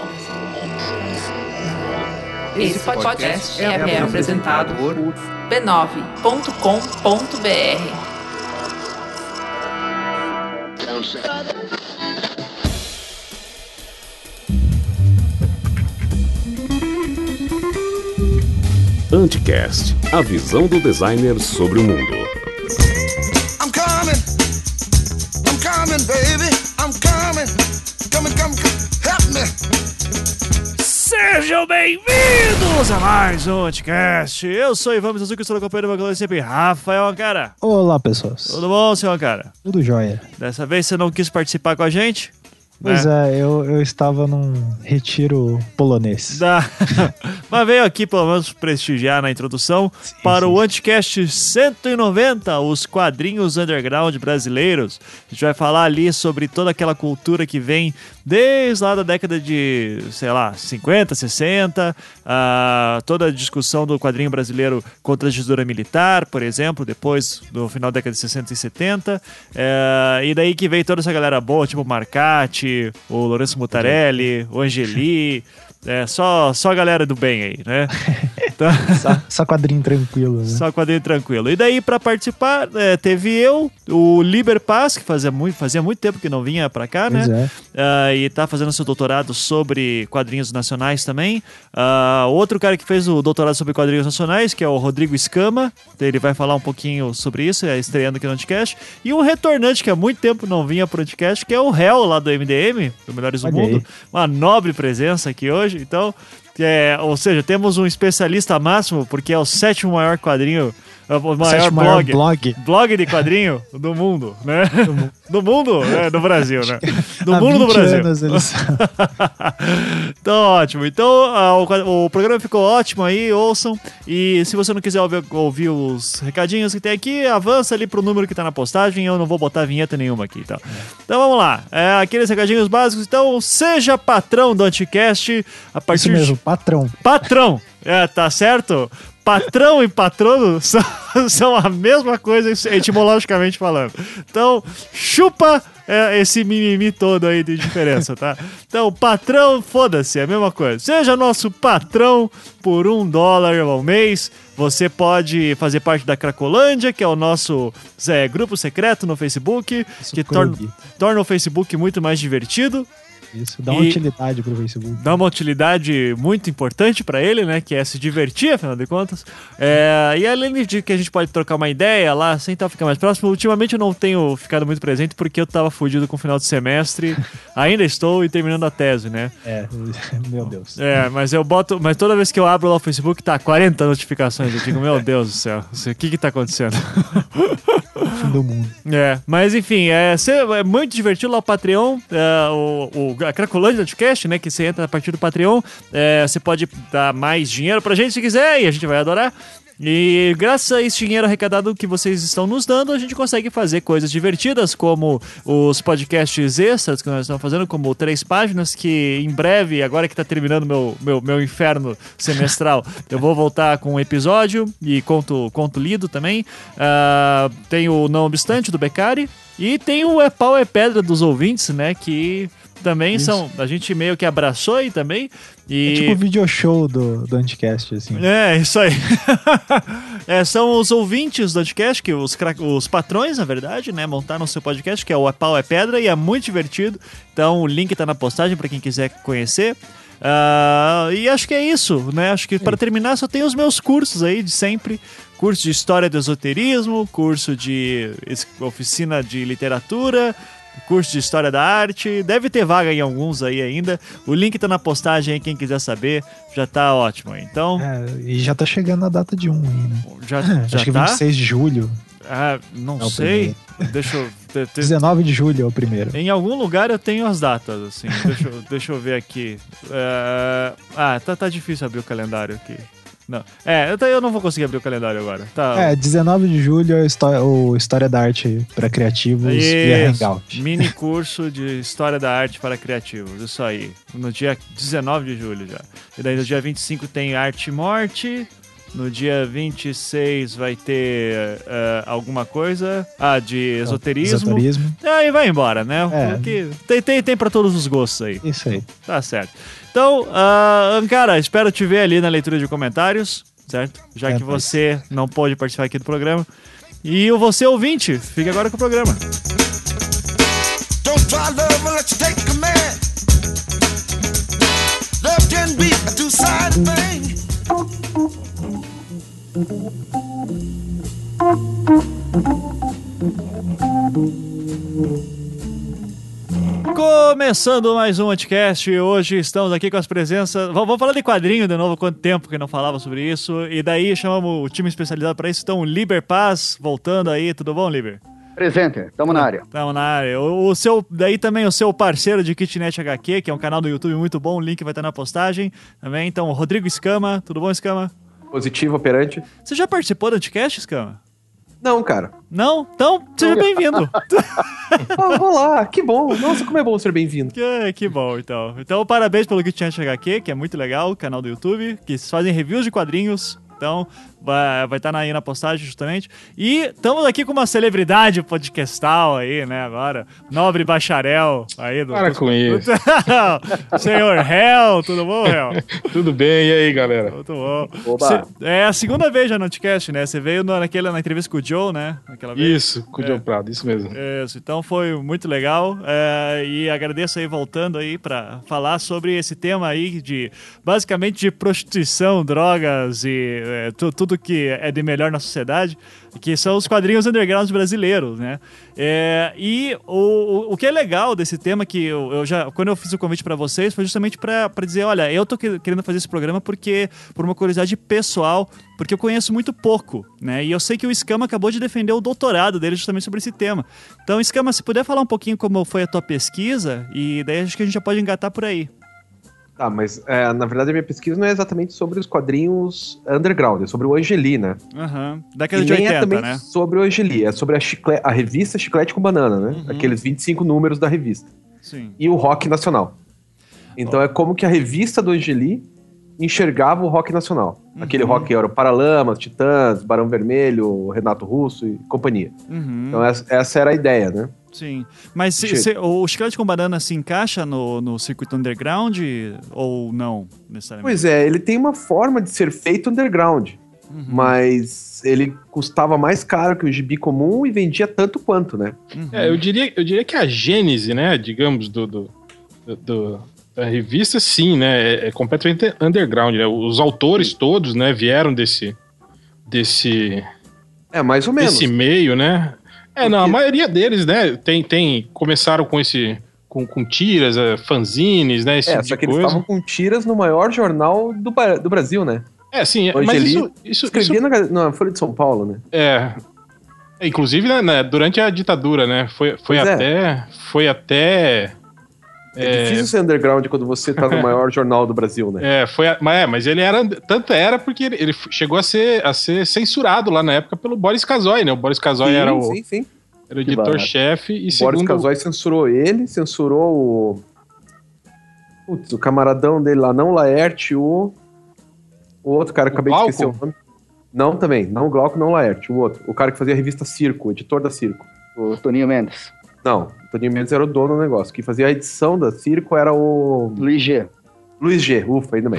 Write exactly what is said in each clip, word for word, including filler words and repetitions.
Esse podcast é, é apresentado por b nove ponto com ponto b r. Anticast, a visão do designer sobre o mundo. I'm coming, I'm coming, baby, I'm coming, coming, coming, help me. Sejam bem-vindos a mais um Anticast. Eu sou Ivan Mizanzuki e estou acompanhando meu colega sempre, Rafael Ancara. Olá, pessoas. Tudo bom, senhor Ancara? Tudo jóia. Dessa vez você não quis participar com a gente? Pois né? é, eu, eu estava num retiro polonês. Da... Mas veio aqui pelo menos prestigiar na introdução sim, para sim. o Anticast cento e noventa, os quadrinhos underground brasileiros. A gente vai falar ali sobre toda aquela cultura que vem desde lá da década de, sei lá, cinquenta, sessenta, uh, toda a discussão do quadrinho brasileiro contra a ditadura militar, por exemplo, depois do final da década de sessenta e setenta, uh, e daí que veio toda essa galera boa, tipo o Marcati, o Lourenço Mutarelli, o Angeli, é, só, só a galera do bem aí, né? Então... só, só quadrinho tranquilo, né? Só quadrinho tranquilo. E daí, pra participar, é, teve eu, o Liber Paz, que fazia muito, fazia muito tempo que não vinha pra cá, pois né? É. Uh, e tá fazendo seu doutorado sobre quadrinhos nacionais também. Uh, outro cara que fez o doutorado sobre quadrinhos nacionais, que é o Rodrigo Escama. Ele vai falar um pouquinho sobre isso, é estreando aqui no Anticast. E um retornante que há muito tempo não vinha pro Anticast, que é o Hel, lá do M D M, do Melhores do Olha Mundo. aí. Uma nobre presença aqui hoje, então... É, ou seja, temos um especialista máximo, porque é o sétimo maior quadrinho, o maior sétimo blog, maior blog blog de quadrinho do mundo, né? Do, mu- do mundo, é, do Brasil, né? Do Há mundo do vinte Brasil. anos eles... Então, ótimo. Então, ah, o, o programa ficou ótimo aí, ouçam. E se você não quiser ouvir, ouvir os recadinhos que tem aqui, avança ali pro número que tá na postagem. Eu não vou botar vinheta nenhuma aqui, então. Então, vamos lá. É, aqueles recadinhos básicos. Então, seja patrão do Anticast. A partir Isso mesmo, de... patrão. Patrão, é, tá certo? Patrão e patrono são, são a mesma coisa etimologicamente falando. Então, chupa é, esse mimimi todo aí de diferença, tá? Então, patrão, foda-se, é a mesma coisa. Seja nosso patrão por um dólar ao mês. Você pode fazer parte da Cracolândia, que é o nosso é, grupo secreto no Facebook, Isso que clube. torna, torna o Facebook muito mais divertido. Isso, dá uma E utilidade pro Facebook. dá uma utilidade muito importante pra ele, né? Que é se divertir, afinal de contas. É, e além de que a gente pode trocar uma ideia lá, sem tal ficar mais próximo, ultimamente eu não tenho ficado muito presente porque eu tava fudido com o final de semestre. Ainda estou e terminando a tese, né? É, meu Deus. É, mas eu boto. Mas toda vez que eu abro lá o Facebook, tá quarenta notificações. Eu digo, meu Deus do céu, o que que tá acontecendo? Fim do mundo. É, mas enfim, é, é muito divertido lá o Patreon, é, o, o, a Cracolândia do Anticast, né, que você entra a partir do Patreon, é, você pode dar mais dinheiro pra gente se quiser e a gente vai adorar. E graças a esse dinheiro arrecadado que vocês estão nos dando, a gente consegue fazer coisas divertidas, como os podcasts extras que nós estamos fazendo, como Três Páginas, que em breve, agora que está terminando meu, meu, meu inferno semestral, eu vou voltar com um episódio e conto, conto lido também. Uh, tem o Não Obstante, do Beccari, e tem o É Pau é Pedra dos ouvintes, né, que... também Isso. são, a gente meio que abraçou aí também. E... É tipo o video show do, do Anticast, assim. É, isso aí. é, são os ouvintes do Anticast, que os, os patrões, na verdade, né, montaram o seu podcast, que é o É Pau é Pedra, e é muito divertido. Então o link tá na postagem para quem quiser conhecer. Uh, e acho que é isso, né? Acho que para terminar só tem os meus cursos aí de sempre. Curso de História do Esoterismo, curso de Oficina de Literatura, curso de História da Arte, deve ter vaga em alguns aí ainda. O link tá na postagem aí, quem quiser saber, já tá ótimo aí. Então... É, e já tá chegando a data de um aí, né? Já, já Acho que tá? vinte e seis de julho. Ah, não é sei. Deixa eu... Te, te... dezenove de julho é o primeiro. Em algum lugar eu tenho as datas, assim. deixa, eu, deixa eu ver aqui. Uh... Ah, tá, tá difícil abrir o calendário aqui. Não. É, eu, eu não vou conseguir abrir o calendário agora. Tá. É, dezenove de julho é História, o História da Arte para Criativos Isso, via Hangout. Mini curso de História da Arte para Criativos, isso aí. No dia dezenove de julho já. E daí no dia vinte e cinco tem Arte e Morte. No dia vinte e seis vai ter uh, alguma coisa. Ah, de esoterismo. Esoterismo. Aí vai embora, né? É. Porque tem, tem, tem pra todos os gostos aí. Isso aí. Tá certo. Então, uh, cara, espero te ver ali na leitura de comentários, certo? Já É, que pois. você não pôde participar aqui do programa. E o você ouvinte, fique agora com o programa. Don't try love unless you take command. Love can be a two-sided thing. Começando mais um podcast, hoje estamos aqui com as presenças... Vamos vamos falar de quadrinho de novo, quanto tempo que não falava sobre isso. E daí chamamos o time especializado para isso, então o Liber Paz, voltando aí, tudo bom, Liber? Presente, tamo na área. Tamo na área. O, o seu, daí também o seu parceiro de Kitnet H Q, que é um canal do YouTube muito bom, o link vai estar na postagem também. Então, o Rodrigo Escama, tudo bom, Escama? Positivo, operante. Você já participou do podcast, Escama? Não, cara. Não? Então, seja bem-vindo. Ah, olá, que bom. Nossa, como é bom ser bem-vindo. Que, que bom, então. Então, parabéns pelo Kitnet H Q, que é muito legal, o canal do YouTube, que fazem reviews de quadrinhos. Então, vai vai estar aí na postagem, justamente. E estamos aqui com uma celebridade podcastal aí, né, agora. Nobre bacharel aí. Do, Para dos- com isso. Senhor Hell, tudo bom, Hell? Tudo bem, e aí, galera? Muito bom. Oba. Cê- é a segunda vez já no podcast, né? Você veio no- naquela, na entrevista com o Joe, né? Aquela vez. Isso, com o Joe Prado, isso mesmo. Isso, então foi muito legal é, e agradeço aí voltando aí pra falar sobre esse tema aí de, basicamente, de prostituição, drogas e é, tu- tudo que é de melhor na sociedade, que são os quadrinhos undergrounds brasileiros, né? É, e o, o, o que é legal desse tema, que eu, eu já, quando eu fiz o convite pra vocês, foi justamente pra pra dizer, olha, eu tô que- querendo fazer esse programa porque, por uma curiosidade pessoal, porque eu conheço muito pouco, né? E eu sei que o Escama acabou de defender o doutorado dele justamente sobre esse tema. Então, Escama, se puder falar um pouquinho como foi a tua pesquisa, e daí acho que a gente já pode engatar por aí. Tá, mas é, na verdade a minha pesquisa não é exatamente sobre os quadrinhos underground, é sobre o Angeli, né? Aham. Década E de nem é oitenta, também né? sobre o Angeli, é sobre a, chicle- a revista Chiclete com Banana, né? Uhum. Aqueles vinte e cinco números da revista. Sim. E o rock nacional. Então é como que a revista do Angeli enxergava o rock nacional. Uhum. Aquele rock era o Paralamas, Titãs, Barão Vermelho, Renato Russo e companhia. Uhum. Então essa, essa era a ideia, né? Sim. Mas se- Chega. se- o Chiclete com Banana se encaixa no, no circuito underground ou não, necessariamente? Pois é, ele tem uma forma de ser feito underground, Uhum. mas ele custava mais caro que o gibi comum e vendia tanto quanto, né? Uhum. É, eu diria, eu diria que a gênese, né, digamos, do, do, do- do- da revista, sim, né, é, é completamente underground, né? Os autores todos, né, vieram desse, desse, É, mais ou menos. desse meio, né? É, não, a Porque- maioria deles, né, tem, tem, começaram com esse, com, com tiras, é, fanzines, né, esse É, tipo só de que eles coisa. estavam com tiras no maior jornal do, Ba- do Brasil, né? É, sim, O mas Angeli isso, isso, isso Escrevia na, na Folha de São Paulo, né? É. É, inclusive, né, né, durante a ditadura, né? Foi, foi Pois é. até. Foi até. É, difícil ser underground quando você tá no maior jornal do Brasil, né? É, foi, a- mas, é, mas ele era. Tanto era porque ele, ele chegou a ser, a ser censurado lá na época pelo Boris Casoy, né? O Boris Casoy sim, era o, sim, sim. era o editor-chefe e O Boris segundo. Casoy censurou ele, censurou o... Putz, o camaradão dele lá, não o Laerte, o... O outro cara, que O acabei de Glauco? esquecer o nome. Não também, não o Glauco, não o Laerte, o outro. O cara que fazia a revista Circo, o editor da Circo. O Toninho Mendes. Não, o Toninho Mendes era o dono do negócio. Quem fazia a edição da Circo era o... Luiz G. Luiz G, ufa, ainda bem.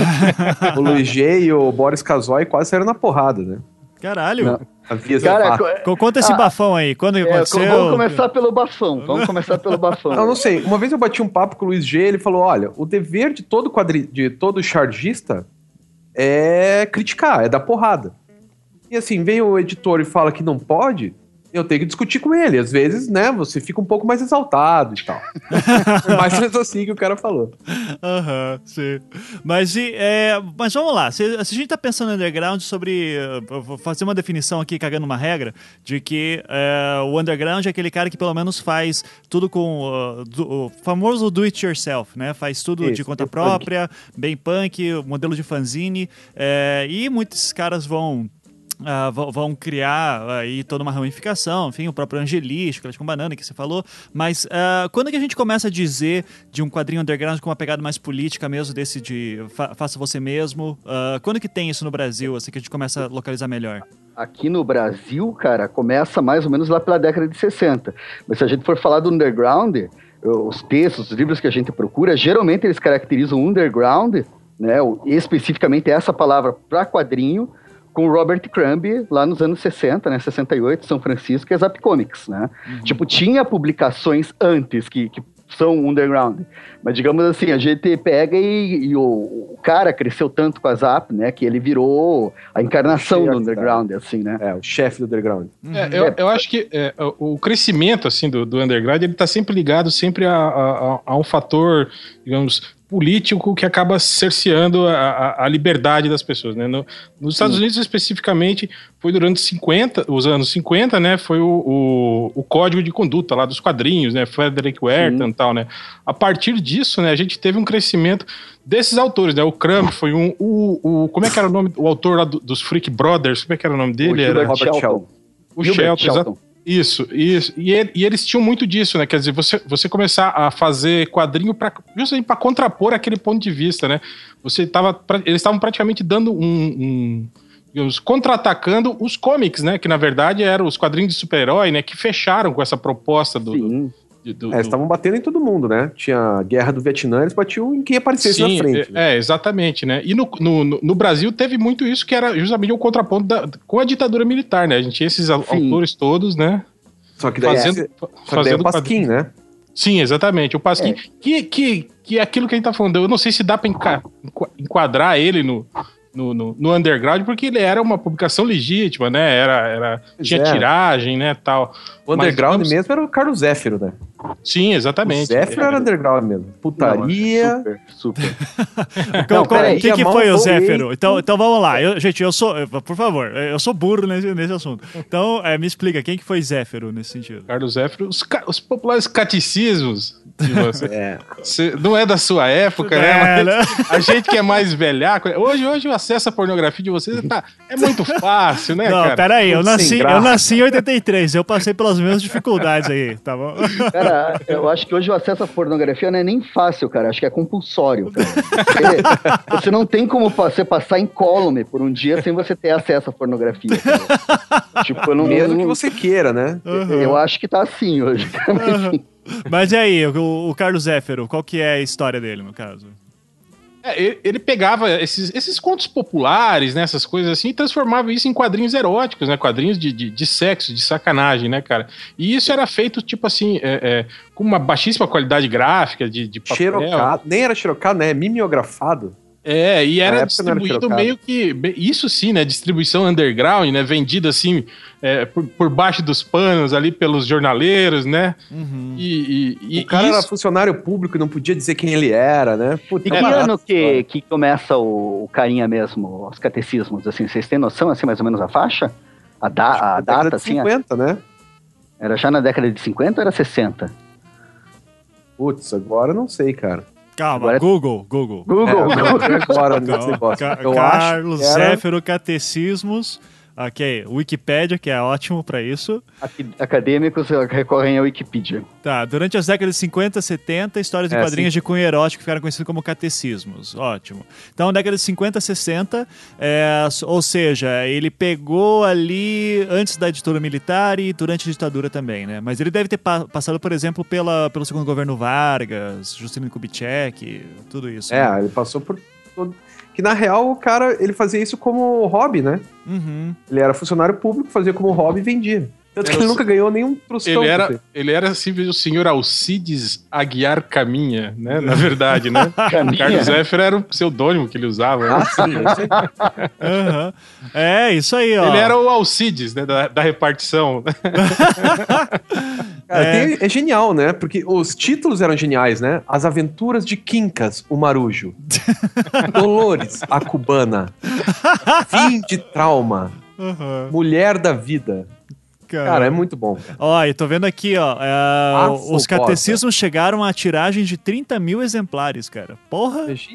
O Luiz G e o Boris Casoy quase saíram na porrada, né? Caralho. Não. Havia Cara, fato. co- Co- Conta esse Ah, bafão aí. Quando que é, aconteceu? vamos começar pelo bafão. Vamos começar pelo bafão. Não, não sei. Uma vez eu bati um papo com o Luiz G, ele falou: olha, o dever de todo quadri... de todo chargista é criticar, é dar porrada. E assim, vem o editor e fala que não pode, eu tenho que discutir com ele. Às vezes, né, você fica um pouco mais exaltado e tal. Foi mais ou menos assim que o cara falou. Aham, sim. Mas, e, é, mas vamos lá, se, se a gente tá pensando no underground sobre. eh, eu vou fazer uma definição aqui, cagando uma regra, de que eh, o underground é aquele cara que pelo menos faz tudo com uh, do- o famoso do it yourself, né? Faz tudo de Isso, conta bem própria, bem punk, modelo de fanzine, eh, e muitos caras vão. Uh, v- vão criar aí toda uma ramificação, enfim, o próprio Angelis, Chocolate com Banana, que você falou, mas uh, quando que a gente começa a dizer de um quadrinho underground com uma pegada mais política mesmo, desse de fa- faça você mesmo, uh, quando que tem isso no Brasil, assim, que a gente começa a localizar melhor? Aqui no Brasil, cara, começa mais ou menos lá pela década de sessenta. Mas se a gente for falar do underground, os textos, os livros que a gente procura, geralmente eles caracterizam o underground, né, especificamente essa palavra para quadrinho, com o Robert Crumb, lá nos anos sessenta, né, sessenta e oito, São Francisco, e a Zap Comics, né? Uhum. Tipo, tinha publicações antes que, que são underground, mas digamos assim, a gente pega e, e o, o cara cresceu tanto com a Zap, né, que ele virou a encarnação do underground, assim, né? É, o chefe do underground. Uhum. É, eu, eu acho que é, o crescimento, assim, do, do underground, ele tá sempre ligado sempre a, a, a um fator, digamos, político que acaba cerceando a, a, a liberdade das pessoas, né? No, nos Estados Sim. Unidos, especificamente, foi durante cinquenta, os anos cinquenta, né? Foi o, o, o código de conduta lá dos quadrinhos, né? Frederick Wertham e tal, né? A partir disso, né? A gente teve um crescimento desses autores, né? O Crumb foi um... O, o, como é que era o nome? O autor lá do, dos Freak Brothers, como é que era o nome dele? O era Robert Shelton. O Shelton, exato. Isso, isso. E, ele, e eles tinham muito disso, né? Quer dizer, você, você começar a fazer quadrinho pra, justamente para contrapor aquele ponto de vista, né? Você tava, eles estavam praticamente dando um, um digamos, contra-atacando os cómics, né? Que na verdade eram os quadrinhos de super-herói, né? Que fecharam com essa proposta do... Sim. do, do, é, eles estavam batendo em todo mundo, né? Tinha a Guerra do Vietnã, eles batiam em quem aparecesse Sim, na frente. É, né? é, exatamente, né? E no, no, no Brasil teve muito isso, que era justamente o contraponto da, com a ditadura militar, né? A gente tinha esses Sim. autores todos, né? Só que daí, fazendo, é, só que fazendo daí é o Pasquim, né? Sim, exatamente. O Pasquim, é. que, que, que é aquilo que a gente tá falando. Eu não sei se dá pra enquadrar ele no, no, no, no underground, porque ele era uma publicação legítima, né? Era, era, tinha é. tiragem, né, tal. O underground Mas, mesmo era o Carlos Zéfiro, né? Sim, exatamente. O Zéfiro é. era underground mesmo. Putaria. Não, super, super. O que, que foi o Zéfiro? Então, então vamos lá. Eu, gente, eu sou... Por favor, eu sou burro nesse, nesse assunto. Então, é, me explica, quem que foi Zéfiro nesse sentido? Carlos Zéfiro, os, os populares catecismos de você. é. Você não é da sua época, é, né? Mas a gente que é mais velhaco... Hoje, hoje o acesso à pornografia de vocês tá, é muito fácil, né, não, cara? Não, peraí. Eu nasci, eu nasci em oitenta e três. Eu passei pelas mesmas dificuldades aí, tá bom? Cara, eu acho que hoje o acesso à pornografia não é nem fácil, cara. Acho que é compulsório, cara. Você, você não tem como você passar incólume por um dia sem você ter acesso à pornografia, cara. Tipo, eu não... Mesmo não, que você queira, né? Uhum. Eu acho que tá assim hoje. Uhum. Mas e aí, o, o Carlos Zéfiro, qual que é a história dele, no caso? É, ele pegava esses, esses contos populares, né, essas coisas assim, e transformava isso em quadrinhos eróticos, né, quadrinhos de, de, de sexo, de sacanagem, né, cara? E isso era feito, tipo assim, é, é, com uma baixíssima qualidade gráfica, de, de papel. Xerocado, nem era xerocado, né, mimeografado. É, e era distribuído era meio que... Isso sim, né? Distribuição underground, né? Vendida assim, é, por, por baixo dos panos ali pelos jornaleiros, né? Uhum. E, e, o cara isso... era funcionário público e não podia dizer quem ele era, né? Puta, e que ano que, que começa o, o carinha mesmo, os catecismos, assim? Vocês têm noção, assim, mais ou menos a faixa? A, da, a data, assim? cinquenta, né? Era já na década de cinquenta ou era sessenta? Putz, agora eu não sei, cara. Calma, agora... Google, Google. Google, é, Google. Agora nesse negócio. Ca- eu Carlos acho era... Zéfiro Catecismos. Ok, Wikipédia, que é ótimo pra isso. Acadêmicos recorrem à Wikipedia. Tá, durante as décadas de cinquenta, setenta, histórias e é, quadrinhos sim. de cunho erótico ficaram conhecidos como catecismos. Ótimo. Então, década de cinquenta, sessenta, é, ou seja, ele pegou ali antes da ditadura militar e durante a ditadura também, né? Mas ele deve ter pa- passado, por exemplo, pela, pelo segundo governo Vargas, Juscelino Kubitschek, tudo isso. É, né? ele passou por... todo... Que na real o cara, ele fazia isso como hobby, né? Uhum. Ele era funcionário público, fazia como hobby e vendia. Tanto que Era ele nunca ganhou nenhum trustão. Ele era, ele era assim, o senhor Alcides Aguiar Caminha, né? Na verdade, né? Carlos Zéfiro era o pseudônimo que ele usava. Né? Ah, sim, eu sei. Uhum. É, isso aí, ó. Ele era o Alcides, né? Da, da repartição. Cara, É. tem- é genial, né? Porque os títulos eram geniais, né? As Aventuras de Quincas, o Marujo. Dolores, a Cubana. Fim de Trauma. Uhum. Mulher da Vida. Cara, é muito bom. Cara. Ó, eu tô vendo aqui, ó. é, Nossa, os porra. catecismos chegaram a tiragem de trinta mil exemplares, cara. Porra! Imagine.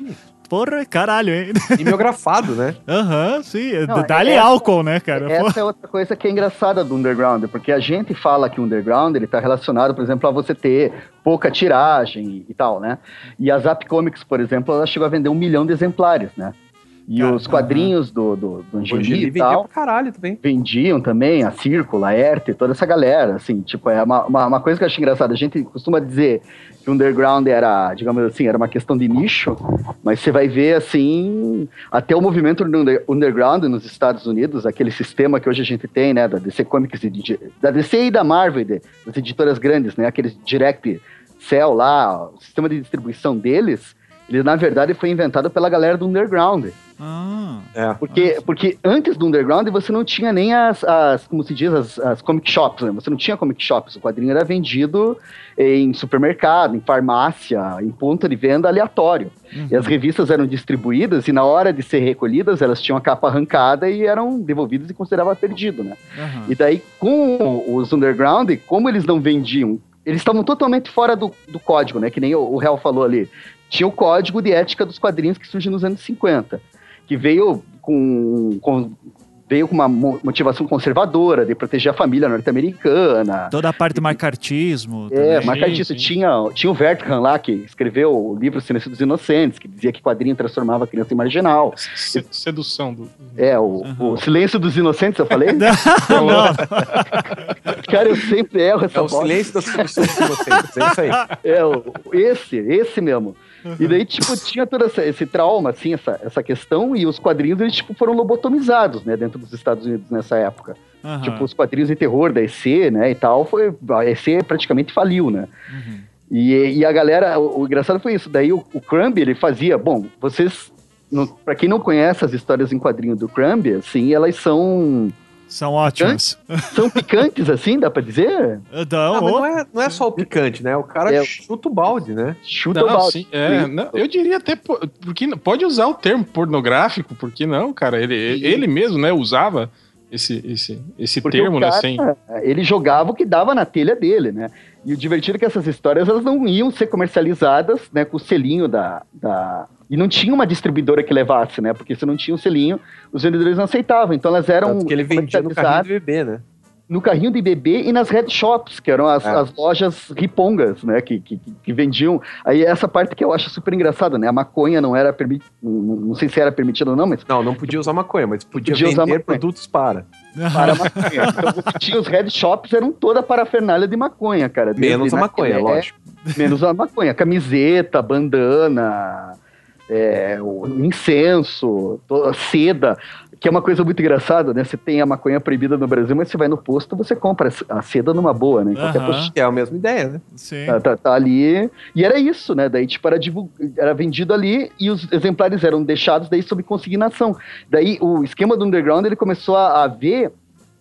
porra, caralho, hein? E miografado, né? Aham, uhum, sim. Não, Dá-lhe essa- álcool, né, cara? Essa Pô. é outra coisa que é engraçada do underground, porque a gente fala que o underground ele tá relacionado, por exemplo, a você ter pouca tiragem e tal, né? E a Zap Comics, por exemplo, ela chegou a vender um milhão de exemplares, né? E Cara, os quadrinhos do, do, do O Angeli Angeli e vendia tal pra caralho também. vendiam também, a Círculo, a Erte, toda essa galera, assim, tipo, é uma, uma, uma coisa que eu acho engraçada. A gente costuma dizer que o underground era, digamos assim, era uma questão de nicho, mas você vai ver, assim, até o movimento do under- underground nos Estados Unidos, aquele sistema que hoje a gente tem, né, da D C Comics, e de- da D C e da Marvel, de- das editoras grandes, né, aqueles Direct Sell lá, o sistema de distribuição deles, ele, na verdade, foi inventado pela galera do underground. Ah, É. Porque, porque antes do underground você não tinha nem as, as como se diz, as, as comic shops, né? Você não tinha comic shops, o quadrinho era vendido em supermercado, em farmácia, em ponto de venda aleatório. uhum. E as revistas eram distribuídas e na hora de ser recolhidas, elas tinham a capa arrancada e eram devolvidas e consideravam perdido, né? Aham. E daí, com os underground, como eles não vendiam, eles estavam totalmente fora do, do código, né? Que nem o, o Hel falou ali. Tinha o código de ética dos quadrinhos que surgiu nos anos cinquenta, que veio com, com, veio com uma mo- motivação conservadora, de proteger a família norte-americana. Toda a parte do macartismo. É, também. marcadíssimo. Tinha, tinha o Vertran lá, que escreveu o livro Silêncio dos Inocentes, que dizia que quadrinho transformava a criança em marginal. Se- Sedução do. É, o, Uhum. o Silêncio dos Inocentes, eu falei? Não, não. Cara, eu sempre erro essa É o bosta. silêncio das soluções de vocês. É isso aí. É, o- esse, esse mesmo. E daí, tipo, tinha todo essa- esse trauma, assim, essa, essa questão, e os quadrinhos, eles, tipo, foram lobotomizados, né, dentro dos Estados Unidos nessa época. Aham. Tipo, os quadrinhos de terror da E C, né, e tal, foi, a E C praticamente faliu, né. Uhum. E, e a galera, o, o engraçado foi isso, daí o, o Crumb, ele fazia, bom, vocês, não, pra quem não conhece as histórias em quadrinho do Crumb, assim, elas são, São ótimas. são picantes, assim, dá pra dizer? Então, Ah, mas ô, não é, não é só o picante, né? O cara É. chuta o balde, né? Chuta Não, o balde. sim, é, não, eu diria até, po- porque não- pode usar o termo pornográfico, porque não, cara, ele, ele mesmo, né, usava esse, esse, esse Porque termo, o né, cara, sem... ele jogava o que dava na telha dele, né? E o divertido é que essas histórias, elas não iam ser comercializadas, né, com o selinho da, da... E não tinha uma distribuidora que levasse, né? Porque se não tinha o selinho, os vendedores não aceitavam. Então elas eram Tanto que ele vendia no carrinho comercializadas de bebê, né? no carrinho de bebê e nas head shops, que eram as, É. as lojas ripongas, né? Que, que, que vendiam... Aí essa parte que eu acho super engraçada, né? A maconha não era permitida... Não, não sei se era permitida ou não, mas Não, não podia usar maconha, mas podia, Podia usar vender maconha. produtos para. para maconha. Então você tinha os head shops, eram toda a parafernália de maconha, cara. Desde Menos a maconha, naquele- lógico. Menos a maconha. Camiseta, bandana, é, o incenso, to- seda, que é uma coisa muito engraçada, né? Você tem a maconha proibida no Brasil, mas você vai no posto, você compra a seda numa boa, né? Em qualquer Aham. posto Que é a mesma ideia, né? Sim. tá, tá- tá ali. E era isso, né? Daí, tipo, era, divul- era vendido ali e os exemplares eram deixados daí sob consignação. Daí, o esquema do underground, ele começou a, a ver...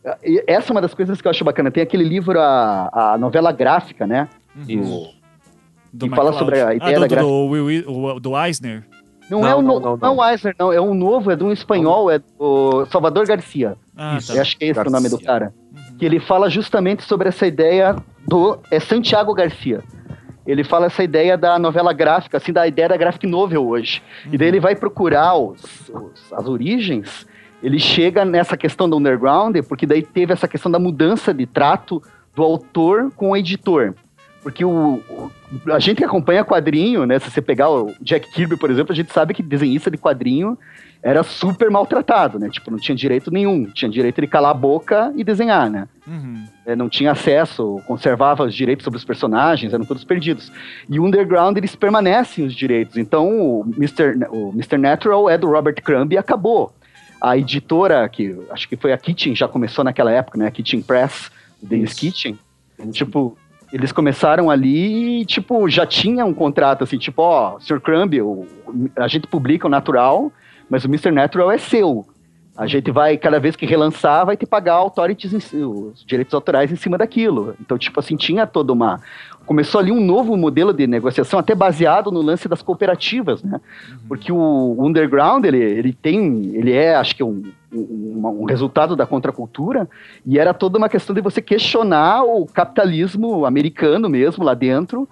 e essa é uma das coisas que eu acho bacana. Tem aquele livro, a, a novela gráfica, né? Isso. Do E fala McCloud. sobre a ideia ah, da do, gra- do, Will Wi- o- do Eisner. Não, Não, é o não, no, não, não é o Eisner, não. É um novo, é de um espanhol, é do Salvador Garcia. Ah, Isso. tá. Eu acho que é esse Garcia. o nome do cara. Que ele fala justamente sobre essa ideia do... É Santiago Garcia. Ele fala essa ideia da novela gráfica, assim, da ideia da graphic novel hoje. E daí ele vai procurar os, os- as origens, ele chega nessa questão do underground, porque daí teve essa questão da mudança de trato do autor com o editor. Porque o, o- a gente que acompanha quadrinho, né? Se você pegar o Jack Kirby, por exemplo, a gente sabe que desenhista de quadrinho era super maltratado, né? Tipo, não tinha direito nenhum. Tinha direito de calar a boca e desenhar, né? Uhum. É, não tinha acesso, conservava os direitos sobre os personagens, eram todos perdidos. E o underground, eles permanecem os direitos. Então, o mister, Na- o mister Natural é do Robert Crumb e acabou. A editora, que acho que foi a Kitchen, já começou naquela época, né? A Kitchen Press, o Dennis Kitchen. Tipo, eles começaram ali e, tipo, já tinha um contrato, assim, tipo, ó, senhor Crumb, o- a gente publica o Natural, mas o mister Natural é seu. A gente vai, cada vez que relançar, vai te pagar authorities, em si- os direitos autorais em cima daquilo. Então, tipo assim, tinha toda uma... Começou ali um novo modelo de negociação, até baseado no lance das cooperativas, né? Porque o underground, ele, ele tem... Ele é, acho que, um, um, um resultado da contracultura, e era toda uma questão de você questionar o capitalismo americano mesmo, lá dentro,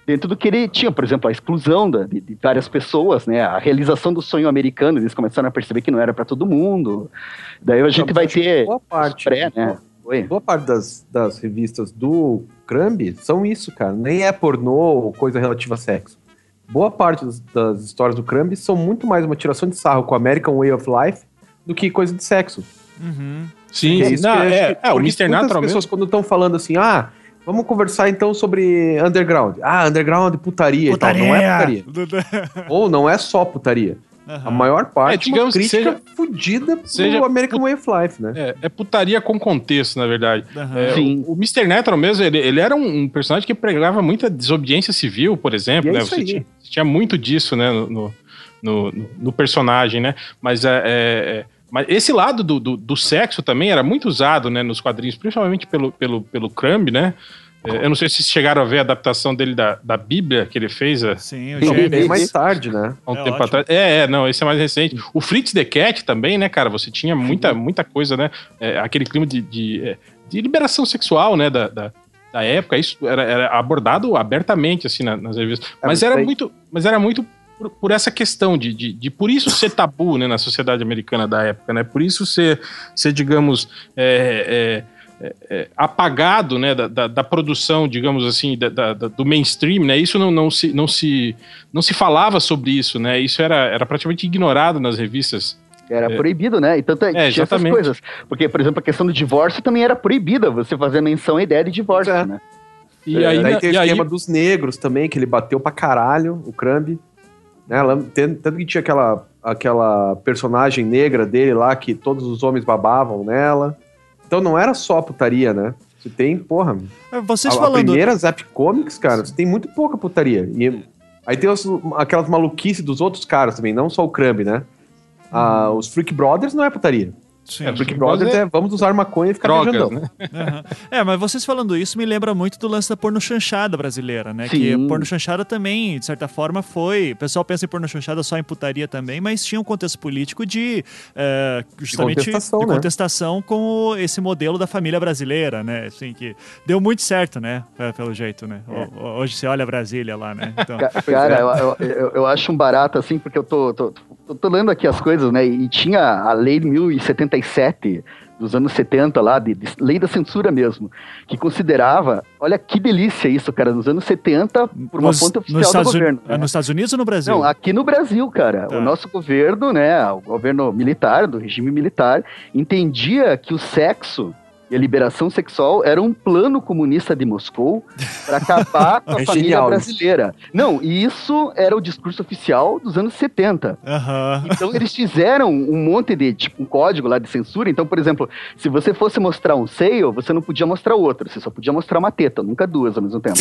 dentro do que ele tinha, por exemplo, a exclusão da, de, de várias pessoas, né? A realização do sonho americano, eles começaram a perceber que não era para todo mundo. Daí a gente Não, vai ter boa parte, pré, né? Oi. Boa parte das, das revistas do Crumb são isso, cara. Nem é pornô ou coisa relativa a sexo. Boa parte das, das histórias do Crumb são muito mais uma tiração de sarro com American Way of Life do que coisa de sexo. Uhum. Sim, É sim. isso Não, que eu acho é, que- é, o por isso mister muitas Natural pessoas mesmo. quando estão falando assim, ah, vamos conversar então sobre underground. Ah, underground, putaria, e tal. Não é putaria. Ou não é só putaria. A maior parte É, é, digamos uma que crítica seja- fudida seja pro American Way of Life, né? É, é putaria com contexto, na verdade. Aham. É, Sim. o, o mister Natural mesmo, ele, ele era um, um personagem que pregava muita desobediência civil, por exemplo. E é né? isso Você aí. tinha, tinha muito disso, né, no, no, no, no personagem, né? Mas, é, é, é, mas esse lado do, do, do sexo também era muito usado, né, nos quadrinhos, principalmente pelo, pelo, pelo Crumb, né? É, eu não sei se vocês chegaram a ver a adaptação dele da, da Bíblia que ele fez há, Sim, o Bem, Gênesis. bem mais tarde, né? há um É tempo ótimo. atrás. É, é, não, esse é mais recente. O Fritz the Cat também, né, cara? Você tinha muita, muita coisa, né? É, aquele clima de, de, é, de liberação sexual, né, da, da, da época. Isso era, era abordado abertamente, assim, na- nas revistas. É, Mas mas era aí- muito, mas era muito por, por essa questão de, de, de por isso ser tabu, né, na sociedade americana da época, né? Por isso ser, ser digamos, é, é, é, é, apagado, né, da, da, da produção, digamos assim, da, da- da- do mainstream, né? Isso não, não, se, não, se, não se falava sobre isso, né? Isso era, era praticamente ignorado nas revistas. Era É. proibido, né? Então tá- tinha essas exatamente. coisas. Porque, por exemplo, a questão do divórcio também era proibida, você fazer menção à ideia de divórcio, Pois é. né? E É, aí, daí tem o e aí esquema dos negros também, que ele bateu pra caralho, o Crumb. Né? Ela- tem- Tanto que tinha aquela, aquela personagem negra dele lá, que todos os homens babavam nela. Então não era só putaria, né? Você tem, porra... Vocês a, a falando. primeira Zap Comics, cara, você tem muito pouca putaria. E aí tem os- aquelas maluquices dos outros caras também, não só o Crumb, né? Ah, os Freak Brothers não é putaria. Sim. Freak Freak Brothers Brothers é vamos usar maconha e ficar drogas, beijandão. né? Aham. É, mas vocês falando isso me lembra muito do lance da pornochanchada brasileira, né? Sim. Que pornochanchada também, de certa forma, foi... O pessoal pensa em pornochanchada só em putaria também, mas tinha um contexto político de... é, justamente contestação, de né? contestação com o- esse modelo da família brasileira, né? Assim, que deu muito certo, né? É, Pelo jeito, né? O- Hoje você olha Brasília lá, né? Então, Ca- Cara, eu, eu, eu- eu acho um barato, assim, porque eu tô, tô, tô, tô lendo aqui as coisas, né? E tinha a Lei mil e setenta e sete dos anos setenta lá, de, de lei da censura mesmo, que considerava, olha que delícia isso, cara, nos anos setenta, por uma nos, fonte nos oficial do Estados governo. Uni- né? nos Estados Unidos ou no Brasil? Não, aqui no Brasil, cara, Tá. o nosso governo, né, o governo militar, do regime militar, entendia que o sexo e a liberação sexual era um plano comunista de Moscou para acabar com a É família genial isso. brasileira. Não, e isso era o discurso oficial dos anos setenta. Aham. Então eles fizeram um monte de, tipo, um código lá de censura. Então, por exemplo, se você fosse mostrar um seio, você não podia mostrar outro, você só podia mostrar uma teta, nunca duas ao mesmo tempo.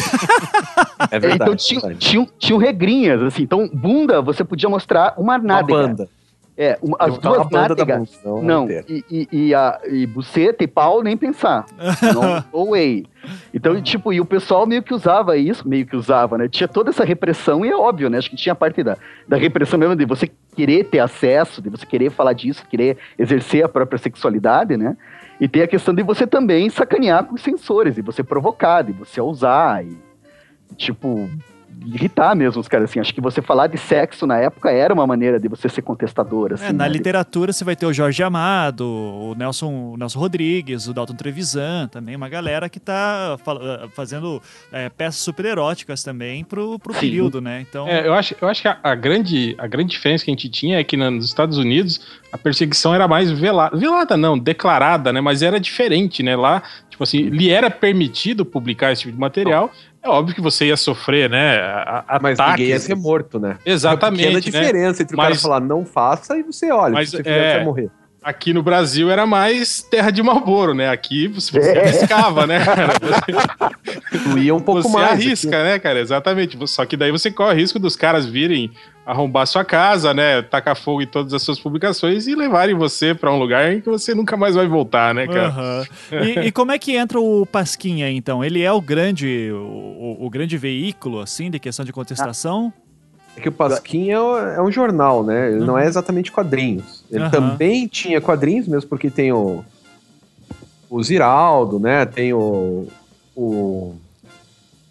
É É, verdade. então é tinham, verdade. tinham, tinham regrinhas, assim. Então, bunda, você podia mostrar uma Uma nádega. banda. É, uma- as Eu tava duas a banda da nádegas. bunda, não, Não, inteira. e, e, e, a, e buceta e pau, nem pensar. Não, no way. Então, tipo, e o pessoal meio que usava isso, meio que usava, né? Tinha toda essa repressão, e é óbvio, né? Acho que tinha a parte da, da repressão mesmo, de você querer ter acesso, de você querer falar disso, querer exercer a própria sexualidade, né? E tem a questão de você também sacanear com os censores, de você provocar, de você ousar, e, tipo, irritar mesmo os caras, assim. Acho que você falar de sexo na época era uma maneira de você ser contestador, assim. É, na né? literatura você vai ter o Jorge Amado, o Nelson, o Nelson Rodrigues, o Dalton Trevisan também, uma galera que tá fal- eh, fazendo é, peças super eróticas também pro, pro Sim. período, né? Então, É, eu acho, eu acho que a, a grande, a grande diferença que a gente tinha é que na- nos Estados Unidos a perseguição era mais velada. Velada não, declarada, né? Mas era diferente, né? Lá, tipo assim, lhe era permitido publicar esse tipo de material. É óbvio que você ia sofrer, né? A, a, Mas ataques. ninguém ia ser morto, né? Exatamente, É uma né? pequena diferença entre o cara Mas- falar não faça e você olha, Mas, se você fizer, é, você vai morrer. Aqui no Brasil era mais terra de Marlboro, né? Aqui você, você arriscava, né, cara? Você, Fluía um pouco você mais. arrisca, né, cara? Exatamente. Só que daí você corre risco dos caras virem arrombar sua casa, né? Tacar fogo em todas as suas publicações e levarem você pra um lugar em que você nunca mais vai voltar, né, cara? aham. E, e como é que entra o Pasquinha, então? Ele é o grande, o, o- o grande veículo, assim, de questão de contestação? É que o Pasquim é, o- é um jornal, né? Ele não é exatamente quadrinhos. Ele Aham. também tinha quadrinhos, mesmo porque tem o, o Ziraldo, né? Tem o, o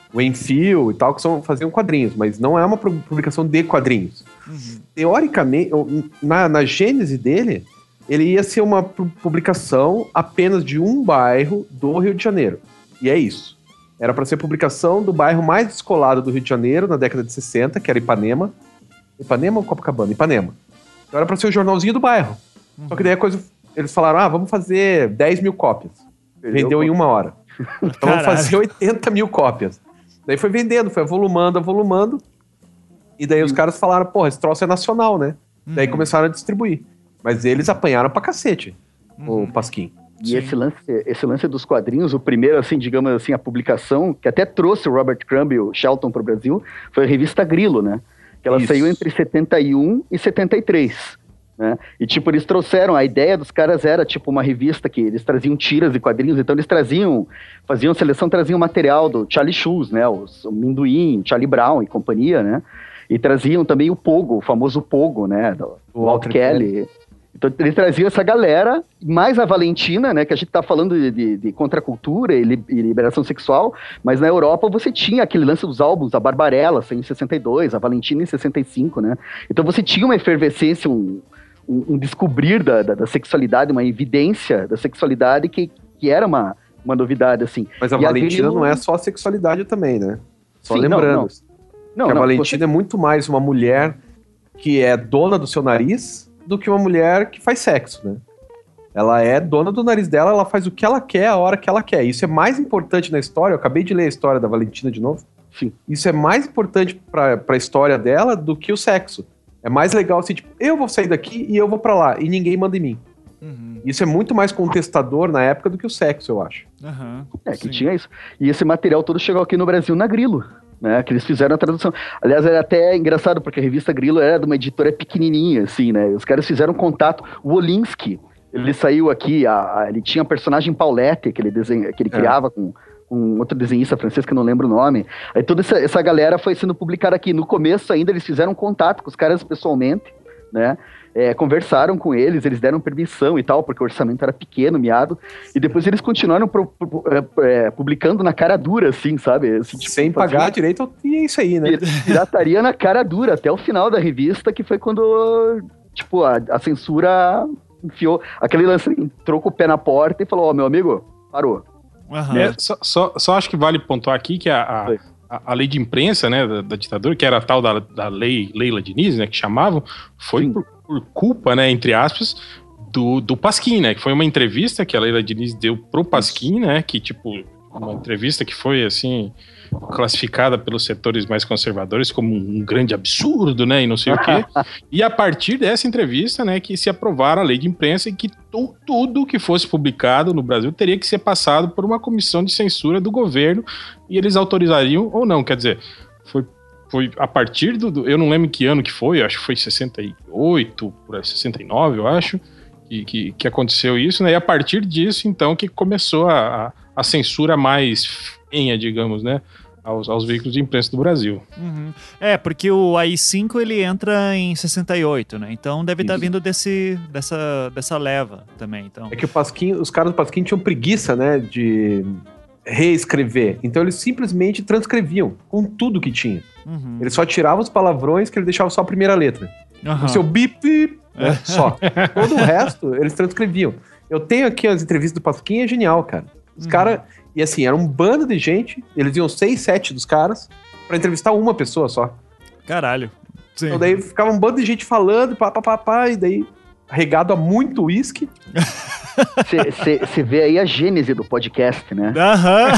o Enfio e tal, que são, faziam quadrinhos, mas não é uma publicação de quadrinhos. Uhum. Teoricamente, na, na gênese dele, ele ia ser uma publicação apenas de um bairro do Rio de Janeiro. E é isso. Era para ser publicação do bairro mais descolado do Rio de Janeiro, na década de sessenta, que era Ipanema. Ipanema ou Copacabana? Ipanema. Então era para ser o jornalzinho do bairro. Uhum. Só que daí a coisa... Eles falaram, ah, vamos fazer dez mil cópias. Vendeu em uma hora. Então vamos fazer oitenta mil cópias. Daí foi vendendo, foi avolumando, avolumando. E daí os caras falaram, porra, esse troço é nacional, né? Uhum. Daí começaram a distribuir. Mas eles apanharam pra cacete, uhum. o Pasquim. E esse lance, esse lance dos quadrinhos, o primeiro, assim, digamos assim, a publicação, que até trouxe o Robert Crumb e o Shelton pro Brasil, foi a revista Grilo, né? Que ela Isso. saiu entre setenta e um e setenta e três. Né? E tipo, eles trouxeram, a ideia dos caras era tipo uma revista que eles traziam tiras e quadrinhos, então eles traziam, faziam seleção, traziam material do Charlie Shoes, né, os, o Minduim, Charlie Brown e companhia, né, e traziam também o Pogo, o famoso Pogo, né, do, do Walt Kelly. Kelly. Então eles traziam essa galera, mais a Valentina, né, que a gente tá falando de, de, de contracultura e, li, e liberação sexual, mas na Europa você tinha aquele lance dos álbuns, a Barbarella em sessenta e dois, a Valentina em sessenta e cinco, né, então você tinha uma efervescência, um Um, um descobrir da, da, da sexualidade, uma evidência da sexualidade que, que era uma, uma novidade, assim. Mas a e Valentina a Grilo... não é só a sexualidade também, né? Só Sim, lembrando. Não, não. Não, que a não, Valentina você... é muito mais uma mulher que é dona do seu nariz do que uma mulher que faz sexo, né? Ela é dona do nariz dela, ela faz o que ela quer, a hora que ela quer. Isso é mais importante na história, eu acabei de ler a história da Valentina de novo. Sim. Isso é mais importante pra, pra história dela do que o sexo. É mais legal assim, tipo, eu vou sair daqui e eu vou pra lá, e ninguém manda em mim. Uhum. Isso é muito mais contestador na época do que o sexo, eu acho. Uhum. É, que Sim. tinha isso. E esse material todo chegou aqui no Brasil na Grilo, né, que eles fizeram a tradução. Aliás, era até engraçado, porque a revista Grilo era de uma editora pequenininha, assim, né, os caras fizeram contato, o Wolinski, ele saiu aqui, a, a, ele tinha a personagem Paulette, que ele, desenha, que ele é. criava com... um outro desenhista francês que eu não lembro o nome. Aí toda essa, essa galera foi sendo publicada aqui. No começo ainda eles fizeram contato com os caras pessoalmente, né? É, conversaram com eles, eles deram permissão e tal, porque o orçamento era pequeno, miado. E depois eles continuaram pro, pro, é, publicando na cara dura, assim, sabe? Assim, tipo, sem pagar fazia... direito, e é isso aí, né? Pirataria na cara dura, até o final da revista, que foi quando, tipo, a, a censura enfiou aquele lance, entrou com o pé na porta e falou, ó, oh, meu amigo, parou. Uhum. É, só, só, só acho que vale pontuar aqui que a, a, a, a lei de imprensa, né, da, da ditadura, que era a tal da, da lei Leila Diniz, né, que chamavam, foi por, por culpa, né, entre aspas, do, do Pasquim, né, que foi uma entrevista que a Leila Diniz deu pro Pasquim, né, que tipo, uma entrevista que foi, assim, classificada pelos setores mais conservadores como um grande absurdo, né, e não sei o quê. E a partir dessa entrevista, né, que se aprovaram a lei de imprensa e que tu, tudo que fosse publicado no Brasil teria que ser passado por uma comissão de censura do governo e eles autorizariam ou não. Quer dizer, foi, foi a partir do, do... Eu não lembro que ano que foi, acho que foi sessenta e oito, sessenta e nove, eu acho, que, que, que aconteceu isso, né, e a partir disso, então, que começou a, a, a censura mais... digamos, né, aos, aos veículos de imprensa do Brasil. Uhum. É, porque o A I cinco ele entra em sessenta e oito, né, então deve estar tá vindo desse, dessa, dessa leva também, então. É que o Pasquim, os caras do Pasquim tinham preguiça, né, de reescrever, então eles simplesmente transcreviam com tudo que tinha. Uhum. Eles só tiravam os palavrões que ele deixava só a primeira letra. Uhum. O seu bip, bip, né, só. Todo o resto, eles transcreviam. Eu tenho aqui as entrevistas do Pasquim, é genial, cara. Os uhum. caras... E assim, era um bando de gente, eles iam seis, sete dos caras pra entrevistar uma pessoa só. Caralho. Sim. Então daí ficava um bando de gente falando, pá, pá, pá, pá, e daí regado a muito uísque. Você vê aí a gênese do podcast, né? Aham.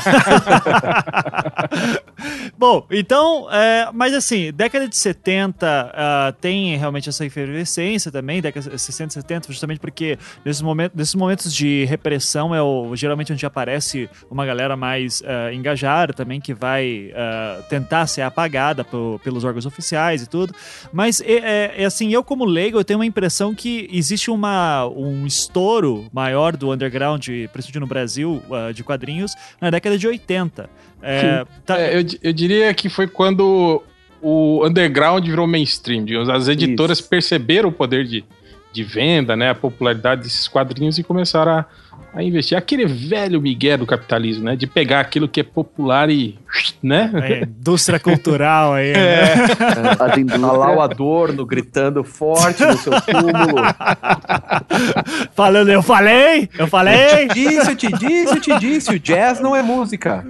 Bom, então, é, mas assim, década de setenta uh, tem realmente essa efervescência também, década de sessenta, setenta, justamente porque nesses momentos, nesses momentos de repressão é o, geralmente onde aparece uma galera mais uh, engajada também, que vai uh, tentar ser apagada por, pelos órgãos oficiais e tudo, mas é, é assim, eu como leigo, eu tenho uma impressão que existe uma, um estouro maior do underground, principalmente no Brasil, uh, de quadrinhos, na década de oitenta. É, tá... é, eu, eu diria que foi quando o underground virou mainstream, digamos. As editoras Isso. perceberam o poder de, de venda, né, a popularidade desses quadrinhos e começaram a, a investir. Aquele velho migué do capitalismo, né? De pegar aquilo que é popular e... né? É, indústria cultural aí, né? É. As Tá indústrias- lá o Adorno gritando forte no seu túmulo. Falando, eu falei, eu falei. Disse, eu te disse, eu te disse. O jazz não é música.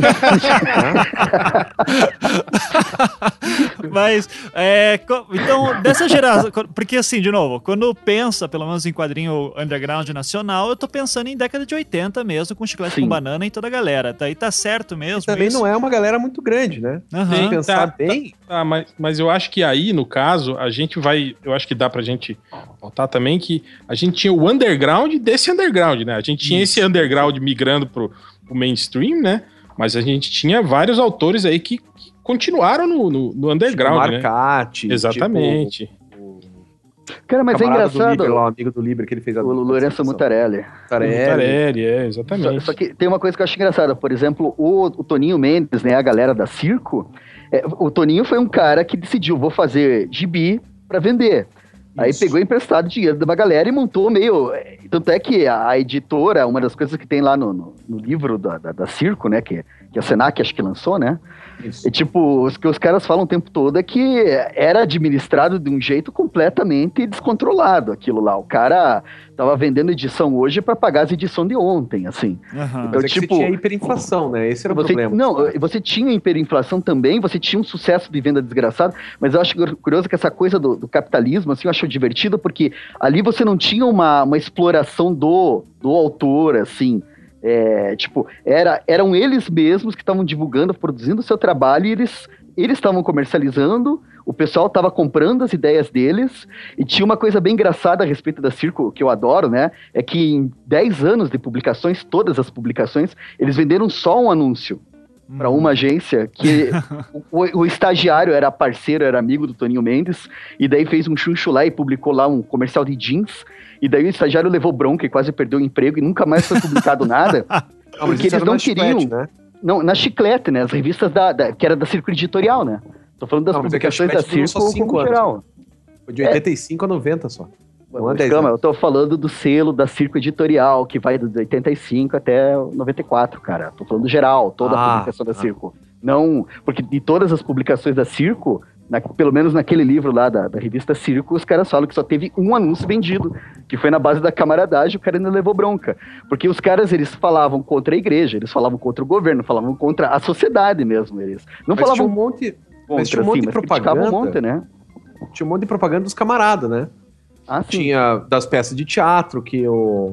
Mas, é, co- então, dessa geração, co- porque assim, de novo, quando pensa, pelo menos em quadrinho underground nacional, eu tô pensando em década de oitenta mesmo, com Chiclete Sim. com Banana e toda a galera. Tá, e tá certo mesmo. Também isso? não é uma galera muito grande, né? Aham. Se pensar Tá, bem, Tá, mas, mas eu acho que aí, no caso, a gente vai... Eu acho que dá pra gente notar também que a gente tinha o underground desse underground, né? A gente tinha esse underground migrando pro, pro mainstream, né? Mas a gente tinha vários autores aí que, que continuaram no, no, no underground, tipo né? Marcati. Exatamente. Tipo, o Cara, mas é camarada do engraçado. Liber, lá, o amigo do Liber que ele fez a O Lourenço Mutarelli. Mutarelli. Mutarelli, é, Só, exatamente. só que tem uma coisa que eu acho engraçada. Por exemplo, o, o Toninho Mendes, né? A galera da Circo. é, o Toninho foi um cara que decidiu, vou fazer gibi pra vender. Aí Isso. pegou emprestado dinheiro de uma galera e montou meio... Tanto é que a, a editora, uma das coisas que tem lá no, no, no livro da, da, da Circo, né? Que, que a Senac acho que lançou, né? Isso. É tipo, os que os caras falam o tempo todo é que era administrado de um jeito completamente descontrolado aquilo lá. O cara tava vendendo edição hoje pra pagar as edições de ontem, assim. Aham. Mas Eu, é que tipo, você tinha hiperinflação, né? Esse era o Você, problema. não, você tinha hiperinflação também, você tinha um sucesso de venda desgraçado, mas eu acho curioso que essa coisa do, do capitalismo, assim, eu acho divertido, porque ali você não tinha uma, uma exploração do, do autor, assim, é, tipo, era, eram eles mesmos que estavam divulgando, produzindo o seu trabalho, e eles eles estavam comercializando, o pessoal estava comprando as ideias deles, e tinha uma coisa bem engraçada a respeito da Circo, que eu adoro, né, é que em dez anos de publicações, todas as publicações, eles venderam só um anúncio para uma agência, que o, o estagiário era parceiro, era amigo do Toninho Mendes, e daí fez um chuncho lá e publicou lá um comercial de jeans, e daí o estagiário levou bronca e quase perdeu o emprego, e nunca mais foi publicado nada, Ah, mas porque isso eles era não na Chiclete, queriam... né? Não, na Chiclete, né? As revistas da, da- que era da Circo Editorial, né? Tô falando das Não, mas é que a publicações da Chiclete durou só Circo cinco como anos. geral. Foi de oitenta e cinco a noventa só. Não é Mas, dez calma, anos. eu tô falando do selo da Circo Editorial, que vai de oitenta e cinco até noventa e quatro, cara. Tô falando geral, toda a Ah, publicação da ah. Circo. Não, porque de todas as publicações da Circo, na- pelo menos naquele livro lá da, da revista Circo, os caras falam que só teve um anúncio vendido, que foi na base da camaradagem, o cara ainda levou bronca. Porque os caras, eles falavam contra a igreja, eles falavam contra o governo, falavam contra a sociedade mesmo, eles. Não Mas tinha falavam um monte, contra, mas tinha um monte assim, de mas criticavam um propaganda. monte, né? tinha um monte de propaganda dos camaradas, né? Ah, sim. Tinha das peças de teatro que o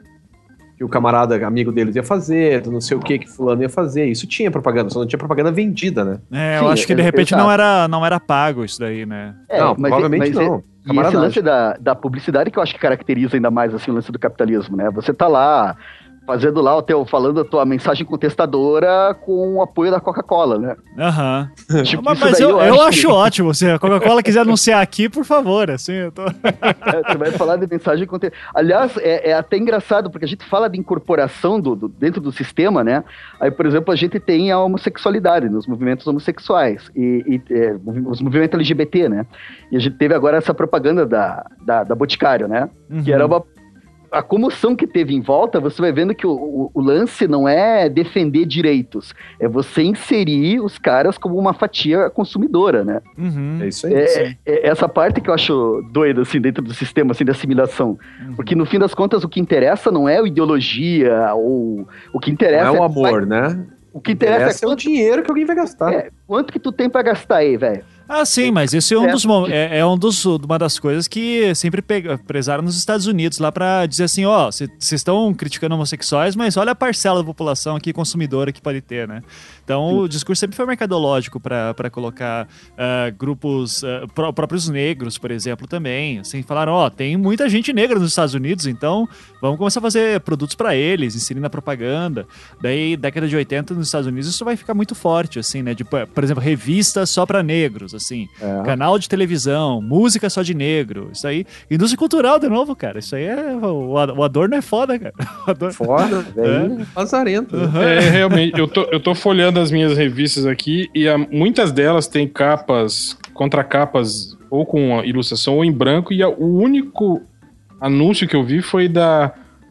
que o camarada amigo deles ia fazer, do não sei o que que fulano ia fazer. Isso tinha propaganda, só não tinha propaganda vendida, né? É, eu Sim, acho que de ex- repente exato. não era, não era pago isso daí, né? É, não, mas- provavelmente mas não. é- E esse Camaradagem. lance da, da publicidade que eu acho que caracteriza ainda mais assim, o lance do capitalismo, né? Você tá lá fazendo lá o teu, falando a tua mensagem contestadora com o apoio da Coca-Cola, né? Aham. Tipo, Mas, isso mas daí eu, eu acho que- ótimo. Se a Coca-Cola quiser anunciar aqui, por favor, assim, eu tô... É, você vai falar de mensagem contestadora. Aliás, é, é até engraçado, porque a gente fala de incorporação do, do- dentro do sistema, né? Aí, por exemplo, a gente tem a homossexualidade nos movimentos homossexuais e, e, é, os movimentos L G B T, né? E a gente teve agora essa propaganda da, da, da Boticário, né? Que era uma a comoção que teve em volta, você vai vendo que o, o, o lance não é defender direitos, é você inserir os caras como uma fatia consumidora, né? Uhum. É isso aí. É, é essa parte que eu acho doida, assim, dentro do sistema, assim, de assimilação. Porque, no fim das contas, o que interessa não é a ideologia, ou o que Não interessa... é o é- amor, né? O que interessa Interessa é é o quanto, dinheiro que alguém vai gastar. é, quanto que tu tem pra gastar aí, velho. Ah, sim, mas esse é um dos mo- é, é um dos uma das coisas que sempre pega, prezaram nos Estados Unidos lá pra dizer assim, ó, vocês estão criticando homossexuais, mas olha a parcela da população aqui consumidora que pode ter, né? Então o discurso sempre foi mercadológico pra pra colocar ah, grupos ah, pró- próprios negros, por exemplo, também. Assim, falaram, ó, tem muita gente negra nos Estados Unidos, então vamos começar a fazer produtos pra eles, inserir na propaganda. Daí, década de oitenta nos Estados Unidos isso vai ficar muito forte, assim, né? De, por exemplo, revista só pra negros, assim, É. canal de televisão, música só de negro, isso aí, indústria cultural de novo, cara, isso aí é, o, o Adorno é foda, cara. O Adorno- Foda, velho. Lazarento. né? É, realmente, eu tô, eu tô folhando as minhas revistas aqui e ah, muitas delas têm capas, contracapas ou com ilustração ou em branco, e a- o único anúncio que eu vi foi da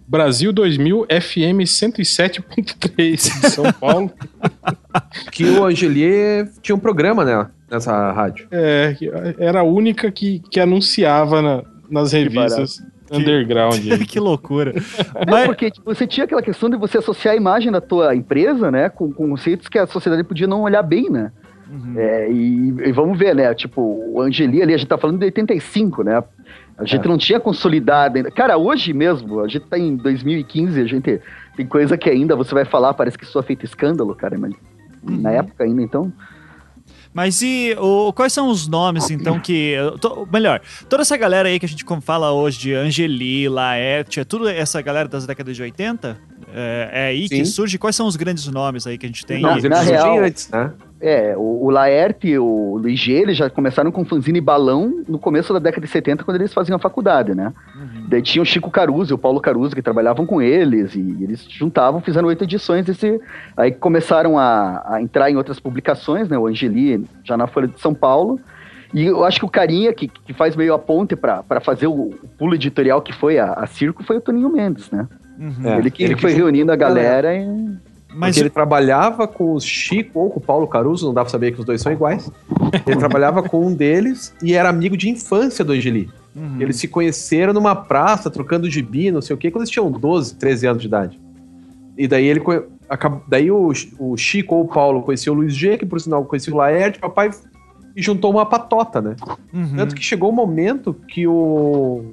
Brasil dois mil F M cento e sete ponto três de São Paulo. Que o Angelier tinha um programa, né, nessa rádio. É, era a única que, que anunciava na, nas revistas underground. Que, que loucura. Mas... É porque tipo, você tinha aquela questão de você associar a imagem da tua empresa, né, com, com conceitos que a sociedade podia não olhar bem, né? Uhum. É, e, e vamos ver, né, tipo, o Angeli ali, a gente tá falando de oitenta e cinco, né? A gente é. não tinha consolidado ainda. Cara, hoje mesmo, a gente tá em dois mil e quinze, a gente tem coisa que ainda você vai falar, parece que isso é feito escândalo, cara, mas uhum. na época ainda, então... Mas e o, quais são os nomes, então, que... To, melhor, toda essa galera aí que a gente fala hoje de Angeli, Laerte, é tudo essa galera das décadas de oitenta? É, é aí Sim. que surge? Quais são os grandes nomes aí que a gente tem? Na, na real, antes, né? É, o, o Laerte e o Luiz G, eles já começaram com fanzine e balão no começo da década de setenta, quando eles faziam a faculdade, né? Uhum. Daí tinha o Chico Caruso e o Paulo Caruso, que trabalhavam com eles, e eles juntavam, fizeram oito edições desse... Aí começaram a, a entrar em outras publicações, né? O Angeli, já na Folha de São Paulo. E eu acho que o carinha que, que faz meio a ponte pra, pra fazer o, o pulo editorial que foi a, a Circo foi o Toninho Mendes, né? Uhum. É, ele que, ele que foi reunindo a galera e... Mas Porque ele trabalhava com o Chico ou com o Paulo Caruso, não dá pra saber que os dois são iguais. Ele trabalhava com um deles e era amigo de infância do Angeli. Uhum. Eles se conheceram numa praça, trocando gibi, não sei o quê, quando eles tinham doze, treze anos de idade. E daí ele daí o, o Chico ou o Paulo conhecia o Luiz G, que por sinal conhecia o Laerte, papai, e juntou uma patota, né? Uhum. Tanto que chegou o um momento que o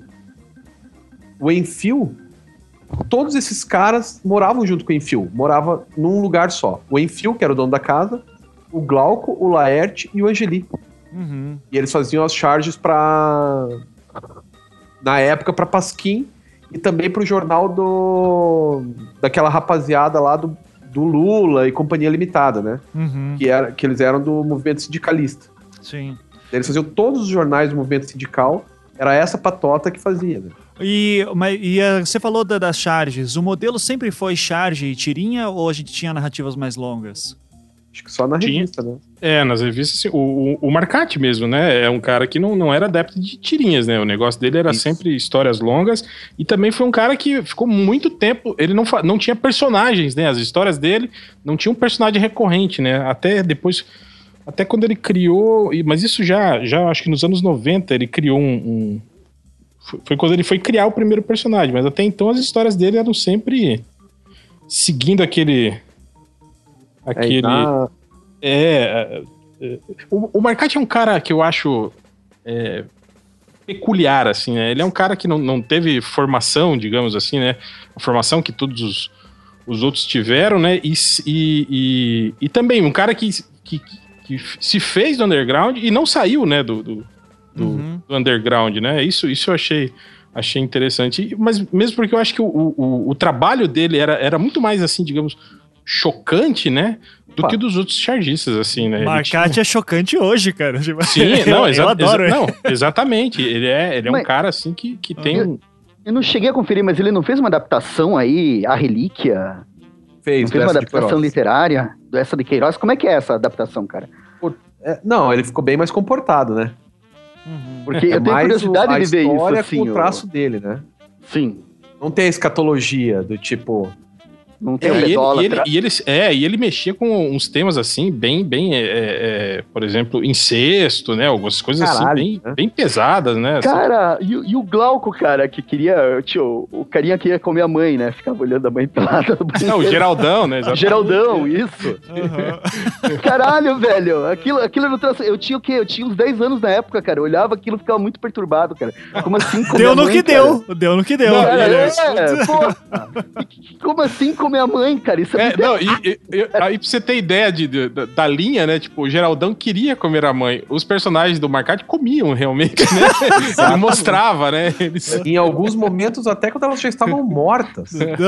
o Enfio, todos esses caras moravam junto com o Enfio, morava num lugar só. O Enfio, que era o dono da casa, o Glauco, o Laerte e o Angeli. Uhum. E eles faziam as charges pra... na época, pra Pasquim e também pro jornal do... daquela rapaziada lá do, do Lula e Companhia Limitada, né? Uhum. Que, era, que eles eram do movimento sindicalista. Sim. Eles faziam todos os jornais do movimento sindical, era essa patota que fazia, né? E, mas, e uh, você falou da, das charges. O modelo sempre foi charge e tirinha ou a gente tinha narrativas mais longas? Acho que só na tinha. revista, né? É, nas revistas, assim, o, o, o Marcati mesmo, né? É um cara que não, não era adepto de tirinhas, né? O negócio dele era Isso. sempre histórias longas. E também foi um cara que ficou muito tempo... Ele não, não tinha personagens, né? As histórias dele não tinham um personagem recorrente, né? Até depois... Até quando ele criou... Mas isso já, já acho que nos anos noventa, ele criou um... um foi quando ele foi criar o primeiro personagem, mas até então as histórias dele eram sempre seguindo aquele... Aquele... É, tá... é, é o, o Marcati é um cara que eu acho é, peculiar, assim, né? Ele é um cara que não, não teve formação, digamos assim, né? A formação que todos os, os outros tiveram, né? E, e, e, e também um cara que, que, que se fez do underground e não saiu, né? Do... do Do, uhum. do underground, né? Isso, isso eu achei, achei interessante. Mas mesmo porque eu acho que o, o, o trabalho dele era, era muito mais, assim, digamos, chocante, né? Do Opa. que dos outros chargistas, assim, né? Marcati tinha... é chocante hoje, cara. Sim, não, exa- eu adoro, exa- não, exatamente. Ele é, ele é mas, um cara, assim, que, que tem... Eu, eu não cheguei a conferir, mas ele não fez uma adaptação aí, A Relíquia? Fez, não fez uma adaptação literária? Do Essa de Queiroz? Como é que é essa adaptação, cara? É, não, ele ficou bem mais comportado, né? Uhum. Porque é eu tenho curiosidade de ver isso, assim. Com o traço dele, né? Sim. Não tem a escatologia do tipo... Não tem é, um e, ele, e, ele, e, ele, é, e ele mexia com uns temas assim, bem, bem, é, é, por exemplo, incesto, né? Algumas coisas Caralho, assim, bem, né? bem pesadas, né? Cara, e, e o Glauco, cara, que queria, tio, o carinha que ia comer a mãe, né? Ficava olhando a mãe pelada. Não, o Geraldão, né? Exatamente. Geraldão, isso. Uhum. Caralho, velho, aquilo, aquilo no traço, eu tinha o quê? Eu tinha uns dez anos na época, cara, eu olhava aquilo e ficava muito perturbado, cara. Como assim comer deu a no mãe, que cara? deu, deu no que deu. Não, cara, é, é, porra. Como assim comer a mãe, cara? Isso é, é não, e, e, e, aí pra você ter ideia de, de, da, da linha, né? Tipo, o Geraldão queria comer a mãe. Os personagens do Marcati comiam realmente, né? Ele mostrava, né? Eles... Em alguns momentos, até quando elas já estavam mortas.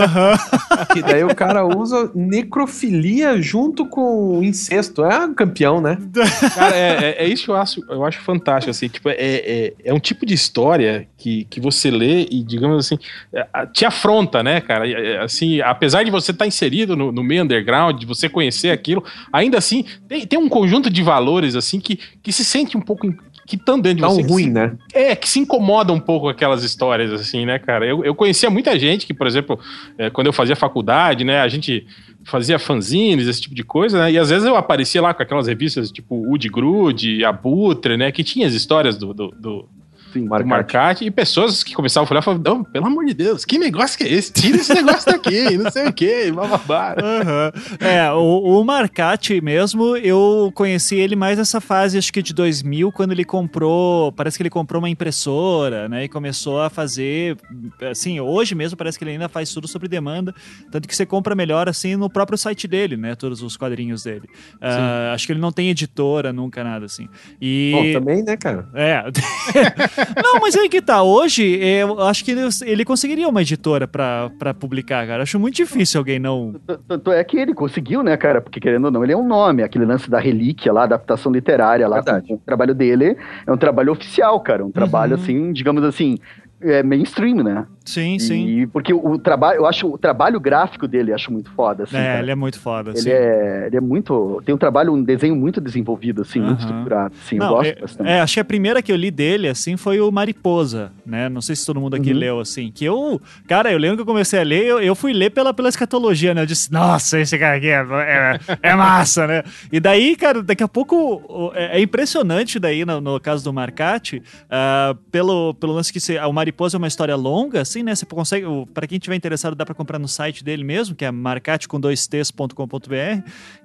Uhum. Que daí o cara usa necrofilia junto com incesto. É um campeão, né? Cara, é, é, é isso que eu acho, eu acho fantástico, assim. Tipo, é, é, é um tipo de história que, que você lê e, digamos assim, te afronta, né, cara? Assim, apesar de você estar inserido no, no meio underground, de você conhecer aquilo, ainda assim, tem, tem um conjunto de valores, assim, que, que se sente um pouco que estão dentro de Tão você. que ruim, se- né? É, que se incomoda um pouco com aquelas histórias, assim, né, cara? Eu, eu conhecia muita gente que, por exemplo, é, quando eu fazia faculdade, né, a gente fazia fanzines, esse tipo de coisa, né? E às vezes eu aparecia lá com aquelas revistas tipo Woody Grude, Abutre, né? Que tinha as histórias do, do, do, Sim, do Marcati, e pessoas que começavam a falar, falavam, não, pelo amor de Deus, que negócio que é esse? Tira esse negócio daqui, não sei o quê, bababá. Aham. É, o, o Marcati mesmo, eu conheci ele mais nessa fase, acho que de dois mil, quando ele comprou, parece que ele comprou uma impressora, né, e começou a fazer, assim, hoje mesmo parece que ele ainda faz tudo sobre demanda, tanto que você compra melhor, assim, no próprio site dele, né, todos os quadrinhos dele. Ah, acho que ele não tem editora, nunca, nada assim. E... Bom, também, né, cara? É. Não, mas aí que tá. Hoje, eu acho que ele, ele conseguiria uma editora pra, pra publicar, cara. Acho muito difícil alguém não... T- Tanto é que ele conseguiu, né, cara? Porque querendo ou não, ele é um nome. Aquele lance da relíquia lá, adaptação literária lá. Verdade. O trabalho dele é um trabalho oficial, cara. Um trabalho, assim, digamos assim, é mainstream, né? Sim, sim. E porque o, o trabalho, eu acho o trabalho gráfico dele, acho muito foda, assim, É, cara. ele é muito foda, Ele assim. é, ele é muito. Tem um trabalho, um desenho muito desenvolvido, assim, muito Aham. estruturado. Assim, eu Não, gosto é, bastante. é, acho que a primeira que eu li dele, assim, foi o Mariposa, né? Não sei se todo mundo aqui Uhum. leu, assim. Que eu... Cara, eu lembro que eu comecei a ler, eu, eu fui ler pela, pela escatologia, né? Eu disse, nossa, esse cara aqui é, é, é massa, né? E daí, cara, daqui a pouco... o- É, é impressionante daí, no, no caso do Marcati, ah, pelo, pelo lance que você, o Mariposa é uma história longa, assim, né? Você consegue... o- Pra quem tiver interessado, dá pra comprar no site dele mesmo, que é marcati com dois t's ponto com ponto br.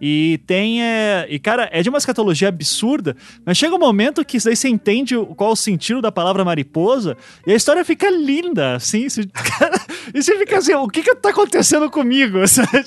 E tem... É, e, cara, é de uma escatologia absurda, mas chega um momento que daí você entende o- qual o sentido da palavra mariposa e a história fica linda, assim. Você, cara, e você fica assim, o que que tá acontecendo comigo? Sabe?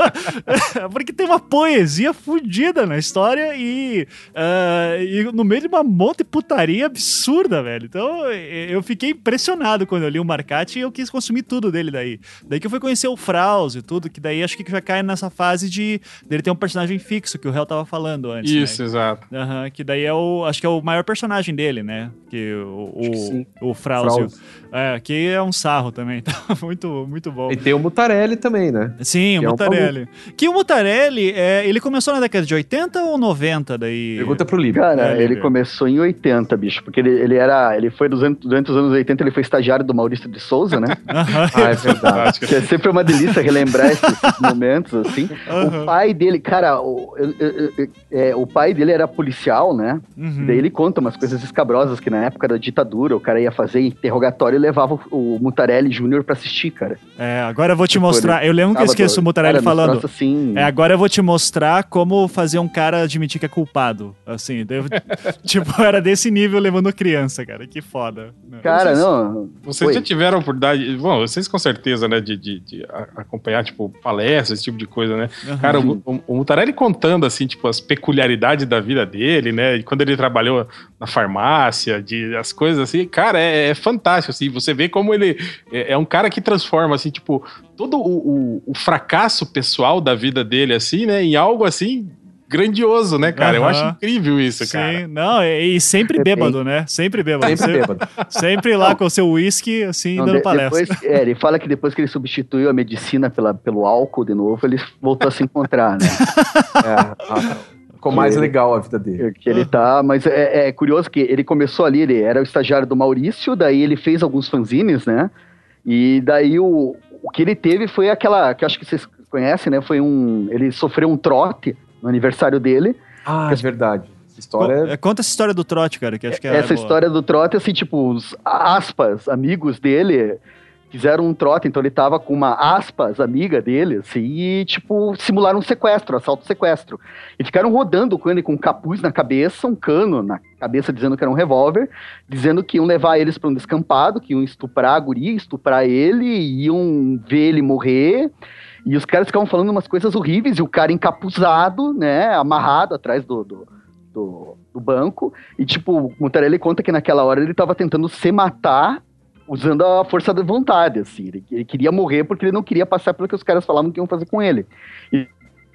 Tipo, porque tem uma poesia fodida na história e, ah, e no meio de uma monte de putaria absurda, velho. Então eu fiquei impressionado quando eu li o Marcati e eu quis consumir tudo dele daí. Daí que eu fui conhecer o Fraus e tudo, que daí acho que já cai nessa fase de dele ter um personagem fixo, que o Hell tava falando antes. Isso, né? exato. Aham, que daí é o. Acho que é o maior personagem dele, né? Que o, Acho que sim. o, o Frauzio. Fraus. É, que é um sarro também. Tá muito, muito bom. E tem o Mutarelli também, né? Sim, o que é um Mutarelli. Que o Mutarelli, é, ele começou na década de oitenta ou noventa daí? Pergunta pro Livre. Cara, É, ele Lívia. começou em oitenta, bicho, porque ele, ele era, ele foi dos anos- durante os anos oitenta, ele foi estagiário do Maurício de Souza, né? Aham. Ah, é verdade. Que é sempre uma delícia relembrar esses, esses momentos, assim. Aham. O pai dele, cara, o, eu- eu- eu- é, o pai dele era policial, né? Uhum. E daí ele conta umas coisas escabrosas que na época da ditadura o cara ia fazer interrogatório e levava o, o Mutarelli Júnior pra assistir, cara. É, agora eu vou te Tipo, mostrar. ele Eu lembro que eu tava esqueço do- o Mutarelli cara, nos falando. troços assim. É, agora eu vou te mostrar como fazer um cara admitir que é culpado. Assim, daí eu- tipo, era desse nível levando criança, cara. Que foda. né? Cara, Vocês- não. Vocês Oi. já tiveram a oportunidade, bom, vocês com certeza, né, de, de, de a- acompanhar, tipo, palestras, esse tipo de coisa, né? Aham. Cara, o, o, o Mutarelli contando, assim, tipo, as peculiaridades da vida dele, né? E quando ele trabalhou na farmácia, de, as coisas assim, cara, é, é fantástico, assim. Você vê como ele é, é um cara que transforma, assim, tipo, todo o, o, o fracasso pessoal da vida dele, assim, né? Em algo, assim, grandioso, né, cara? Eu Aham. acho incrível isso, Sim, cara. não, e, e sempre É bêbado, né? Sempre bêbado. Sempre Sempre, bêbado. sempre lá com o seu uísque, assim, Não, dando de- palestra. depois, é, ele fala que depois que ele substituiu a medicina pela, pelo álcool de novo, ele voltou a se encontrar, né? É, ah, ficou mais legal a vida dele. Que ele tá, mas é, é curioso que ele começou ali, ele era o estagiário do Maurício, daí ele fez alguns fanzines, né? E daí o, o que ele teve foi aquela, que eu acho que vocês conhecem, né? Foi um, ele sofreu um trote no aniversário dele. Ah, é verdade. Essa história Co- é, Conta essa história do trote, cara, que acho que é Essa boa. história do trote, assim, tipo, os aspas, amigos dele fizeram um trote, então ele tava com uma aspas amiga dele, assim, e, tipo, simularam um sequestro, assalto-sequestro. E ficaram rodando com ele com um capuz na cabeça, um cano na cabeça dizendo que era um revólver, dizendo que iam levar eles para um descampado, que iam estuprar a guria, estuprar ele, iam ver ele morrer. E os caras ficavam falando umas coisas horríveis, e o cara encapuzado, né, amarrado atrás do, do, do, do banco. E, tipo, o Mutarelli conta que naquela hora ele tava tentando se matar usando a força da vontade, assim. Ele, ele queria morrer porque ele não queria passar pelo que os caras falavam que iam fazer com ele. E,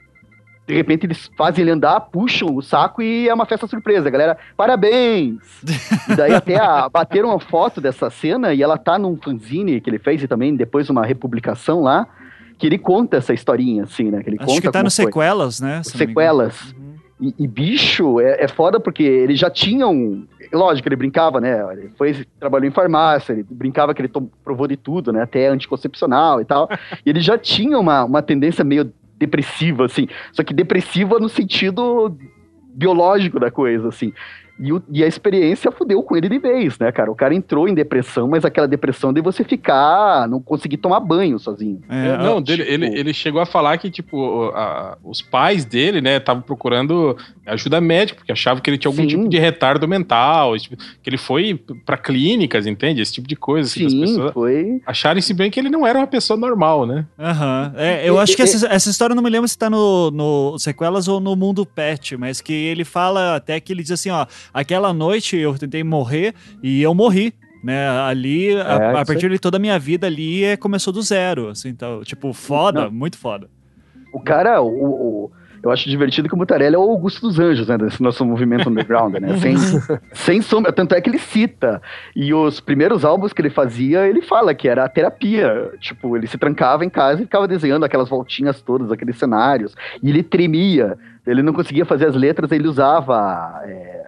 de repente, eles fazem ele andar, puxam o saco e é uma festa surpresa. Galera, parabéns! E daí até a, bateram uma foto dessa cena e ela tá num fanzine que ele fez e também depois uma republicação lá, que ele conta essa historinha, assim, né? Que ele Acho conta que tá como no foi. Sequelas, né? se não me engano. Sequelas. Uhum. E, e bicho, é, é foda porque ele já tinha um... Lógico, ele brincava, né? Ele foi, trabalhou em farmácia, ele brincava que ele tom, provou de tudo, né? Até anticoncepcional e tal. E ele já tinha uma, uma tendência meio depressiva, assim. Só que depressiva no sentido biológico da coisa, assim. E, o, e a experiência fudeu com ele de vez, né, cara? O cara entrou em depressão, mas aquela depressão de você ficar, não conseguir tomar banho sozinho. É, não, dele, tipo... ele, ele chegou a falar que, tipo, a, os pais dele, né, estavam procurando ajuda médica, porque achavam que ele tinha algum Sim. tipo de retardo mental, tipo, que ele foi pra clínicas, entende? Esse tipo de coisa. Assim, Sim, as pessoas foi... acharem-se bem que ele não era uma pessoa normal, né? Aham. Uhum. É, eu acho que essa, essa história, eu não me lembro se tá no, no Sequelas ou no Mundo Pet, mas que ele fala até que ele diz assim, ó, aquela noite eu tentei morrer e eu morri, né, ali, é, a, a partir de toda a minha vida ali é, começou do zero, assim, então, tipo, foda, Não. muito foda. O cara, o, o, eu acho divertido que o Mutarelli é o Augusto dos Anjos, né, desse nosso movimento underground, né, sem, sem sombra, tanto é que ele cita, e os primeiros álbuns que ele fazia, ele fala que era a terapia, tipo, ele se trancava em casa e ficava desenhando aquelas voltinhas todas, aqueles cenários, e ele tremia. Ele não conseguia fazer as letras, ele usava é,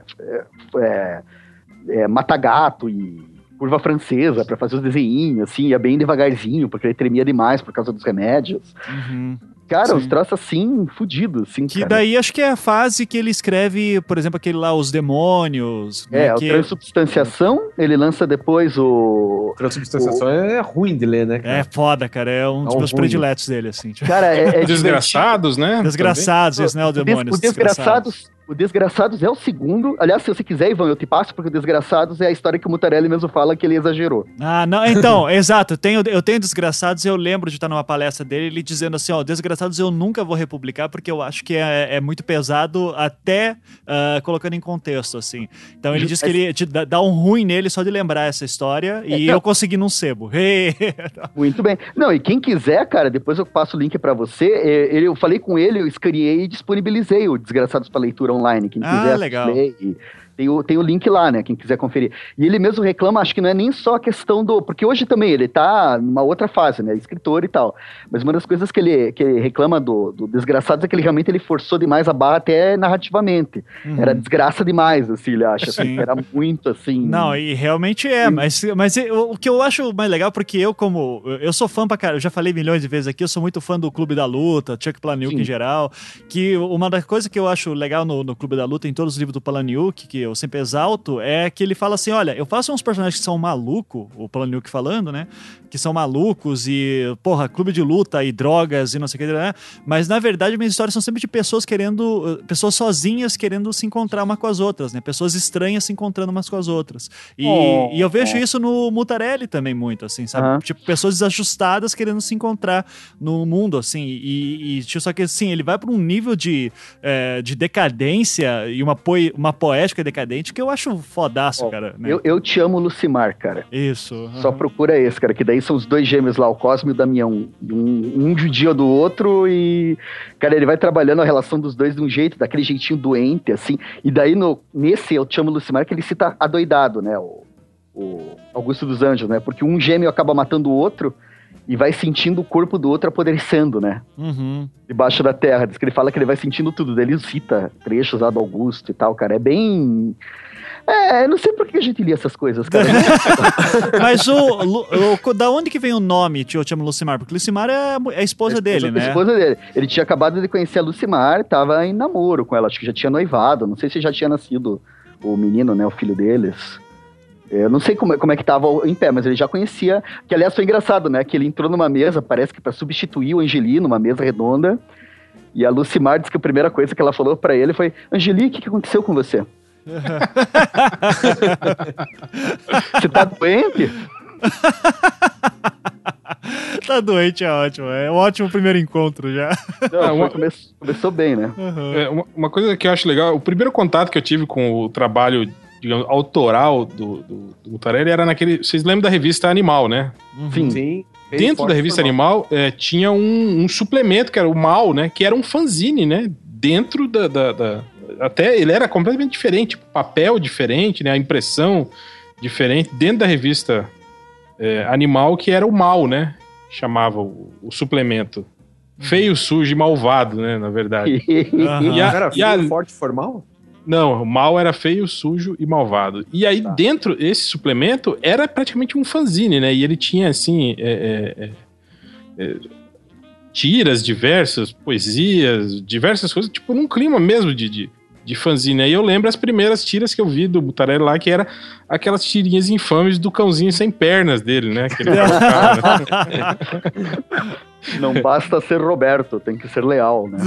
é, é, mata-gato e curva francesa pra fazer os desenhinhos, assim, ia bem devagarzinho, porque ele tremia demais por causa dos remédios. Uhum. Cara, Sim. uns troços assim, fudidos, assim, Que cara. daí acho que é a fase que ele escreve, por exemplo, aquele lá, Os Demônios. É, né, o que... Transubstanciação, ele lança depois o... Transubstanciação o... é ruim de ler, né, cara? É foda, cara, é um dos é meus ruim. prediletos dele, assim. Tipo... Cara, é, é Desgraçados, né? Desgraçados, isso, né, o Demônios. O Desgraçados... O Desgraçados é o segundo. Aliás, se você quiser, Ivan, eu te passo, porque o Desgraçados é a história que o Mutarelli mesmo fala que ele exagerou. Ah, não, então, exato. Eu tenho, eu tenho Desgraçados, eu lembro de estar numa palestra dele, ele dizendo assim, ó, Desgraçados eu nunca vou republicar, porque eu acho que é, é muito pesado, até uh, colocando em contexto, assim. Então ele diz que ele te dá, dá um ruim nele só de lembrar essa história, e é, eu consegui num sebo. Muito bem. Não, e quem quiser, cara, depois eu passo o link pra você. Ele, eu falei com ele, eu escaneei e disponibilizei o Desgraçados pra leitura online, quem quiser ah, legal. ler, e tem o, tem o link lá, né, quem quiser conferir. E ele mesmo reclama, acho que não é nem só a questão do... Porque hoje também ele tá numa outra fase, né, escritor e tal. Mas uma das coisas que ele, que ele reclama do, do Desgraçados é que ele realmente ele forçou demais a barra até narrativamente. Uhum. Era desgraça demais, assim, ele acha. Assim, era muito, assim... Não, e realmente é, e... mas, mas o que eu acho mais legal, porque eu como... Eu sou fã pra cara, eu já falei milhões de vezes aqui, eu sou muito fã do Clube da Luta, Chuck Palahniuk em geral, que uma das coisas que eu acho legal no, no Clube da Luta, em todos os livros do Palahniuk, que eu sempre exalto, é que ele fala assim, olha, eu faço uns personagens que são malucos, o Palahniuk falando, né, que são malucos e, porra, clube de luta e drogas e não sei o que, né? Mas na verdade minhas histórias são sempre de pessoas querendo, pessoas sozinhas querendo se encontrar uma com as outras, né, pessoas estranhas se encontrando umas com as outras. E, oh, e eu vejo oh. isso no Mutarelli também muito, assim, sabe? Uhum. Tipo, pessoas desajustadas querendo se encontrar no mundo, assim, e, e tipo, só que assim, ele vai para um nível de, é, de decadência e uma, poe, uma poética decadente que eu acho fodaço, oh, cara. Né? Eu, eu te amo, Lucimar, cara. Isso. Uhum. Só procura esse, cara, que daí são os dois gêmeos lá, o Cosme e o Damião. Um, um judia do outro e, cara, ele vai trabalhando a relação dos dois de um jeito, daquele jeitinho doente, assim. E daí, no, nesse Eu Te Amo, Lucimar, que ele cita adoidado, né? O, o Augusto dos Anjos, né? Porque um gêmeo acaba matando o outro e vai sentindo o corpo do outro apodrecendo, né? Uhum. Debaixo da terra. Diz que ele fala que ele vai sentindo tudo. Daí ele cita trechos lá do Augusto e tal, cara. É bem... É, eu não sei por que a gente lia essas coisas, cara. Mas o, o, da onde que vem o nome Eu Te Amo, Lucimar? Porque Lucimar é a esposa é, dele, a né? A esposa dele. Ele tinha acabado de conhecer a Lucimar, tava em namoro com ela. Acho que já tinha noivado. Não sei se já tinha nascido o menino, né? O filho deles. Eu não sei como, como é que tava em pé, mas ele já conhecia. Que, aliás, foi engraçado, né? Que ele entrou numa mesa, parece que pra substituir o Angeli, numa mesa redonda. E a Lucimar disse que a primeira coisa que ela falou pra ele foi: Angeli, o que, que aconteceu com você? Você tá doente? Tá doente, é ótimo. É um ótimo primeiro encontro já. Não, é, uma... come... Começou bem, né? Uhum. É, uma, uma coisa que eu acho legal, o primeiro contato que eu tive com o trabalho, digamos, autoral do, do, do Mutarelli era naquele... Vocês lembram da revista Animal, né? Sim. Sim. Dentro da revista Animal é, tinha um, um suplemento, que era o Mal, né? Que era um fanzine, né? Dentro da... da, da... Até ele era completamente diferente, papel diferente, né? A impressão diferente, dentro da revista é, Animal, que era o Mal, né? Chamava o, o suplemento. feio, sujo e malvado, né, na verdade. Aham. E a- Era e a- feio, forte, formal? Não, o mal era feio, sujo e malvado. E aí, Tá. dentro desse suplemento, era praticamente um fanzine, né? E ele tinha, assim, é, é, é, é, tiras diversas, poesias, diversas coisas, tipo, num clima mesmo de, de, de fanzine. Aí eu lembro as primeiras tiras que eu vi do Mutarelli lá, que era aquelas tirinhas infames do cãozinho sem pernas dele, né? Que ele colocava, né? Não basta ser Roberto, tem que ser leal, né?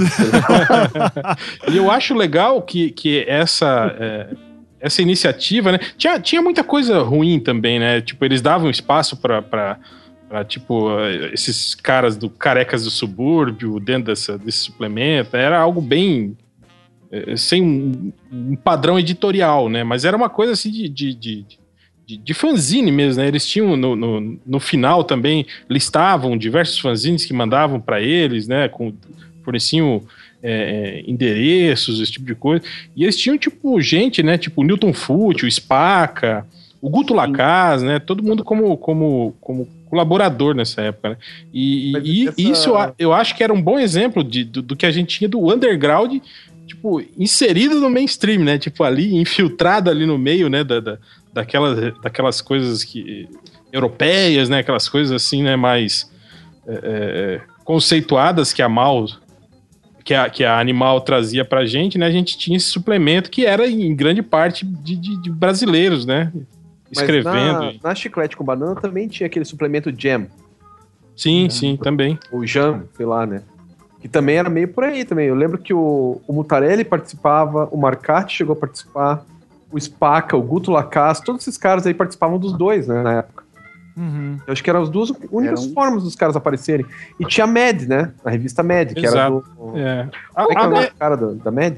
E eu acho legal que, que essa, é, essa iniciativa, né? Tinha, tinha muita coisa ruim também, né? Tipo, eles davam espaço pra, pra, pra tipo, esses caras do carecas do subúrbio dentro dessa, desse suplemento. Era algo bem... é, sem um, um padrão editorial, né? Mas era uma coisa assim de... de, de De, de fanzine mesmo, né? Eles tinham no, no, no final também, listavam diversos fanzines que mandavam para eles, né? Com, forneciam é, endereços, esse tipo de coisa. E eles tinham, tipo, gente, né? Tipo, o Newton Fute, o Spaca, o Guto Lacaz, né? Todo mundo como, como, como colaborador nessa época, né? E, Mas e essa- isso eu, a- eu acho que era um bom exemplo de, do, do que a gente tinha do underground, tipo, inserido no mainstream, né? Tipo, ali, infiltrado ali no meio, né? Da, da, daquelas, daquelas coisas que, europeias, né? Aquelas coisas assim, né? Mais é, é, conceituadas que a Mal, que a, que a Animal trazia pra gente, né? A gente tinha esse suplemento que era em grande parte de, de, de brasileiros, né? Escrevendo. Mas na, na Chiclete com Banana também tinha aquele suplemento Jam. Sim, sim, também. O Jam, sei lá, né? Que também era meio por aí também. Eu lembro que o, o Mutarelli participava, o Marcati chegou a participar, o Spaca, o Guto Lacaz, todos esses caras aí participavam dos dois, né, na época. Uhum. Eu acho que eram as duas únicas Eram- formas dos caras aparecerem. E tinha a Mad, né? A revista Mad, que era Exato. do... É. Como é que é A- o a- nome do cara do- da Mad?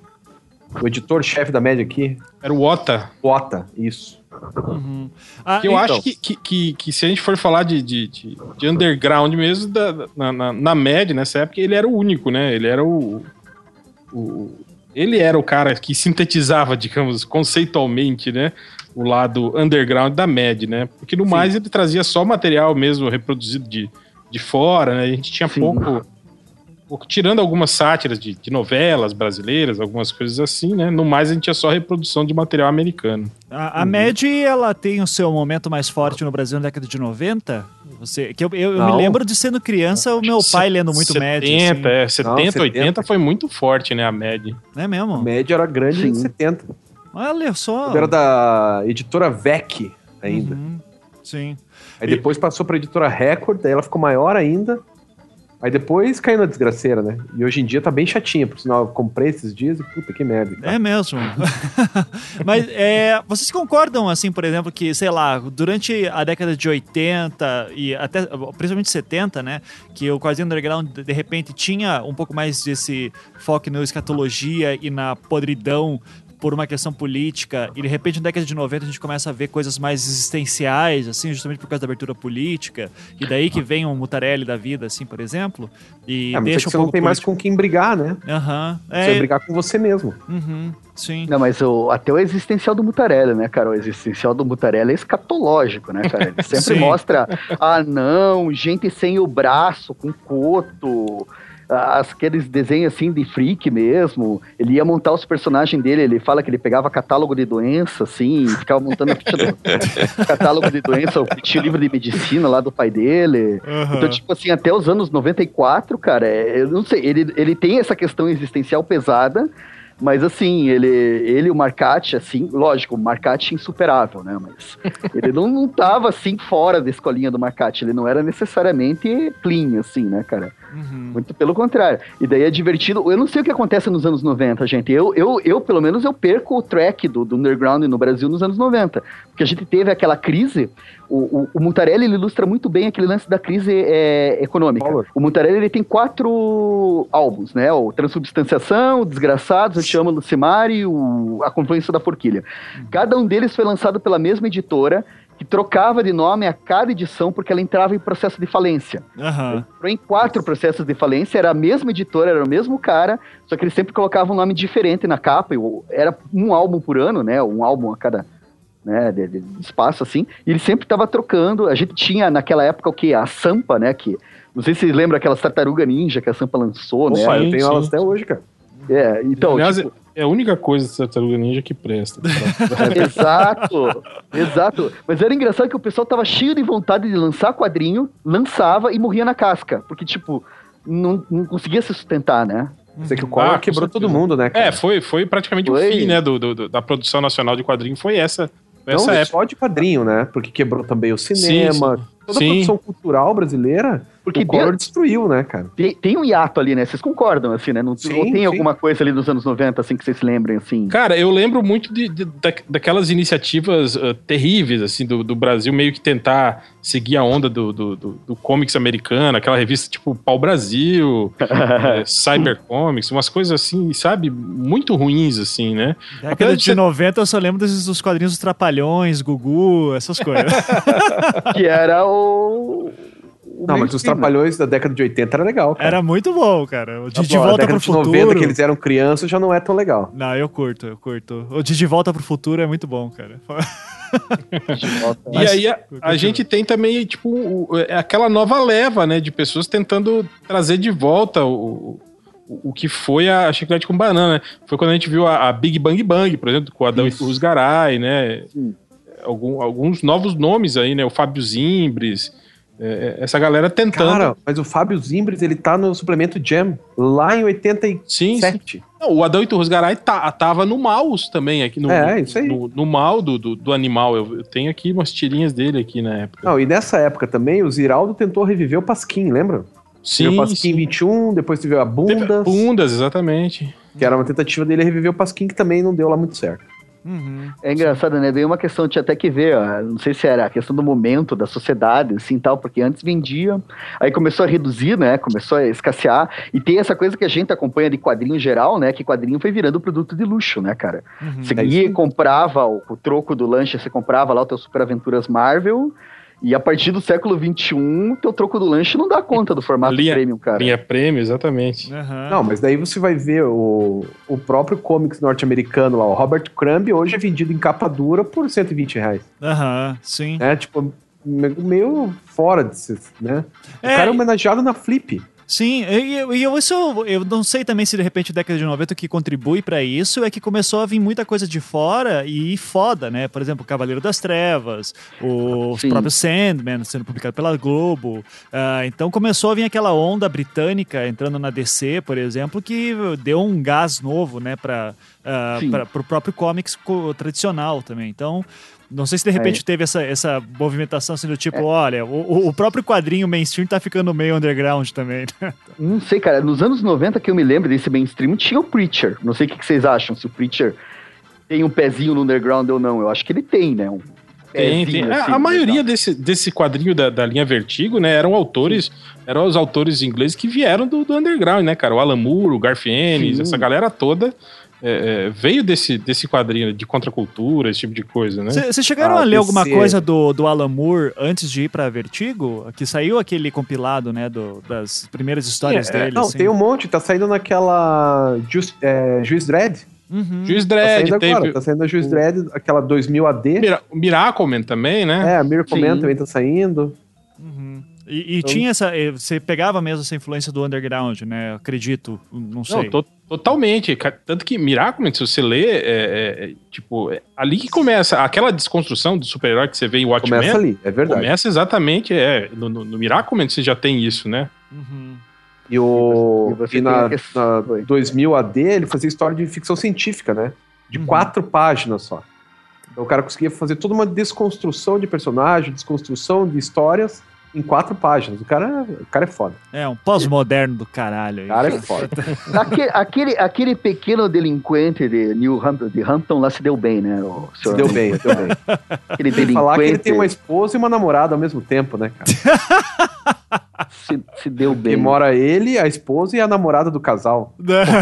O editor-chefe da Mad aqui? era o Ota. Ota, isso. Uhum. Ah, Que eu e- acho que, que, que, que se a gente for falar de, de, de, de underground mesmo, da, da- na, na, na média, nessa época, ele era o único, né? Ele era o, o. Ele era o cara que sintetizava, digamos, conceitualmente, né? O lado underground da Mad, né? Porque no Sim. mais ele trazia só material mesmo reproduzido de, de fora, né? A gente tinha Sim. pouco, pouco. Tirando algumas sátiras de, de novelas brasileiras, algumas coisas assim, né? No mais a gente tinha só reprodução de material americano. A, a Mad, ela tem o seu momento mais forte no Brasil na década de noventa? Você, que eu eu, eu me Não. lembro de sendo criança, o meu pai lendo muito Mad. setenta, Assim. é, setenta, setenta. oitenta foi muito forte, né? A Mad. Não é A mesmo? Mad era grande em Sim. setenta. Olha só. Era da editora V E C ainda. Uhum. Sim. Aí depois passou pra editora Record, aí ela ficou maior ainda. Aí depois caiu na desgraceira, né? E hoje em dia tá bem chatinha, por sinal, eu comprei esses dias e puta que merda. cara. É mesmo. Mas é, vocês concordam, assim, por exemplo, que, sei lá, durante a década de oitenta e até, principalmente setenta, né, que o quadrinho underground, de repente, tinha um pouco mais desse foco na escatologia e na podridão por uma questão política, e de repente na década de noventa a gente começa a ver coisas mais existenciais, assim, justamente por causa da abertura política, e daí que vem um Mutarelli da vida, assim, por exemplo, e É, mas é deixa que um você não pouco tem mais político. com quem brigar, né? Aham. Você vai É, brigar com você mesmo. uhum, sim. Não, mas o, até o existencial do Mutarelli, né, cara? O existencial do Mutarelli é escatológico, né, cara? Ele sempre Sim. mostra, ah, não, gente sem o braço, com coto, ah, aqueles desenhos assim de freak mesmo. Ele ia montar os personagens dele, ele fala que ele pegava catálogo de doença, assim, e ficava montando a ficha do catálogo de doença, tinha o livro de medicina lá do pai dele. Aham. Então, tipo assim, até os anos noventa e quatro, cara, é, eu não sei, ele, ele tem essa questão existencial pesada, mas assim, ele, ele e o Marcati, assim, lógico, o Marcati insuperável, né, mas ele não, não tava, assim, fora da escolinha do Marcati, ele não era necessariamente clean, assim, né, cara, Uhum. muito pelo contrário, e daí é divertido, eu não sei o que acontece nos anos noventa, gente, eu, eu, eu pelo menos, eu perco o track do, do underground no Brasil nos anos noventa, porque a gente teve aquela crise, o, o, o Mutarelli, ele ilustra muito bem aquele lance da crise é, econômica. Paulo. O Mutarelli, ele tem quatro álbuns, né? O Transubstanciação, o Desgraçados, o Te Amo, Lucimar e o A Confluência da Forquilha. Cada um deles foi lançado pela mesma editora, que trocava de nome a cada edição porque ela entrava em processo de falência. Aham. Entrou em quatro processos de falência, era a mesma editora, era o mesmo cara, só que eles sempre colocavam um nome diferente na capa, e o- era um álbum por ano, né? Um álbum a cada né, de, de espaço assim, e ele sempre tava trocando. A gente tinha naquela época o que? A Sampa, né, que não sei se vocês lembram aquelas tartaruga ninja que a Sampa lançou, né? Opa, eu Sim, tenho sim. elas até hoje, cara. É, então, Aliás, tipo, é a única coisa da Tartaruga Ninja que presta. exato, exato. Mas era engraçado que o pessoal tava cheio de vontade de lançar quadrinho, lançava e morria na casca, porque tipo, não, não conseguia se sustentar, né? Sei que o Collor Ah, com quebrou certeza. todo mundo, né, cara? É, foi, foi praticamente Foi. o fim, né, do, do- da produção nacional de quadrinho, foi essa, foi Não essa época. só de quadrinho, né? Porque quebrou também o cinema, Sim, sim. toda Sim. a produção cultural brasileira, Porque o Collor deu- destruiu, né, cara? Tem, tem um hiato ali, né? Vocês concordam, assim, né? Não, Sim, ou tem sim. alguma coisa ali dos anos noventa, assim, que vocês se lembrem, assim? Cara, eu lembro muito de, de- da- daquelas iniciativas ah, terríveis, assim, do, do Brasil meio que tentar seguir a onda do, do, do, do comics americano, aquela revista tipo Pau Brasil, eh, Cyber Comics, umas coisas assim, sabe, muito ruins, assim, né? Década Apesar de ser- noventa eu só lembro desses, dos quadrinhos dos Trapalhões, Gugu, essas coisas. Que era o... o Não, mas os mainstream, né? Trapalhões da década de oitenta era legal, cara. Era muito bom, cara. O de, de Tá bom, a Volta década pro de noventa, Futuro. que eles eram crianças, já não é tão legal. Não, eu curto, eu curto. O de De Volta pro Futuro é muito bom, cara. E Mas- aí a, a gente tem também, tipo, o- é aquela nova leva, né, de pessoas tentando trazer de volta o, o, o que foi a Chiclete com Banana, né? Foi quando a gente viu a, a Big Bang Bang, por exemplo, com o Adão Isso. e Rusgaray, né? Sim. Algum, alguns novos nomes aí, né? O Fábio Zimbres, é, essa galera tentando... Cara, mas o Fábio Zimbres, ele tá no suplemento Jam, lá em oitenta e sete. sim, sim. Não, o Adão e Rusgaray tá, tava no Maus também, aqui no, É, no, isso aí. no, no mal do, do, do animal. Eu, eu tenho aqui umas tirinhas dele aqui na época. Não, e nessa época também, o Ziraldo tentou reviver o Pasquim, lembra? Teve o Pasquim vinte e um, depois teve a Bundas, Bundas, exatamente. que era uma tentativa dele reviver o Pasquim, que também não deu lá muito certo. Uhum. É engraçado, né? Veio uma questão, tinha até que ver, ó, não sei se era a questão do momento, da sociedade, assim, tal, porque antes vendia, aí começou a reduzir, né? Começou a escassear, e tem essa coisa que a gente acompanha de quadrinho em geral, né? Que quadrinho foi virando produto de luxo, né, cara? Uhum. Você É isso ia e aí. comprava o, o troco do lanche, você comprava lá o teu Super Aventuras Marvel, e a partir do século vinte e um, teu troco do lanche não dá conta do formato Linha- premium, cara. Linha prêmio, exatamente. Aham. Não, mas daí você vai ver o, o próprio comics norte-americano lá, o Robert Crumb, hoje é vendido em capa dura por cento e vinte reais. Aham, sim. É, tipo, me- meio fora desse, né? O É, cara é e- homenageado na Flip. Sim, e eu, e eu, isso, eu não sei também se de repente a década de noventa o que contribui pra isso é que começou a vir muita coisa de fora e foda, né? Por exemplo, Cavaleiro das Trevas, o Sim. próprio Sandman sendo publicado pela Globo. Ah, então começou a vir aquela onda britânica entrando na D C, por exemplo, que deu um gás novo, né, para Sim. o próprio comics co- tradicional também. Então, não sei se de repente É. teve essa, essa movimentação assim do tipo, olha, o, o próprio quadrinho mainstream tá ficando meio underground também, né? Não sei, cara. Nos anos noventa que eu me lembro desse mainstream, tinha o Preacher. Não sei o que que vocês acham, se o Preacher tem um pezinho no underground ou não. Eu acho que ele tem, né? Um Tem, pezinho, tem. A- assim, a maioria legal. desse, desse quadrinho da, da linha Vertigo, né, eram autores, eram os autores ingleses que vieram do, do underground, né, cara? O Alan Moore, o Garth Ennis, Sim. essa galera toda é, é, veio desse, desse quadrinho de contracultura, esse tipo de coisa, né? Vocês chegaram Ah, a ler alguma D C. coisa do, do Alan Moore antes de ir pra Vertigo? Que saiu aquele compilado, né, do, das primeiras histórias É, dele. não, assim. tem um monte, tá saindo naquela Just, é, Juiz Dredd. Uhum. Juiz Tá Dredd, saindo agora, teve tá saindo a Juiz Dredd, aquela dois mil A D. Mira- o Miracleman também, né? É, a Miracle Sim. Man também tá saindo. Uhum. E, e Então- tinha essa. eh, Você pegava mesmo essa influência do underground, né? Acredito, não sei. Não, to- totalmente. Ca- Tanto que Miracleman, se você lê, é, é, é, tipo, é ali que começa aquela desconstrução do super-herói que você vê em Watchmen. Começa ali, é verdade. Começa exatamente, é. No, no, no Miracleman você já tem isso, né? Uhum. E, o, E você e tem na, a questão- na dois mil A D ele fazia história de ficção científica, né? De Uhum. quatro páginas só. Então o cara conseguia fazer toda uma desconstrução de personagem, desconstrução de histórias em quatro páginas. O cara, o cara é foda. É, um pós-moderno do caralho. aí. O cara é foda. Aquele, aquele, aquele pequeno delinquente de New Hampton, de Hampton lá se deu bem, né? O Se senhor? deu bem, deu bem. Aquele Tem que falar que ele delinquente tem uma esposa e uma namorada ao mesmo tempo, né, cara? se, se deu Porque bem. mora ele, a esposa e a namorada do casal.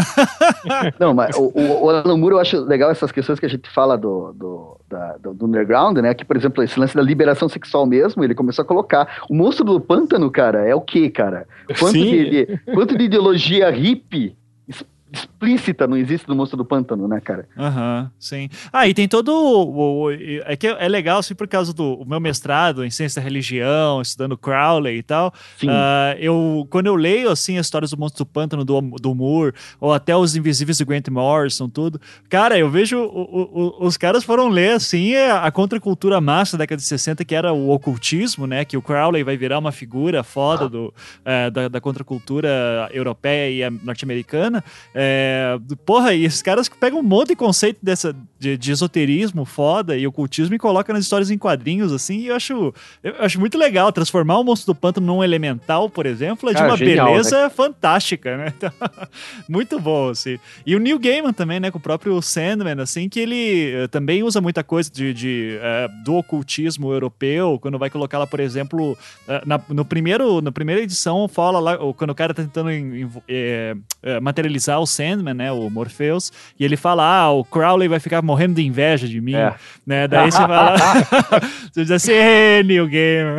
Não, mas o, o, o Alan Moore, eu acho legal essas questões que a gente fala do, do, da- do, do underground, né? Que, por exemplo, esse lance da liberação sexual mesmo, ele começou a colocar. O monstro do pântano, cara, é o quê, cara? Quanto, Sim. de, de- quanto de ideologia hippie es- explícita não existe no Monstro do Pântano, né, cara? Aham, uhum, sim. Ah, e tem todo o, o, é que é legal, assim, por causa do meu mestrado em ciência da religião, estudando Crowley e tal. Sim. Uh, eu, quando eu leio, assim, as histórias do Monstro do Pântano, do, do Moore, ou até Os Invisíveis do Grant Morrison, tudo, cara, eu vejo o, o, os caras foram ler, assim, a contracultura massa da década de sessenta, que era o ocultismo, né, que o Crowley vai virar uma figura foda do, uh, da, da contracultura europeia e norte-americana. É, porra, e esses caras pegam um monte de conceito dessa, de, de esoterismo foda e ocultismo e colocam nas histórias em quadrinhos, assim, e eu acho, eu acho muito legal transformar o Monstro do Pântano num elemental, por exemplo, é de Cara, uma genial, beleza né? fantástica, né? Então, muito bom, assim. E o Neil Gaiman também, né, com o próprio Sandman, assim, que ele uh, também usa muita coisa de, de, uh, do ocultismo europeu, quando vai colocar lá, por exemplo, uh, na, no primeiro, na primeira edição, fala lá, quando o cara tá tentando em, em, é, é, materializar o Sandman, né, o Morpheus, e ele fala, ah, o Crowley vai ficar morrendo de inveja de mim, é. né, daí você fala, você diz assim, hey, Neil Gaiman,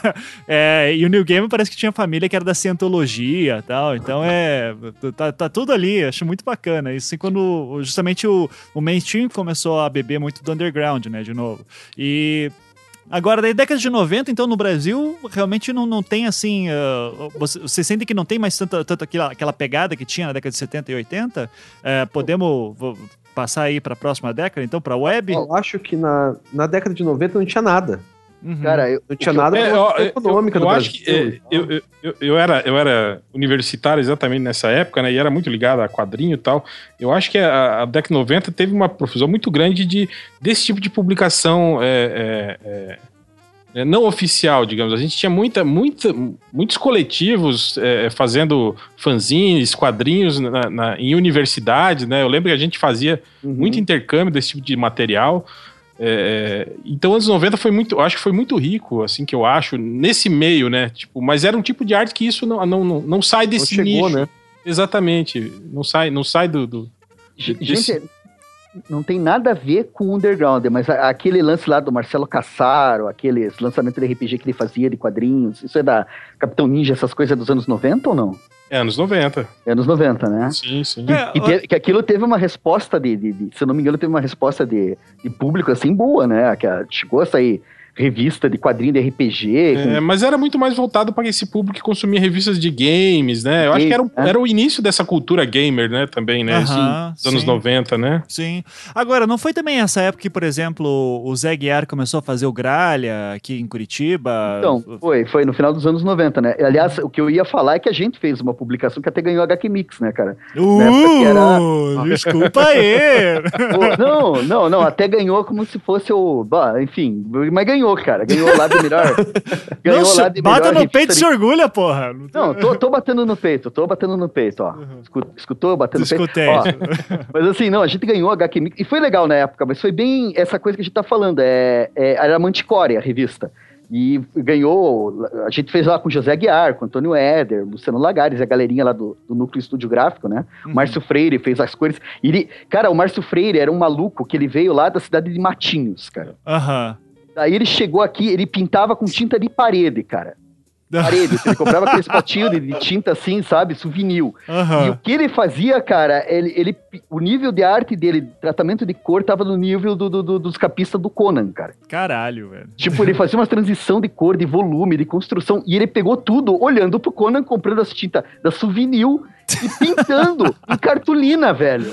é, e o Neil Gaiman parece que tinha família que era da cientologia e tal, então é, tá, tá tudo ali, acho muito bacana, isso assim, quando justamente o, o mainstream começou a beber muito do underground, né, de novo, e... Agora, da década de noventa, então, no Brasil, realmente não, não tem, assim... Uh, você, você sente que não tem mais tanta, tanta aquela, aquela pegada que tinha na década de setenta e oitenta? Uh, podemos vou, passar aí para a próxima década, então, para a web? Eu acho que na, na década de noventa não tinha nada. Uhum. Cara, eu, não tinha nada é, eu, eu, econômica eu, do eu Brasil. Acho que, é, eu, eu, eu, era, eu era universitário exatamente nessa época, né? E era muito ligado a quadrinho e tal. Eu acho que a, a década de noventa teve uma profusão muito grande de, desse tipo de publicação... É, é, é, não oficial, digamos. A gente tinha muita, muita, muitos coletivos é, fazendo fanzines, quadrinhos na, na, em universidade, né? Eu lembro que a gente fazia uhum. muito intercâmbio desse tipo de material. É, então, anos noventa foi muito, eu acho que foi muito rico, assim, que eu acho, nesse meio, né? Tipo, mas era um tipo de arte que isso não, não, não, não sai desse não chegou, nicho. Né? Exatamente. Não sai, não sai do... do gente, desse... não tem nada a ver com o underground, mas aquele lance lá do Marcelo Cassaro, aqueles lançamentos de R P G que ele fazia de quadrinhos, isso é da Capitão Ninja, essas coisas dos anos noventa ou não? É anos noventa. É anos noventa, né? Sim, sim. Que, é, que, te, que aquilo teve uma resposta de, de, de, se eu não me engano, teve uma resposta de, de público assim boa, né? Que chegou a sair revista de quadrinho de R P G. Com... É, mas era muito mais voltado para esse público que consumia revistas de games, né? Eu Game, acho que era, um, é. era o início dessa cultura gamer, né? Também, né? Uh-huh, dos anos noventa, né? Sim. Agora, não foi também essa época que, por exemplo, o Zé Guiar começou a fazer o Gralha aqui em Curitiba? Então, foi. Foi no final dos anos noventa, né? Aliás, o que eu ia falar é que a gente fez uma publicação que até ganhou H Q Mix, né, cara? Uh, era... Desculpa aí! Não, não, não. Até ganhou como se fosse o... Bah, enfim, mas ganhou. Cara, ganhou lá de melhor. Ganhou não, lá de bata melhor no peito e se orgulha, porra. Não, tô, tô batendo no peito, tô batendo no peito, ó. Uhum. Escutou batendo Escutei. no peito? Ó, mas assim, não, a gente ganhou a H Q Mix, e foi legal na época, mas foi bem essa coisa que a gente tá falando, é, é, era Manticore, a revista. E ganhou, a gente fez lá com José Aguiar, com Antônio Éder, Luciano Lagares, a galerinha lá do, do Núcleo Estúdio Gráfico, né? Uhum. Márcio Freire fez as cores. E ele, cara, o Márcio Freire era um maluco que ele veio lá da cidade de Matinhos, cara. Aham. Uhum. Daí ele chegou aqui, ele pintava com tinta de parede, cara. Parede, ele comprava aqueles potinhos de, de tinta assim, sabe, souvenir. Uhum. E o que ele fazia, cara, ele, ele, o nível de arte dele, tratamento de cor, tava no nível do, do, do, dos capistas do Conan, cara. Caralho, velho. Tipo, ele fazia uma transição de cor, de volume, de construção, e ele pegou tudo olhando pro Conan, comprando as tintas da souvenir e pintando em cartolina, velho.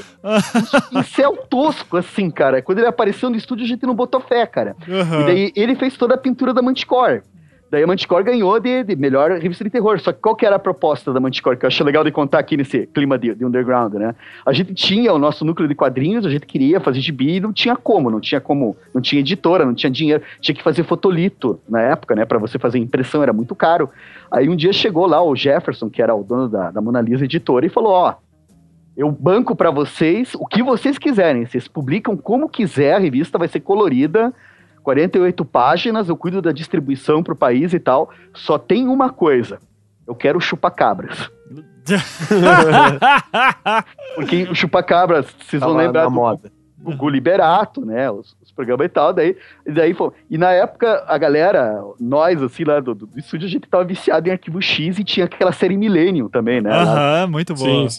Em céu tosco, assim, cara. Quando ele apareceu no estúdio, a gente não botou fé, cara. Uhum. E daí ele fez toda a pintura da Manticore. Daí a Manticore ganhou de, de melhor revista de terror. Só que qual que era a proposta da Manticore? Que eu acho legal de contar aqui nesse clima de, de underground, né? A gente tinha o nosso núcleo de quadrinhos, a gente queria fazer gibi e não tinha como, não tinha como, não tinha editora, não tinha dinheiro, tinha que fazer fotolito na época, né? Pra você fazer impressão, era muito caro. Aí um dia chegou lá o Jefferson, que era o dono da, da Mona Lisa Editora, e falou, ó, eu banco pra vocês o que vocês quiserem, vocês publicam como quiser, a revista vai ser colorida, quarenta e oito páginas, eu cuido da distribuição pro país e tal, só tem uma coisa, eu quero chupacabras. Porque o chupacabras, vocês vão lembrar do Gugu Liberato, né, os, os programas e tal, daí, e daí foi, e na época a galera, nós assim lá do, do estúdio, a gente tava viciado em Arquivo X e tinha aquela série Millennium também, né? Aham, uh-huh, muito boa. Sim, sim.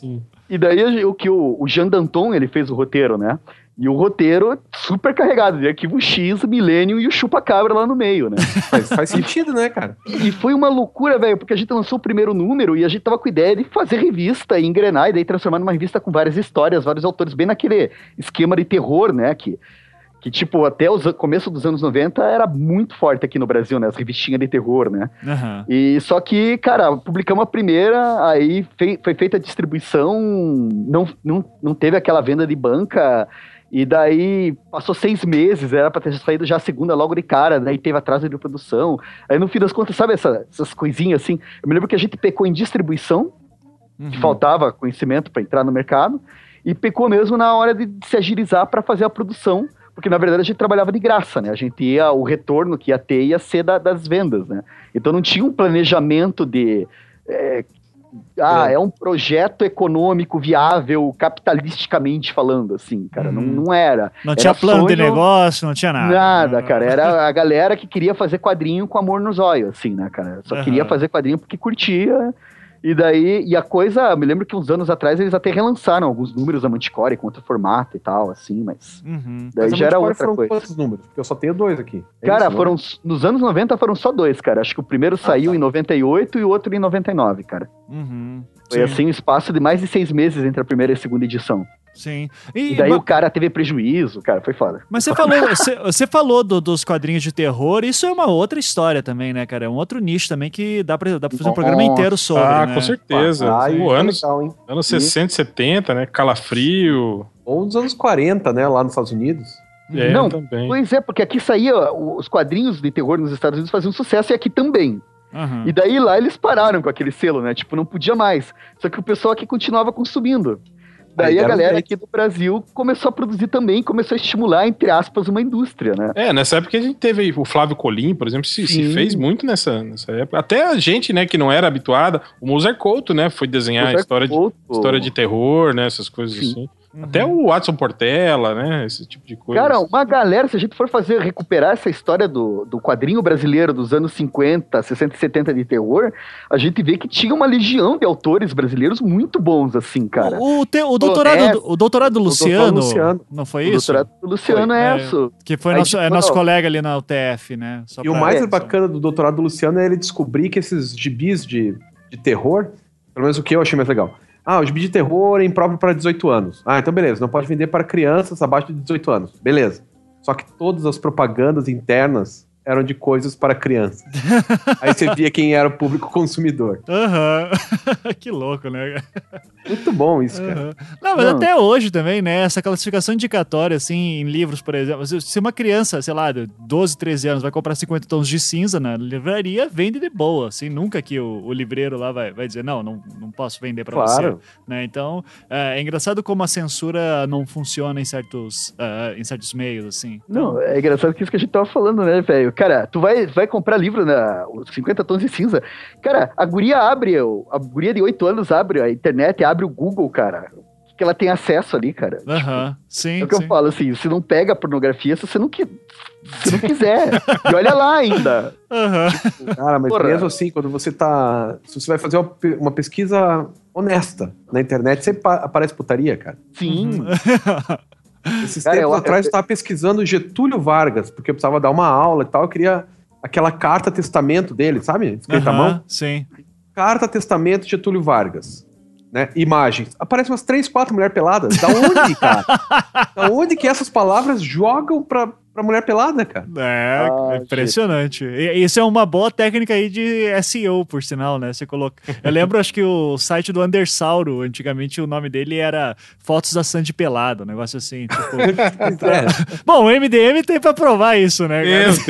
E daí o que o, o Jean Danton, ele fez o roteiro, né? E o roteiro super carregado de Arquivo X, Millennium e o Chupa-Cabra lá no meio, né? Faz, faz sentido, né, cara? E foi uma loucura, velho, porque a gente lançou o primeiro número e a gente tava com a ideia de fazer revista e engrenar, e daí transformar numa revista com várias histórias, vários autores, bem naquele esquema de terror, né? Que, que tipo, até o começo dos anos noventa era muito forte aqui no Brasil, né? As revistinhas de terror, né? Uhum. E só que, cara, publicamos a primeira, aí fei, foi feita a distribuição, não, não, não teve aquela venda de banca. E daí, passou seis meses, era pra ter saído já a segunda logo de cara, daí teve atraso de produção. Aí, no fim das contas, sabe essa, essas coisinhas assim? Eu me lembro que a gente pecou em distribuição, uhum. que faltava conhecimento para entrar no mercado, e pecou mesmo na hora de se agilizar para fazer a produção, porque, na verdade, a gente trabalhava de graça, né? A gente ia, o retorno que ia ter ia ser da, das vendas, né? Então, não tinha um planejamento de... É, Ah, é. é um projeto econômico viável, capitalisticamente falando, assim, cara, hum. não, não era. Não era tinha plano sonho, de negócio, não tinha nada. Nada, cara, era a galera que queria fazer quadrinho com amor nos olhos, assim, né, cara, só uhum. queria fazer quadrinho porque curtia, e daí, e a coisa, me lembro que uns anos atrás eles até relançaram alguns números da Manticore com outro formato e tal, assim, mas uhum. daí mas já era outra foram coisa. Quantos números? Porque eu só tenho dois aqui. É cara, isso, foram, nos anos noventa foram só dois, cara, acho que o primeiro ah, saiu tá. em noventa e oito e o outro em noventa e nove, cara. Uhum. Foi Sim. assim um espaço de mais de seis meses entre a primeira e a segunda edição. Sim. E, e daí mas... o cara teve prejuízo, cara, foi foda. Mas você falou, você, você falou do, dos quadrinhos de terror, isso é uma outra história também, né, cara? É um outro nicho também que dá pra, dá pra fazer um programa inteiro sobre, Ah, né? com certeza. Ah, Pô, anos, legal, hein? anos sessenta, setenta, né? Calafrio. Ou dos anos quarenta, né, lá nos Estados Unidos. É, Não, também. Pois é, porque aqui saía, os quadrinhos de terror nos Estados Unidos faziam sucesso e aqui também. Uhum. E daí lá eles pararam com aquele selo, né? Tipo, não podia mais. Só que o pessoal aqui continuava consumindo. Daí a galera aqui do Brasil começou a produzir também, começou a estimular, entre aspas, uma indústria, né? É, nessa época a gente teve o Flávio Colim, por exemplo, se, se fez muito nessa, nessa época. Até a gente, né, que não era habituada, o Mozart Couto, né, foi desenhar a história de, história de terror, né, essas coisas Sim. assim. Uhum. Até o Watson Portela, né? Esse tipo de coisa. Cara, uma galera, se a gente for fazer, recuperar essa história do, do quadrinho brasileiro dos anos cinquenta, sessenta e setenta de terror, a gente vê que tinha uma legião de autores brasileiros muito bons, assim, cara. O, o, te, o, doutorado, é, o doutorado do Luciano, Luciano, não foi o isso? O doutorado do Luciano foi, é isso. Que foi nosso, é nosso colega ali na U T F, né? Só e o mais é, bacana do doutorado do Luciano é ele descobrir que esses gibis de, de terror, pelo menos o que eu achei mais legal, ah, o gibi de terror é impróprio para dezoito anos. Ah, então beleza, não pode vender para crianças abaixo de dezoito anos. Beleza. Só que todas as propagandas internas eram de coisas para crianças. Aí você via quem era o público consumidor. Aham. Uhum. Que louco, né? Muito bom isso, cara. Uhum. Não, mas Não. até hoje também, né? Essa classificação indicatória, assim, em livros, por exemplo. Se uma criança, sei lá, de doze, treze anos vai comprar cinquenta tons de cinza na livraria, vende de boa, assim. Nunca que o, o livreiro lá vai, vai dizer, não, não, não posso vender pra claro. você. Né? Então, é, é engraçado como a censura não funciona em certos, uh, em certos meios, assim. Então, não, é engraçado que isso que a gente tava falando, né, velho? Cara, tu vai, vai comprar livro, né, os cinquenta tons de cinza. Cara, a guria abre, a guria de oito anos abre a internet, abre o Google, cara. Que ela tem acesso ali, cara. Aham, tipo, sim. É o que sim. eu falo, assim, você não pega a pornografia se você não, que, se não quiser. E olha lá ainda. Aham. Tipo, cara, mas Porra. mesmo assim, quando você tá... Se você vai fazer uma, uma pesquisa honesta na internet, sempre aparece putaria, cara. Sim. Esses cara, tempos eu, atrás eu, eu tava pesquisando Getúlio Vargas, porque eu precisava dar uma aula e tal, eu queria aquela carta testamento dele, sabe? Escrita uhum, à mão. Sim. Carta testamento Getúlio Vargas. Né? Imagens. Aparecem umas três, quatro mulheres peladas. Da onde, cara? Da onde que essas palavras jogam pra, pra mulher pelada, cara? É, ah, impressionante. E, isso é uma boa técnica aí de S E O, por sinal, né? Você coloca... Eu lembro, acho que o site do Undersauro, antigamente o nome dele era Fotos da Sandy Pelada, um negócio assim. Tipo... é. Bom, o M D M tem pra provar isso, né? Meu Deus.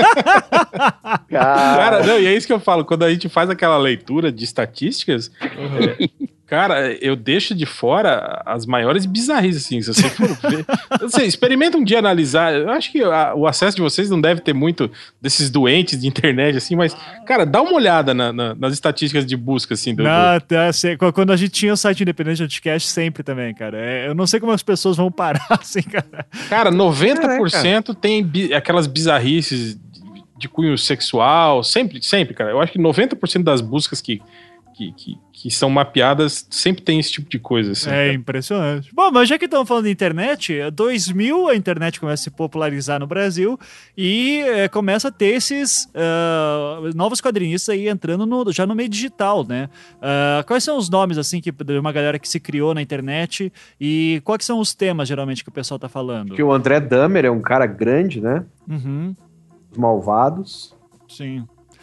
Cara, não, e é isso que eu falo. Quando a gente faz aquela leitura de estatísticas... Uhum. Cara, eu deixo de fora as maiores bizarrices, assim, se você for ver. Eu sei, experimenta um dia analisar. Eu acho que a, o acesso de vocês não deve ter muito desses doentes de internet, assim, mas, cara, dá uma olhada na, na, nas estatísticas de busca, assim. Do, não, tá, sei, quando a gente tinha o site independente do podcast, sempre também, cara. É, eu não sei como as pessoas vão parar, assim, cara. Cara, noventa por cento tem bi, aquelas bizarrices de, de cunho sexual, sempre, sempre, cara. Eu acho que noventa por cento das buscas que que, que, que são mapeadas, sempre tem esse tipo de coisa. Assim, É cara. impressionante. Bom, mas já que estamos falando de internet, em dois mil a internet começa a se popularizar no Brasil e é, começa a ter esses uh, novos quadrinistas aí entrando no, já no meio digital, né? Uh, quais são os nomes, assim, que, de uma galera que se criou na internet e quais são os temas, geralmente, que o pessoal tá falando? Que o André Dahmer é um cara grande, né? Uhum, Os Malvados. sim.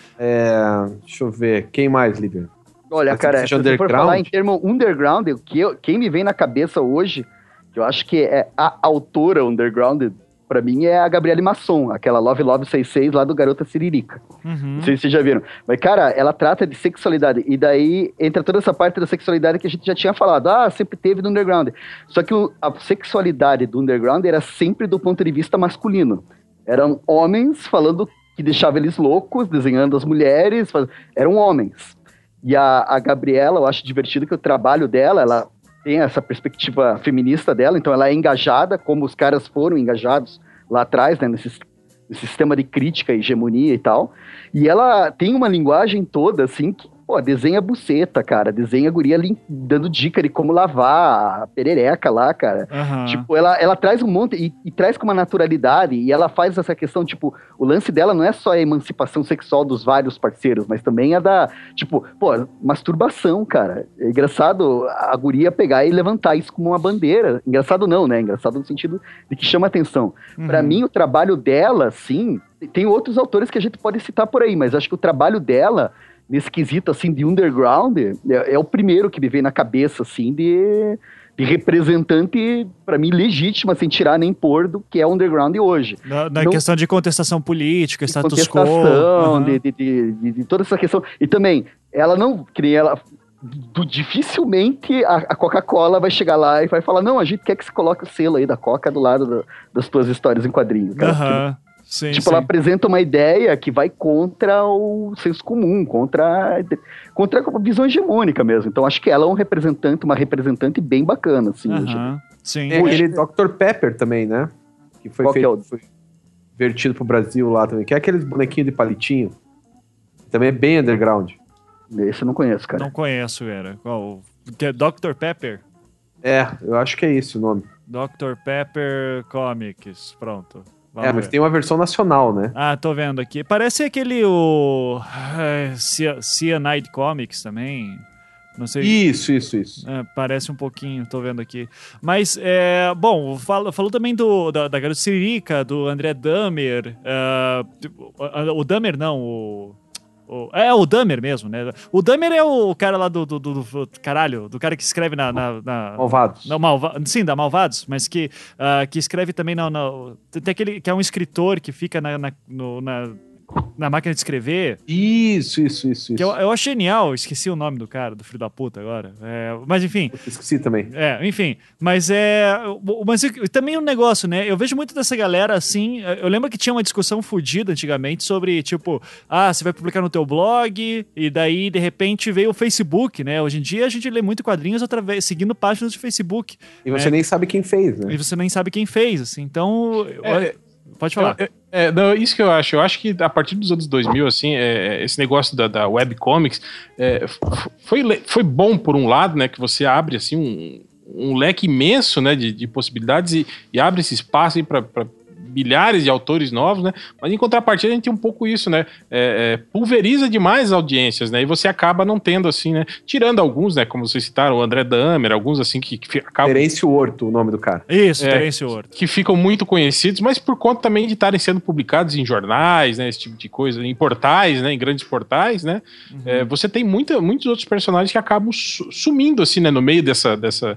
É, deixa eu ver. Quem mais, Lívia? Olha, Mas cara, você se for você for underground? falar em termo underground, o que eu- quem me vem na cabeça hoje, que eu acho que é a autora underground, pra mim, é a Gabriele Masson, aquela Love Love sessenta e seis lá do Garota Siririca. Uhum. Não sei se vocês já viram. Mas, cara, ela trata de sexualidade. E daí entra toda essa parte da sexualidade que a gente já tinha falado. Ah, sempre teve no underground. Só que o- a sexualidade do underground era sempre do ponto de vista masculino. Eram homens falando que deixava eles loucos, desenhando as mulheres. faz- Eram homens. E a, a Gabriela, eu acho divertido que o trabalho dela, ela tem essa perspectiva feminista dela, então ela é engajada, como os caras foram engajados lá atrás, né, nesse, nesse sistema de crítica, hegemonia e tal. E ela tem uma linguagem toda, assim, que, pô, desenha buceta, cara, desenha a guria lim- dando dica de como lavar a perereca lá, cara. Aham. Tipo, ela, ela traz um monte, e, e traz com uma naturalidade, e ela faz essa questão, tipo, o lance dela não é só a emancipação sexual dos vários parceiros, mas também a da, tipo, pô, masturbação, cara. É engraçado a guria pegar e levantar isso como uma bandeira. Engraçado não, né? Engraçado no sentido de que chama atenção. Uhum. Pra mim, o trabalho dela, sim, tem outros autores que a gente pode citar por aí, mas acho que o trabalho dela, nesse quesito, assim, de underground, é, é o primeiro que me veio na cabeça, assim, de, de representante, pra mim, legítima, sem tirar nem pôr do que é o underground hoje. Na, na Não- questão de contestação política, de status quo. contestação, Aham. de, de, de, de- de toda essa questão. E também, ela não, que nem ela, do- dificilmente a, a Coca-Cola vai chegar lá e vai falar, não, a gente quer que você coloque o selo aí da Coca do lado do- das tuas histórias em quadrinhos. cara. Aham. Sim, Tipo, sim. ela apresenta uma ideia que vai contra o senso comum, contra, contra a visão hegemônica mesmo. Então, acho que ela é um representante, uma representante bem bacana, assim. hoje. Aham. Sim. Tem aquele doutor Pepper também, né? Que foi, Qual que é feito, o- foi vertido pro Brasil lá também. Que é aqueles bonequinhos de palitinho. Também é bem underground. Esse eu não conheço, cara. Não conheço, era. Qual? Que é doutor Pepper? É, eu acho que é isso o nome. doutor Pepper Comics. Pronto. Vamos é, mas ver. tem uma versão nacional, né? Ah, tô vendo aqui. Parece aquele o é, Cia- Cyanide Comics também. Não sei. Isso, isso, isso. É, parece um pouquinho, tô vendo aqui. Mas, é, bom, falo, falou também do, da, da Garota Siririca, do André Dahmer. ah, o, o Dahmer não, o, o- É, o Dahmer mesmo, né? O Dahmer é o cara lá do... do, do- do- caralho, do cara que escreve na... na, na Malvados. não, Malva sim, da Malvados, mas que, ah, que escreve também na, na... Tem aquele que é um escritor que fica na, na, no- na, na máquina de escrever... Isso, isso, isso, isso. Que eu, eu acho genial, esqueci o nome do cara, do filho da puta agora. É, mas enfim, Eu esqueci também. é, enfim. Mas é. o- Mas eu- também um negócio, né? Eu vejo muito dessa galera assim. Eu lembro que tinha uma discussão fodida antigamente sobre, tipo, ah, você vai publicar no teu blog, e daí, de repente, veio o Facebook, né? Hoje em dia a gente lê muito quadrinhos através, seguindo páginas de Facebook. E você É. nem sabe quem fez, né? E você nem sabe quem fez, assim. Então. É, pode falar. É, é, não, isso que eu acho. Eu acho que a partir dos anos dois mil, assim, é, esse negócio da, da webcomics é, f- foi, le- foi bom por um lado, né? Que você abre assim um, um leque imenso, né, de, de possibilidades e, e abre esse espaço para milhares de autores novos, né? Mas em contrapartida a gente tem um pouco isso, né? É, é, pulveriza demais as audiências, né? E você acaba não tendo assim, né? Tirando alguns, né? Como vocês citaram, o André Dahmer, alguns assim que, que fi- acabam Terêncio Horto, o nome do cara. Isso, é. Terêncio Horto. que ficam muito conhecidos, mas por conta também de estarem sendo publicados em jornais, né, esse tipo de coisa, em portais, né, em grandes portais, né, é, você tem muita, muitos outros personagens que acabam su- sumindo, assim, né, no meio dessa, dessa,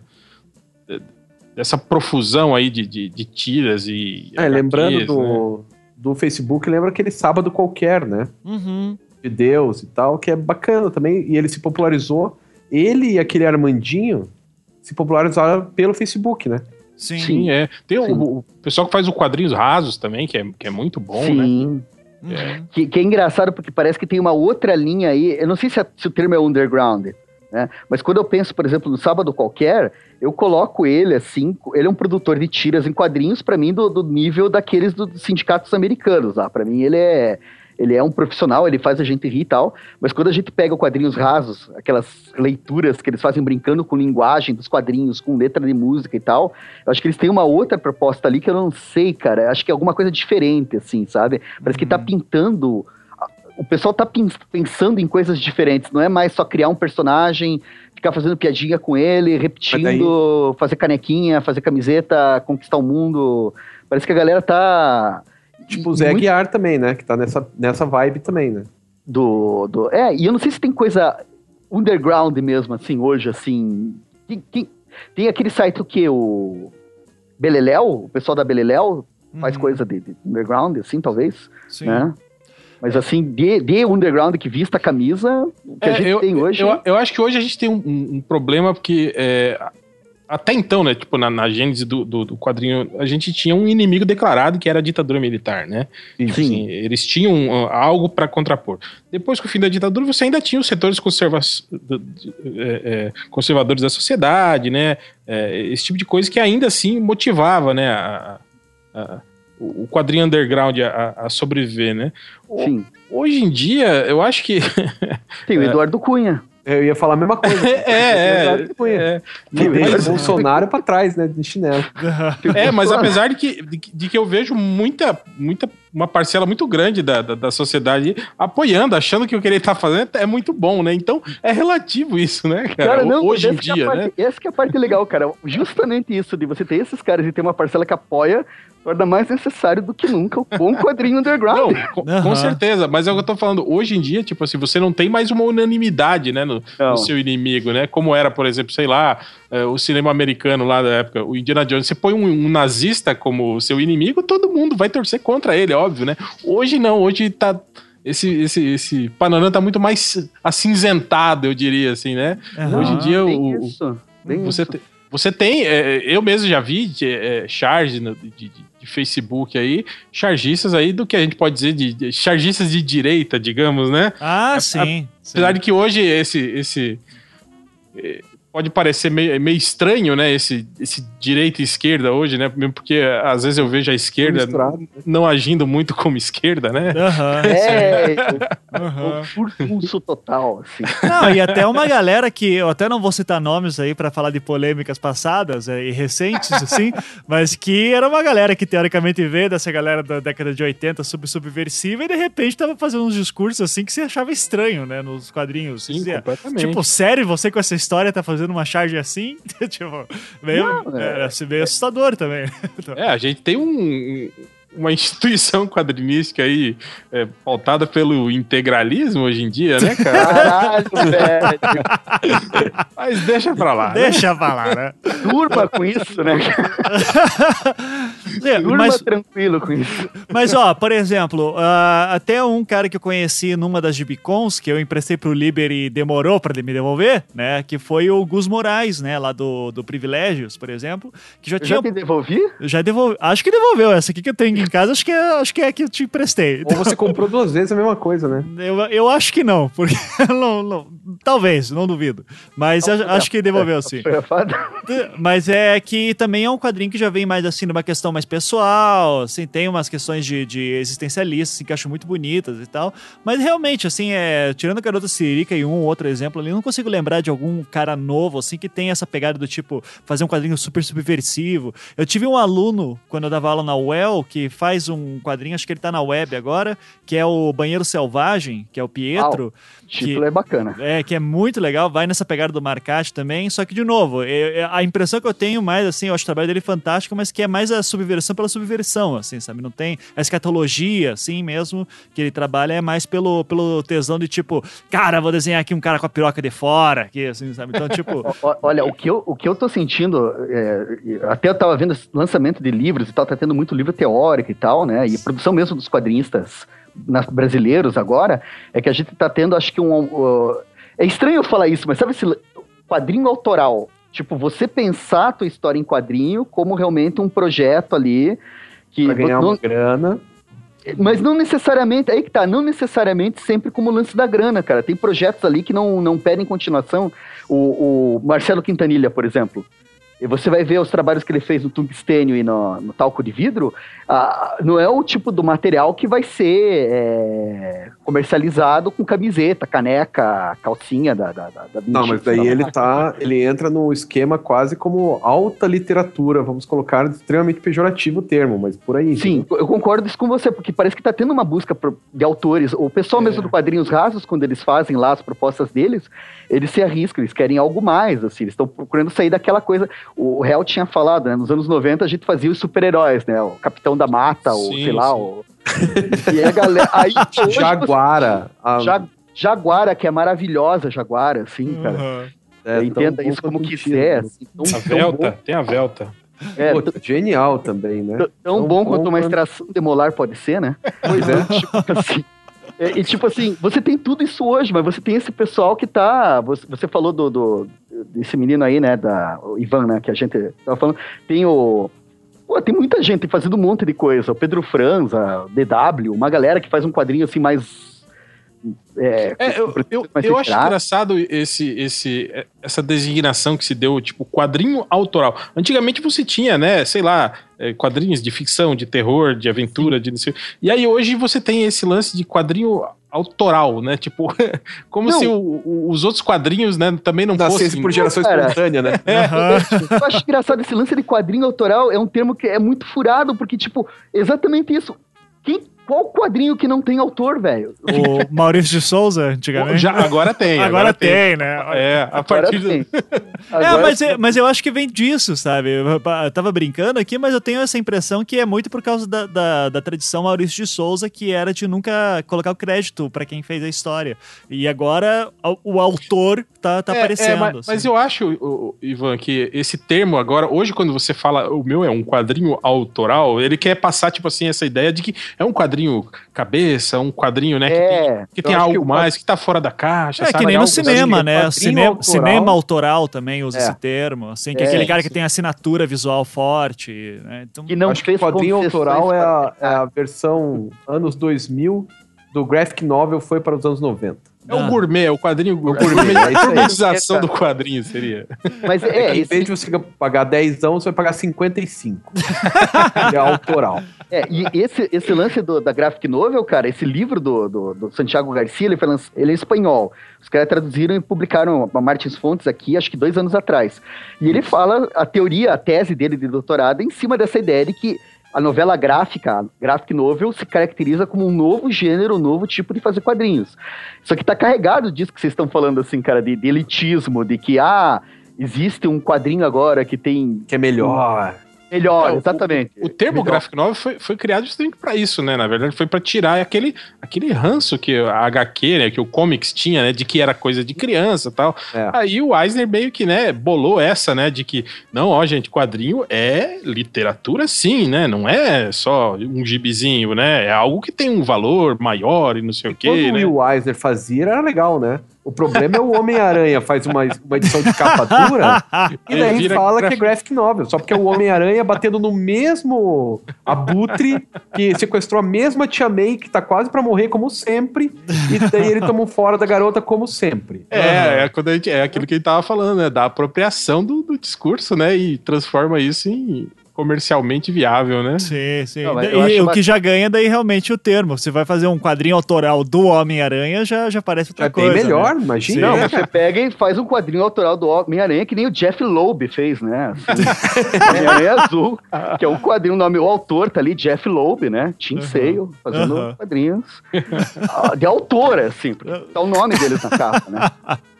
dessa profusão aí de, de, de tiras e É, lembrando H Qs, né? do, do Facebook, lembra aquele Sábado Qualquer, né? Uhum. De Deus e tal, que é bacana também. E ele se popularizou. Ele e aquele Armandinho se popularizaram pelo Facebook, né? Sim. Sim, é. Tem Sim. o, o pessoal que faz o quadrinhos rasos também, que é, que é muito bom, né? Sim. Uhum. Que, que é engraçado porque parece que tem uma outra linha aí. Eu não sei se, a- se o termo é underground, né? Mas quando eu penso, por exemplo, no Sábado Qualquer, eu coloco ele assim. Ele é um produtor de tiras em quadrinhos, pra mim, do, do nível daqueles dos sindicatos americanos lá. Pra mim, ele é. ele é um profissional, ele faz a gente rir e tal, mas quando a gente pega quadrinhos rasos, aquelas leituras que eles fazem brincando com linguagem dos quadrinhos, com letra de música e tal, eu acho que eles têm uma outra proposta ali que eu não sei, cara, eu acho que é alguma coisa diferente, assim, sabe? Parece uhum. que tá pintando... O pessoal tá pensando em coisas diferentes, não é mais só criar um personagem, ficar fazendo piadinha com ele, repetindo, daí... fazer canequinha, fazer camiseta, conquistar o mundo. Parece que a galera tá... Tipo o Zé muito... Aguiar também, né? Que tá nessa, nessa vibe também, né? Do, do... É, e eu não sei se tem coisa underground mesmo, assim, hoje, assim... Tem, tem, tem aquele site o quê? O Beleléu? O pessoal da Beleléu faz uhum. coisa de, de underground, assim, talvez, Sim. né? Mas assim, de, de underground que vista a camisa que é, a gente eu, tem hoje... Eu, eu acho que hoje a gente tem um, um problema, porque é, até então, né, tipo, na, na gênese do, do, do quadrinho, a gente tinha um inimigo declarado que era a ditadura militar, né? Sim. Assim, eles tinham uh, algo para contrapor. Depois que o fim da ditadura, você ainda tinha os setores conserva é, é, conservadores da sociedade, né? É, esse tipo de coisa que ainda assim motivava, né, a... a o quadrinho underground a, a sobreviver, né? Sim. Hoje em dia, eu acho que... Tem o Eduardo Cunha. Eu ia falar a mesma coisa. é, é, é. Que deixa o Bolsonaro pra trás, né? De chinelo. É, mas apesar de que, de, de que eu vejo muita, muita, uma parcela muito grande da, da, da sociedade apoiando, achando que o que ele tá fazendo é muito bom, né? Então, é relativo isso, né, cara? cara não, hoje em dia, parte, né? Essa que é a parte legal, cara. Justamente isso, de você ter esses caras e ter uma parcela que apoia, torna mais necessário do que nunca o bom quadrinho underground. Não, com, uhum. com certeza, mas é o que eu tô falando. Hoje em dia, tipo assim, você não tem mais uma unanimidade, né, no, no seu inimigo, né? Como era, por exemplo, sei lá, é, o cinema americano lá da época, o Indiana Jones. Você põe um, um nazista como seu inimigo, todo mundo vai torcer contra ele, óbvio, né? Hoje não, hoje tá... Esse, esse, esse panorama tá muito mais acinzentado, eu diria, assim, né? Uhum. Hoje em dia, o, isso, você, isso. Te, você tem... É, eu mesmo já vi é, charge de, de, de Facebook aí, chargistas aí do que a gente pode dizer de, de chargistas de direita, digamos, né? Ah, a, sim. A, sim. Apesar de que hoje esse... esse pode parecer meio, meio estranho, né, esse, esse direita e esquerda hoje, né, mesmo porque às vezes eu vejo a esquerda não agindo muito como esquerda, né? Uhum, é, uhum. O furtunço total, assim. Não, e até uma galera que, eu até não vou citar nomes aí pra falar de polêmicas passadas é, e recentes, assim, mas que era uma galera que teoricamente veio dessa galera da década de oitenta sub-subversiva e de repente tava fazendo uns discursos assim que você achava estranho, né, nos quadrinhos. Sim, dizia, completamente. Tipo, sério, você com essa história tá fazendo uma charge assim? tipo, meio, não, é, é, meio assustador também. É, a gente tem um, uma instituição quadrinística aí é, pautada pelo integralismo hoje em dia, né, cara? Caralho, velho. Mas deixa pra lá. Deixa né? pra lá, né? Durma com isso, né? É, Durma mas, tranquilo com isso. Mas, ó, por exemplo, uh, até um cara que eu conheci numa das Gibicons, que eu emprestei pro Liber e demorou pra me devolver, né, que foi o Gus Moraes, né, lá do, do Privilégios, por exemplo, que já eu tinha... Já te devolvi? Já devolvi. Acho que devolveu. Essa aqui que eu tenho em casa, acho que é, acho que é a que eu te emprestei. Ou você comprou duas vezes a mesma coisa, né? Eu, eu acho que não, porque... não, não, talvez, não duvido. Mas não, eu, acho que devolveu, sim. Mas é que também é um quadrinho que já vem mais, assim, numa questão mais pessoal, assim, tem umas questões de, de existencialistas, assim, que eu acho muito bonitas e tal, mas realmente, assim, é, tirando a Garota Siririca e um ou outro exemplo ali, eu não consigo lembrar de algum cara novo, assim, que tem essa pegada do tipo, fazer um quadrinho super subversivo. Eu tive um aluno, quando eu dava aula na U E L, que faz um quadrinho, acho que ele tá na web agora, que é o Banheiro Selvagem, que é o Pietro. O título é bacana. É, que é muito legal, vai nessa pegada do Marcati também, só que, de novo, eu, a impressão que eu tenho mais, assim, eu acho o trabalho dele fantástico, mas que é mais a subversão pela subversão, assim, sabe? Não tem a escatologia, assim, mesmo, que ele trabalha é mais pelo, pelo tesão de, tipo, cara, vou desenhar aqui um cara com a piroca de fora, aqui, assim, sabe? Então, tipo... Olha, o que eu, o que eu tô sentindo, é, até eu tava vendo lançamento de livros e tal, tá tendo muito livro teórico e tal, né? E produção mesmo dos quadrinistas brasileiros agora, é que a gente tá tendo, acho que um... Uh, é estranho eu falar isso, mas sabe esse quadrinho autoral? Tipo, você pensar a tua história em quadrinho como realmente um projeto ali que... Pra ganhar não, uma grana. Mas não necessariamente, aí que tá, não necessariamente sempre como o lance da grana, cara. Tem projetos ali que não, não pedem continuação. O, o Marcelo Quintanilha, por exemplo. E você vai ver os trabalhos que ele fez no tungstênio e no, no talco de vidro, ah, não é o tipo do material que vai ser... É... comercializado com camiseta, caneca, calcinha da... da, da, da Não, mas daí ele tá, ele entra no esquema quase como alta literatura, vamos colocar extremamente pejorativo o termo, mas por aí. Sim, entendeu? Eu concordo isso com você, porque parece que tá tendo uma busca de autores, o pessoal é. mesmo do Quadrinhos Rasos, quando eles fazem lá as propostas deles, eles se arriscam, eles querem algo mais, assim, eles estão procurando sair daquela coisa, o Hell tinha falado, né, nos anos noventa a gente fazia os super-heróis, né, o Capitão da Mata, sim, ou sei lá, sim. o... E a galera... Aí, Jaguara. Você... A... Jaguara, que é maravilhosa, Jaguara, assim, cara. Uhum. É, entenda isso como quiser. Assim, tão, a Velta, bom. Tem a Velta. É, Pô, t- genial também, né? Tão, tão bom, bom quanto uma extração de molar pode ser, né? Pois é. Tipo assim, é, e tipo assim, você tem tudo isso hoje, mas você tem esse pessoal que tá... Você, você falou do, do, desse menino aí, né? Da, o Ivan, né? Que a gente tava falando. Tem o... Pô, tem muita gente fazendo um monte de coisa. O Pedro Franz, a D W, uma galera que faz um quadrinho assim mais... É, é, eu eu, eu acho engraçado esse, esse, essa designação que se deu, tipo, quadrinho autoral. Antigamente você tinha, né, sei lá, quadrinhos de ficção, de terror, de aventura, de... E aí hoje você tem esse lance de quadrinho autoral, né, tipo, como não. se o, o, os outros quadrinhos, né, também não Nascesse fossem... por geração cara, espontânea, né? É. Uhum. Eu acho engraçado esse lance de quadrinho autoral, é um termo que é muito furado, porque, tipo, exatamente isso. Quem... Qual quadrinho que não tem autor, velho? O Maurício de Souza, antigamente. Já, agora tem. Agora, agora tem, tem, né? É, a partir do... É, mas, é, mas eu acho que vem disso, sabe? Eu, eu tava brincando aqui, mas eu tenho essa impressão que é muito por causa da, da, da tradição Maurício de Souza, que era de nunca colocar o crédito pra quem fez a história. E agora o, o autor tá, tá é, aparecendo. É, mas, assim. mas eu acho, o, Ivan, que esse termo agora, hoje quando você fala o meu é um quadrinho autoral, ele quer passar, tipo assim, essa ideia de que é um quadrinho cabeça, um quadrinho, né, que é, tem, que tem algo que mais, que tá fora da caixa, é, sabe? que nem é no cinema, né? Cine- autoral. Cinema autoral também usa é. esse termo, assim, que é, é aquele cara isso. que tem assinatura visual forte, né? Então, que não acho que o quadrinho autoral é a, é a versão anos dois mil do graphic novel, foi para os anos noventa. É o gourmet, é o quadrinho o gourmet, gourmet, a gourmetização do quadrinho seria. Mas é, em esse... vez de você pagar dez anos, você vai pagar cinquenta e cinco. É autoral. É, e esse, esse lance do, da graphic novel, cara, esse livro do, do, do Santiago Garcia, ele, foi lanç... ele é espanhol. Os caras traduziram e publicaram a Martins Fontes aqui, acho que dois anos atrás. E ele fala a teoria, a tese dele de doutorado em cima dessa ideia de que a novela gráfica, a graphic novel, se caracteriza como um novo gênero, um novo tipo de fazer quadrinhos. Só que tá carregado disso que vocês estão falando, assim, cara, de, de elitismo, de que, ah, existe um quadrinho agora que tem... Que é melhor... Melhor, é, exatamente. O, o termo melhor. graphic novel foi, foi criado justamente para isso, né? Na verdade, foi para tirar aquele, aquele ranço que a H Q, né? Que o comics tinha, né? De que era coisa de criança e tal. É. Aí o Eisner meio que, né? Bolou essa, né? De que, não, ó, gente, quadrinho é literatura sim, né? Não é só um gibizinho, né? É algo que tem um valor maior e não sei e o quê. Quando né? o Eisner fazia, era legal, né? O problema é o Homem-Aranha faz uma, uma edição de capa dura e daí vira fala graphic... que é graphic novel. Só porque é o Homem-Aranha batendo no mesmo abutre que sequestrou a mesma Tia May, que tá quase pra morrer como sempre, e daí ele toma um fora da garota como sempre. É, uhum. é, quando a gente, é aquilo que a gente tava falando, né? Da apropriação do, do discurso, né? E transforma isso em... comercialmente viável, né? Sim, sim. Não, e o que já ganha daí realmente o termo. Você vai fazer um quadrinho autoral do Homem-Aranha, já, já parece outra é coisa. É bem melhor, né? imagina. Não, mas você pega e faz um quadrinho autoral do Homem-Aranha que nem o Jeff Loeb fez, né? Assim, Homem-Aranha Azul, que é um quadrinho, o nome, o autor tá ali, Jeff Loeb, né? Tim uhum. Sale, fazendo uhum. quadrinhos de autor, assim, porque tá o nome deles na capa, né?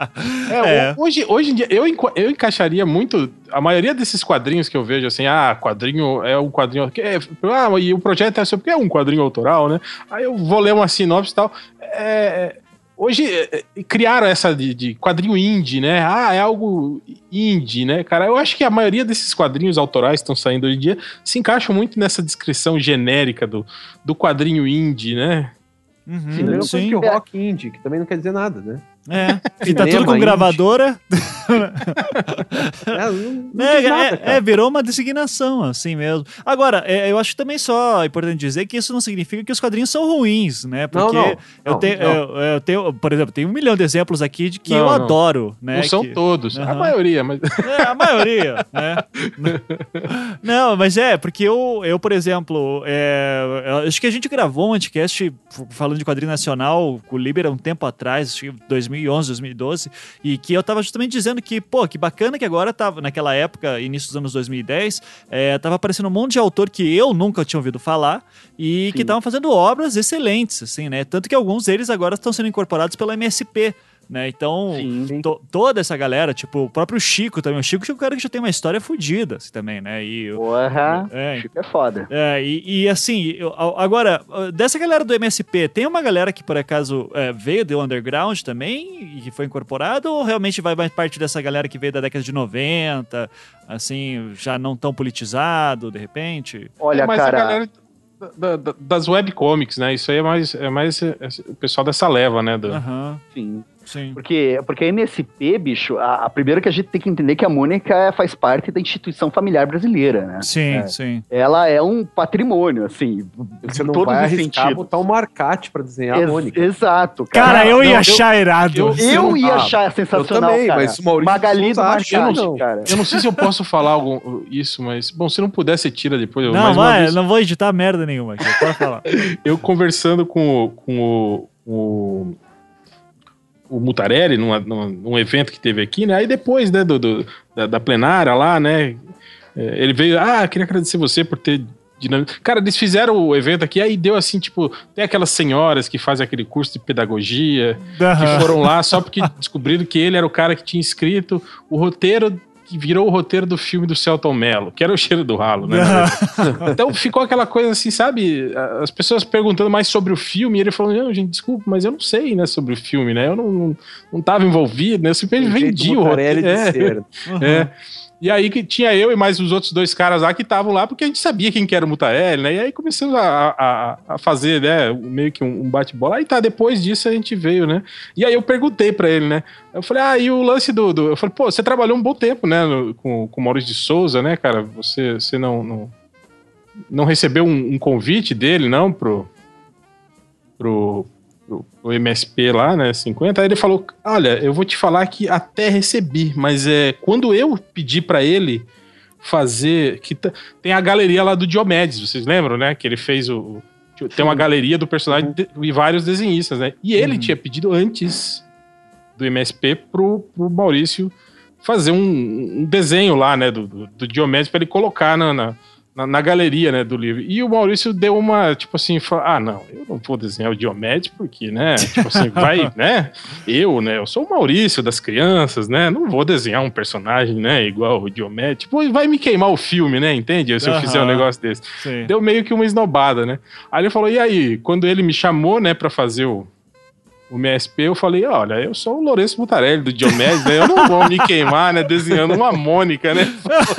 É, é. Hoje, hoje em dia, eu, eu encaixaria muito, a maioria desses quadrinhos que eu vejo, assim, ah, quadrinho é um quadrinho. É, ah, e o projeto é sobre é um quadrinho autoral, né? Aí eu vou ler uma sinopse e tal. É, hoje é, criaram essa de, de quadrinho indie, né? Ah, é algo indie, né, cara? Eu acho que a maioria desses quadrinhos autorais que estão saindo hoje em dia se encaixam muito nessa descrição genérica do, do quadrinho indie, né? Uhum, sim, mesma coisa que o rock indie, que também não quer dizer nada, né? É, e tá Cinema, tudo com indie. gravadora. É, não- não É, diz nada, é, cara. é, virou uma designação, assim mesmo. Agora, é, eu acho também só importante dizer que isso não significa que os quadrinhos são ruins, né? Porque Não, não, eu, não, tenho, não. Eu, eu tenho, por exemplo, tem um milhão de exemplos aqui de que Não, eu não. adoro, né? Não são que- todos, a Aham. maioria, mas... É, a maioria, né? Não, mas é, porque eu, eu por exemplo, é, eu acho que a gente gravou um anticast f- falando de quadrinho nacional com o Liber há um tempo atrás, acho que dois mil e onze, dois mil e doze, e que eu tava justamente dizendo que, pô, que bacana que agora tava, naquela época, início dos anos dois mil e dez, é, tava aparecendo um monte de autor que eu nunca tinha ouvido falar e que estavam fazendo obras excelentes, assim, né? Tanto que alguns deles agora estão sendo incorporados pela M S P, né? Então, Sim. to- toda essa galera, tipo, o próprio Chico também. O Chico é um cara que já tem uma história fodida, assim, também, né? E, o- Porra, É. Chico é foda. é, e, e, assim, eu- a- agora, dessa galera do M S P, tem uma galera que por acaso é, veio do underground também e que foi incorporado, ou realmente vai mais parte dessa galera que veio da década de noventa, assim, já não tão politizado, de repente? Olha, é mais cara, a galera da- da- das webcomics, né? Isso aí é mais, é mais é, o pessoal dessa leva, né? Do... Aham, sim. sim. Porque, porque a M S P, bicho, a, a primeira que a gente tem que entender é que a Mônica faz parte da instituição familiar brasileira, né? Sim, É. sim. Ela é um patrimônio, assim, Você em não todos vai os arriscar sentidos. botar um marcate pra desenhar a Ex- Mônica. Exato, cara. Cara, eu ia não, eu- achar irado. eu- Eu ia Ah, achar sensacional, eu também, cara. mas o Maurício Magali do Souza acha, Marcati, eu não. cara. Eu não sei se eu posso falar algo, isso, mas... Bom, se não puder, você tira depois. Não, mais uma vai, vez, não vou editar merda nenhuma aqui, pode falar. eu conversando com o... Com o, o o Mutarelli, numa, numa, num evento que teve aqui, né? Aí depois, né, do, do- da, da plenária lá, né? é, Ele veio, ah, queria agradecer você por ter dinâmica. Cara, eles fizeram o evento aqui, aí deu assim, tipo, tem aquelas senhoras que fazem aquele curso de pedagogia, que Aham. foram lá só porque descobriram que ele era o cara que tinha escrito o roteiro, que virou o roteiro do filme do Celton Mello, que era O Cheiro do Ralo, né? na verdade. Então ficou aquela coisa assim, sabe? As pessoas perguntando mais sobre o filme, e ele falando, não, gente, desculpa, mas eu não sei, né, sobre o filme, né? Eu não, não, não tava envolvido, né? Eu simplesmente O jeito vendi o Mutarelli roteiro. de É. ser. É. E aí que tinha eu e mais os outros dois caras lá que estavam lá porque a gente sabia quem que era o Mutarelli, né? E aí começamos a, a, a fazer, né, meio que um, um bate-bola. Aí tá, depois disso a gente veio, né? E aí eu perguntei pra ele, né? Eu falei, ah, e o lance do... do... Eu falei, pô, você trabalhou um bom tempo, né, no- com, com o Maurício de Souza, né, cara? Você, você não, não, não recebeu um, um convite dele, não, pro... pro pro, pro M S P lá, né, cinquenta, aí ele falou, olha, eu vou te falar que até recebi, mas é quando eu pedi pra ele fazer, que t- tem a galeria lá do Diomedes, vocês lembram, né, que ele fez o, o- tem uma galeria do personagem de- e vários desenhistas, né, e ele tinha pedido antes do M S P pro, pro Maurício fazer um, um desenho lá, né, do, do, do Diomedes pra ele colocar na, na Na, na galeria, né, do livro. E o Maurício deu uma, tipo assim, falou, ah, não, eu não vou desenhar o Diomedes porque, né, tipo assim, vai, né, eu, né, eu sou o Maurício das crianças, né, não vou desenhar um personagem, né, igual o Diomedes, tipo, vai me queimar o filme, né, entende? Se eu Aham. fizer um negócio desse. Sim. Deu meio que uma esnobada, né. Aí ele falou, e aí, quando ele me chamou, né, pra fazer o o M S P, eu falei, olha, eu sou o Lourenço Mutarelli do Diomedes, né? Eu não vou me queimar, né? Desenhando uma Mônica, né?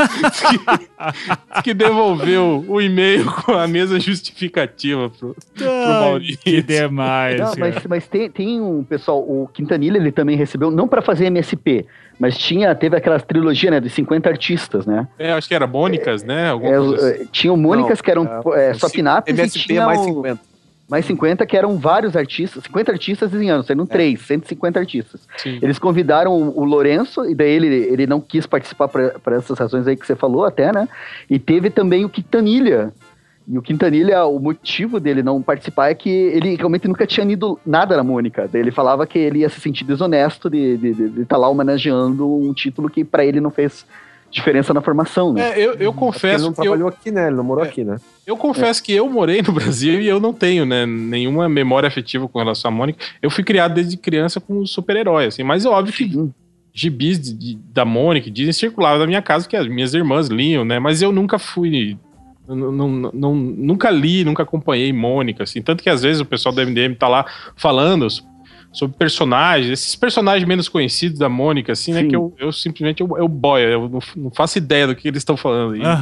que, que devolveu o e-mail com a mesma justificativa pro, pro Ai, Maurício. que demais. Não, cara. mas, mas tem, tem um pessoal, o Quintanilha ele também recebeu, não pra fazer M S P, mas tinha, teve aquela trilogia, né, de cinquenta artistas, né? É, acho que era Mônicas, né? Alguma É, coisa assim. eh, tinham Mônicas Não, que eram é, é, só o pinapes M e S P tinha é mais o- cinquenta. mais cinquenta, que eram vários artistas, cinquenta artistas desenhando, saíram três, cento e cinquenta artistas. Sim. Eles convidaram o, o Lourenço, e daí ele, ele não quis participar por essas razões aí que você falou até, né? E teve também o Quintanilha. E o Quintanilha, o motivo dele não participar é que ele realmente nunca tinha lido nada na Mônica. Daí ele falava que ele ia se sentir desonesto de estar lá homenageando um título que pra ele não fez diferença na formação, né? É, eu, eu Porque ele confesso não que eu, trabalhou aqui, né? Ele não morou aqui, né? eu confesso que eu morei no Brasil e eu não tenho, né, nenhuma memória afetiva com relação à Mônica. Eu fui criado desde criança com super-herói, assim, mas é óbvio que Sim. gibis de- de- da Mônica, Disney circulavam na minha casa, que as minhas irmãs liam, né? Mas eu nunca fui. Não, não- não- nunca li, nunca acompanhei Mônica, assim. Tanto que às vezes o pessoal do M D M tá lá falando sobre personagens, esses personagens menos conhecidos da Mônica, assim, né? Sim. Que eu, eu simplesmente eu, eu boio, eu não, não faço ideia do que eles estão falando aí. Aham.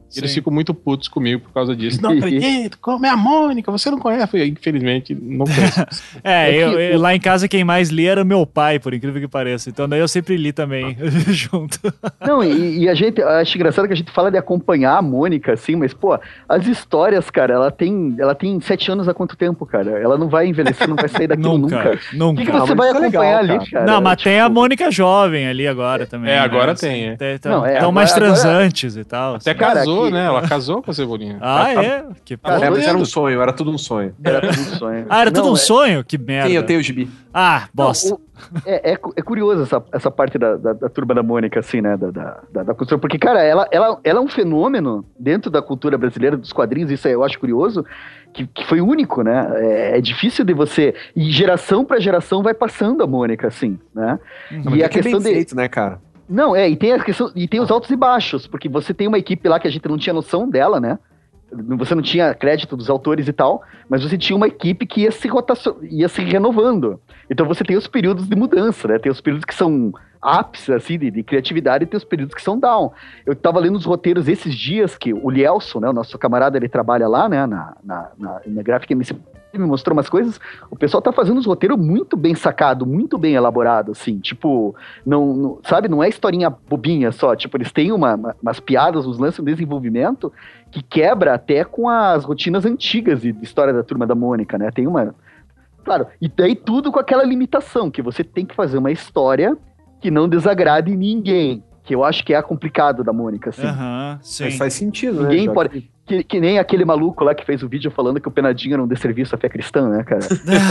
E eles Sim. ficam muito putos comigo por causa disso. Não acredito, como é a Mônica? Você não conhece? Eu falei, infelizmente, não conheço. É, É eu, que eu- o- lá em casa quem mais lia era meu pai, por incrível que pareça. Então daí eu sempre li também, junto. Não, e, e a gente, eu acho engraçado que a gente fala de acompanhar a Mônica, assim, mas, pô, as histórias, cara, ela tem, ela tem sete anos há quanto tempo, cara? Ela não vai envelhecer, não vai sair daquilo nunca. Nunca, O nunca. que, que Ah, você mas vai isso é acompanhar legal, ali, cara? Não, mas Tipo, tem a Mônica jovem ali agora também. É, agora né? tem, é. Estão Não, é, mais agora- transantes e tal. Até assim. Cara, casou, que- né? Ela casou com a Cebolinha. Ah, Tá- é? Que Cara, É, porra. mas era um sonho, era tudo um sonho. Era tudo um sonho. Ah, era tudo Não, um é- sonho? Que merda. Sim, eu tenho o gibi. Ah, Não, bosta. o- é, é, cu- é curioso essa, essa parte da, da, da turma da Mônica, assim, né? Da, da, da, da cultura. Porque, cara, ela, ela, ela é um fenômeno dentro da cultura brasileira, dos quadrinhos, isso aí eu acho curioso, que, que foi único, né? É, é difícil de você. E geração pra geração vai passando a Mônica, assim, né? Não, mas e é a que é bem questão de. feito, né, cara? Não, é, e tem a questão. E tem os altos e baixos, porque você tem uma equipe lá que a gente não tinha noção dela, né? Você não tinha crédito dos autores e tal, mas você tinha uma equipe que ia se, rotacion... ia se renovando. Então você tem os períodos de mudança, né? Tem os períodos que são ápices, assim, de, de criatividade, e tem os períodos que são down. Eu tava lendo os roteiros esses dias, que o Lielson, né, o nosso camarada, ele trabalha lá, né, na, na, na, na Gráfica M C P, me mostrou umas coisas, o pessoal tá fazendo uns roteiros muito bem sacado, muito bem elaborado, assim, tipo, não, não- sabe, não é historinha bobinha só, tipo, eles têm uma, uma- umas piadas, uns lances de desenvolvimento que quebra até com as rotinas antigas de, de história da Turma da Mônica, né, tem uma... Claro, e daí tudo com aquela limitação, que você tem que fazer uma história que não desagrade ninguém, que eu acho que é a complicado da Mônica, assim. Aham, sim. Mas faz sentido, né? Ninguém já pode... que- Que, que nem aquele maluco lá que fez o vídeo falando que o Penadinho não dê serviço à fé cristã, né, cara?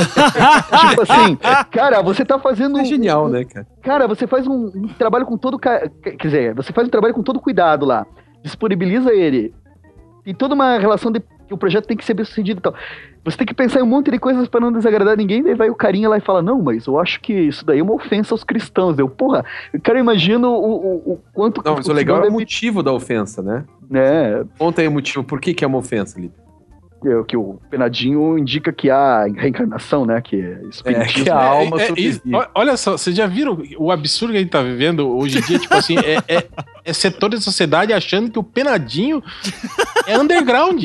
Tipo assim, cara, você tá fazendo... É genial, um- né, cara? Cara, você faz um, um trabalho com todo... ca- Quer dizer, você faz um trabalho com todo cuidado lá. Disponibiliza ele. Tem toda uma relação de que o projeto tem que ser bem sucedido e tal. Você tem que pensar em um monte de coisas pra não desagradar ninguém, daí vai o carinha lá e fala, não, mas eu acho que isso daí é uma ofensa aos cristãos. Eu, porra, cara, imagina o, o, o quanto... Não, mas o legal é o deve- motivo da ofensa, né? né, Conta aí o motivo, por que que é uma ofensa, Lipe? é, que o Penadinho indica que há reencarnação, né? Que é É, espiritismo. que a alma É, é, sobrevive. isso- ó- olha só, vocês já viram o absurdo que a gente tá vivendo hoje em dia? Tipo assim, é, é, é setor da sociedade achando que o Penadinho é underground.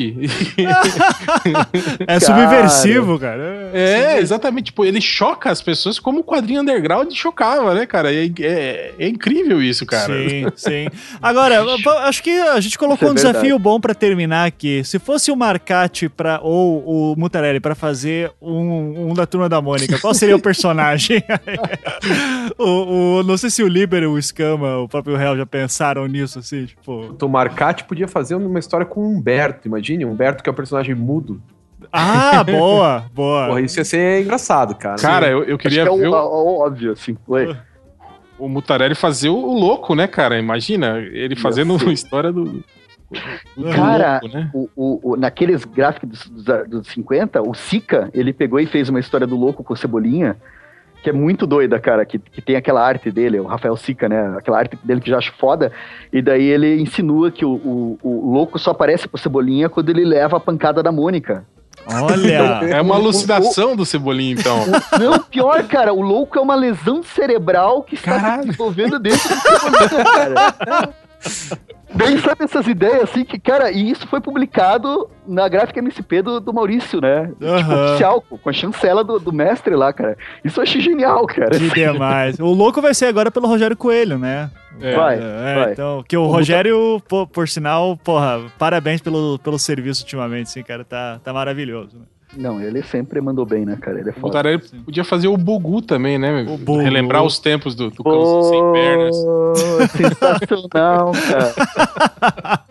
É subversivo, cara. É, exatamente. Tipo, ele choca as pessoas como o quadrinho underground chocava, né, cara? É, é- é incrível isso, cara. Sim, sim. Agora, v- acho que a gente colocou Isso um é desafio verdade. bom pra terminar aqui. Se fosse o Marcati pra, ou o Mutarelli pra fazer um, um da Turma da Mônica, qual seria o personagem? o, o- não sei se o Liber, o Escama, o próprio Hell já pensaram nisso, assim, tipo... O Marcati podia fazer uma história com o Humberto, imagine, Humberto que é o personagem mudo. Ah, boa, boa. Porra, isso ia ser engraçado, cara. Cara, eu, eu Acho queria que é o, ver o, o- óbvio, assim. Oi. o Mutarelli fazer o, o louco, né, cara? Imagina ele fazendo sei. a história do, do, do Cara, louco, né? O, o- o- naqueles gráficos dos, dos, dos cinquenta, o Sica, ele pegou e fez uma história do louco com o Cebolinha, que é muito doida, cara, que, que tem aquela arte dele, o Rafael Sica, né, aquela arte dele que eu já acho foda, e daí ele insinua que o, o, o louco só aparece pro Cebolinha quando ele leva a pancada da Mônica. Olha, É uma o- o- alucinação do Cebolinha, então. Não, pior, cara, o louco é uma lesão cerebral que está Caralho. se desenvolvendo dentro do Cebolinha, cara. Daí sabe essas ideias assim que, cara, e isso foi publicado na gráfica M S P do, do Maurício, né? Tipo, Aham. oficial, com a chancela do, do mestre lá, cara. Isso eu achei genial, cara. que demais. O louco vai ser agora pelo Rogério Coelho, né? É. Vai, É, vai. então, que o Rogério, pô, por sinal, porra, parabéns pelo, pelo serviço ultimamente, sim, cara, tá, tá maravilhoso. Né? Não, ele sempre mandou bem, né, cara? Ele é O foda. Mutarelli podia fazer o Bugu também, né? O Bugu. Relembrar os tempos do, do Cão Sem Pernas. Pô, sensacional, cara.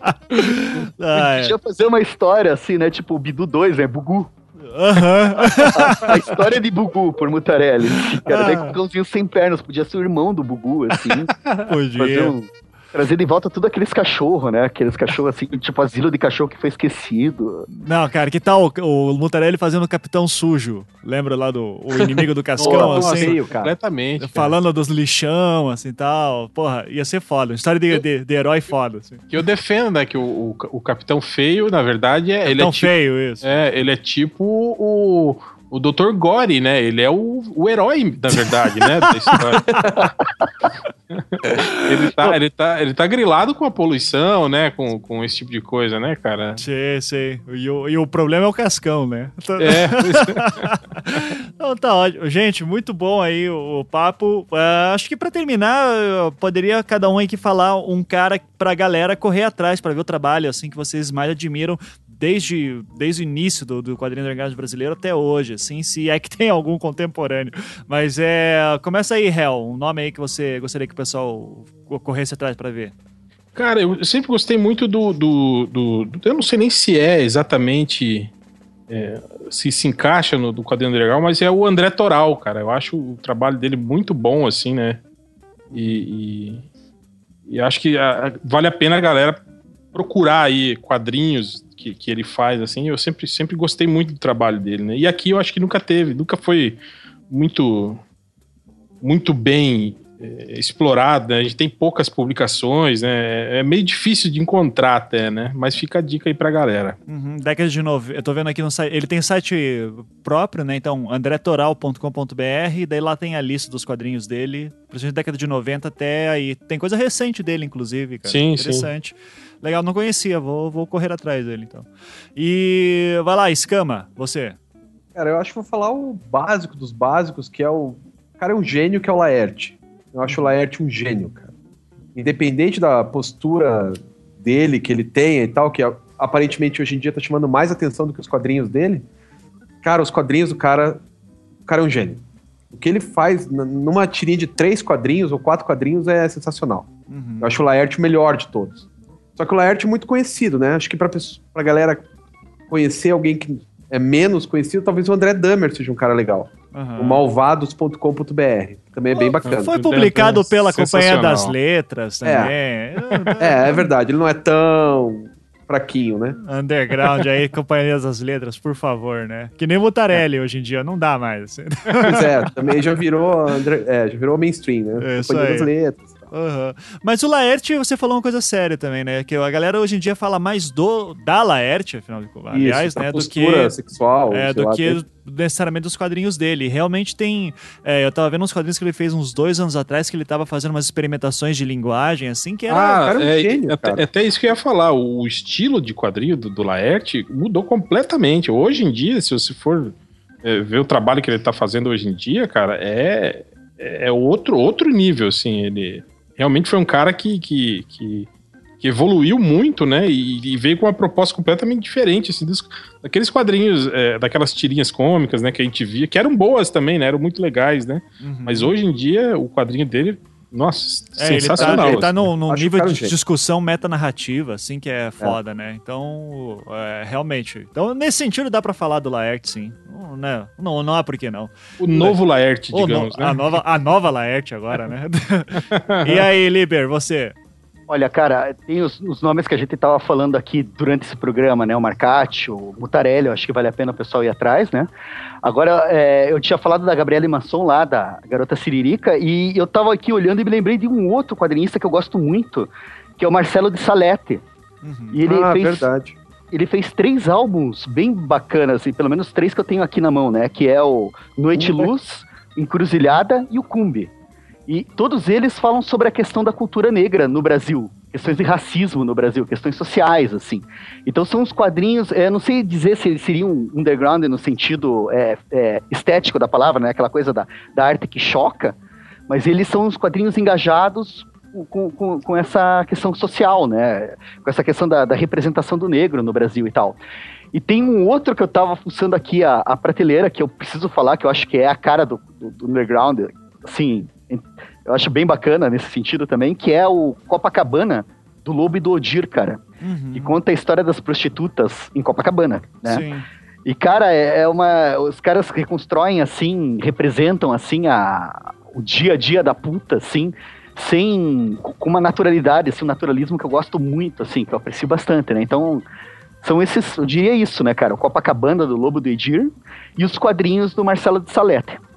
Ah, é. Podia fazer uma história assim, né? Tipo o Bidu dois, né? Bugu. Aham. A história de Bugu, por Mutarelli. Cara, daí Ah. com o cãozinho sem pernas. Podia ser o irmão do Bugu, assim. Fazer Podia. um... Trazer de volta tudo aqueles cachorros, né? Aqueles cachorros assim, tipo asilo de cachorro que foi esquecido. Não, cara, que tal o, o Mutarelli fazendo o Capitão Sujo? Lembra lá do o inimigo do Cascão, Nossa, assim? feio, cara. Completamente. cara. Falando dos lixão, assim, tal. Porra, ia ser foda. História de, de, de herói foda, assim. Que eu defendo, né? Que o, o, o Capitão Feio, na verdade, é, ele Tão é tipo. feio isso. É, ele é tipo o. O doutor Gore, né? Ele é o, o herói, na verdade, né? Da história. ele, tá, ele, tá, ele tá grilado com a poluição, né? Com, com esse tipo de coisa, né, cara? Sei, sei. E o, e o problema é o cascão, né? É. Então tá ótimo. Gente, muito bom aí o, o papo. Uh, acho que pra terminar, eu poderia cada um aqui falar um cara pra galera correr atrás pra ver o trabalho, assim, que vocês mais admiram desde, desde o início do, do quadrinho underground brasileiro até hoje, assim, se é que tem algum contemporâneo. Mas é... Começa aí, Hel, um nome aí que você gostaria que o pessoal corresse atrás pra ver. Cara, eu sempre gostei muito do... do, do, do eu não sei nem se é exatamente... É, se se encaixa no do quadrinho underground, mas é o André Toral, cara. Eu acho o trabalho dele muito bom, assim, né? E, e, e acho que a, vale a pena a galera procurar aí quadrinhos que, que ele faz, assim. Eu sempre, sempre gostei muito do trabalho dele, né? E aqui eu acho que nunca teve, nunca foi muito, muito bem é, explorado, né? A gente tem poucas publicações, né? É meio difícil de encontrar até, né? Mas fica a dica aí pra galera. Uhum, década de noventa, eu tô vendo aqui no site, ele tem site próprio, né? Então, andré toral ponto com ponto b r, daí lá tem a lista dos quadrinhos dele, principalmente década de noventa até aí. Tem coisa recente dele, inclusive, cara. Sim, interessante. Sim. Legal, não conhecia, vou, vou correr atrás dele, então. E vai lá, Escama, você. Cara, eu acho que vou falar o básico dos básicos, que é o... O cara é um gênio, que é o Laerte. Eu acho o Laerte um gênio, cara. Independente da postura dele, que ele tenha e tal, que aparentemente hoje em dia tá chamando mais atenção do que os quadrinhos dele, cara, os quadrinhos do cara... O cara é um gênio. O que ele faz numa tirinha de três quadrinhos ou quatro quadrinhos é sensacional. Uhum. Eu acho o Laerte o melhor de todos. Só que o Laerte é muito conhecido, né? Acho que pra, pra galera conhecer alguém que é menos conhecido, talvez o André Dahmer seja um cara legal. Uhum. O malvados ponto com ponto b r. Também é bem bacana. Foi publicado pela Companhia das Letras também. É. é, é verdade. Ele não é tão fraquinho, né? Underground aí, Companhia das Letras, por favor, né? Que nem Mutarelli é. Hoje em dia, não dá mais. Pois é, também já virou, André, é, já virou mainstream, né? Isso Companhia aí. das Letras. Uhum. Mas o Laerte, você falou uma coisa séria também, né? Que a galera hoje em dia fala mais do da Laerte, afinal de contas, aliás, né? Do que sexual, é, do lá, que né? necessariamente dos quadrinhos dele. Realmente tem. É, eu tava vendo uns quadrinhos que ele fez uns dois anos atrás, que ele tava fazendo umas experimentações de linguagem, assim, que era. Ah, cara, um é, gênio, até, cara. até isso que eu ia falar. O estilo de quadrinho do, do Laerte mudou completamente. Hoje em dia, se você for é, ver o trabalho que ele tá fazendo hoje em dia, cara, é, é outro, outro nível, assim. Ele. Realmente foi um cara que, que, que, que evoluiu muito, né? E, e veio com uma proposta completamente diferente, assim, dos, daqueles quadrinhos, é, daquelas tirinhas cômicas, né? Que a gente via, que eram boas também, né? Eram muito legais, né? Uhum. Mas hoje em dia, o quadrinho dele, nossa, é, sensacional. Ele tá, ele tá assim. num, num nível de discussão metanarrativa, assim, que é foda, é. né? Então, é, realmente. Então, nesse sentido, dá pra falar do Laerte, sim. Não, não, não, não há por que não. O novo Laerte, digamos, no, né? A nova, a nova Laerte agora, né? E aí, Liber, você? Olha, cara, tem os, os nomes que a gente tava falando aqui durante esse programa, né? O Marcati, o Mutarelli, eu acho que vale a pena o pessoal ir atrás, né? Agora, é, eu tinha falado da Gabriela Masson lá, da Garota Siririca, e eu tava aqui olhando e me lembrei de um outro quadrinista que eu gosto muito, que é o Marcelo de Salete. Uhum. E ele ah, fez, verdade. Ele fez três álbuns bem bacanas, assim, pelo menos três que eu tenho aqui na mão, né? Que é o Noite uhum. Luz, Encruzilhada e o Cumbi. E todos eles falam sobre a questão da cultura negra no Brasil, questões de racismo no Brasil, questões sociais, assim. Então são uns quadrinhos, é, não sei dizer se eles seriam underground no sentido é, é, estético da palavra, né? Aquela coisa da, da arte que choca, mas eles são uns quadrinhos engajados com, com, com essa questão social, né? Com essa questão da, da representação do negro no Brasil e tal. E tem um outro que eu tava fuçando aqui, a, a prateleira, que eu preciso falar, que eu acho que é a cara do, do, do underground, assim... Eu acho bem bacana nesse sentido também, que é o Copacabana, do Lobo e do Odir, cara. Uhum. Que conta a história das prostitutas em Copacabana, né? Sim. E, cara, é uma... Os caras reconstroem, assim, representam, assim, a, o dia a dia da puta, assim, sem... Com uma naturalidade, assim, um naturalismo que eu gosto muito, assim, que eu aprecio bastante, né? Então, são esses... Eu diria isso, né, cara? O Copacabana, do Lobo do Edir, e os quadrinhos do Marcelo de Salete.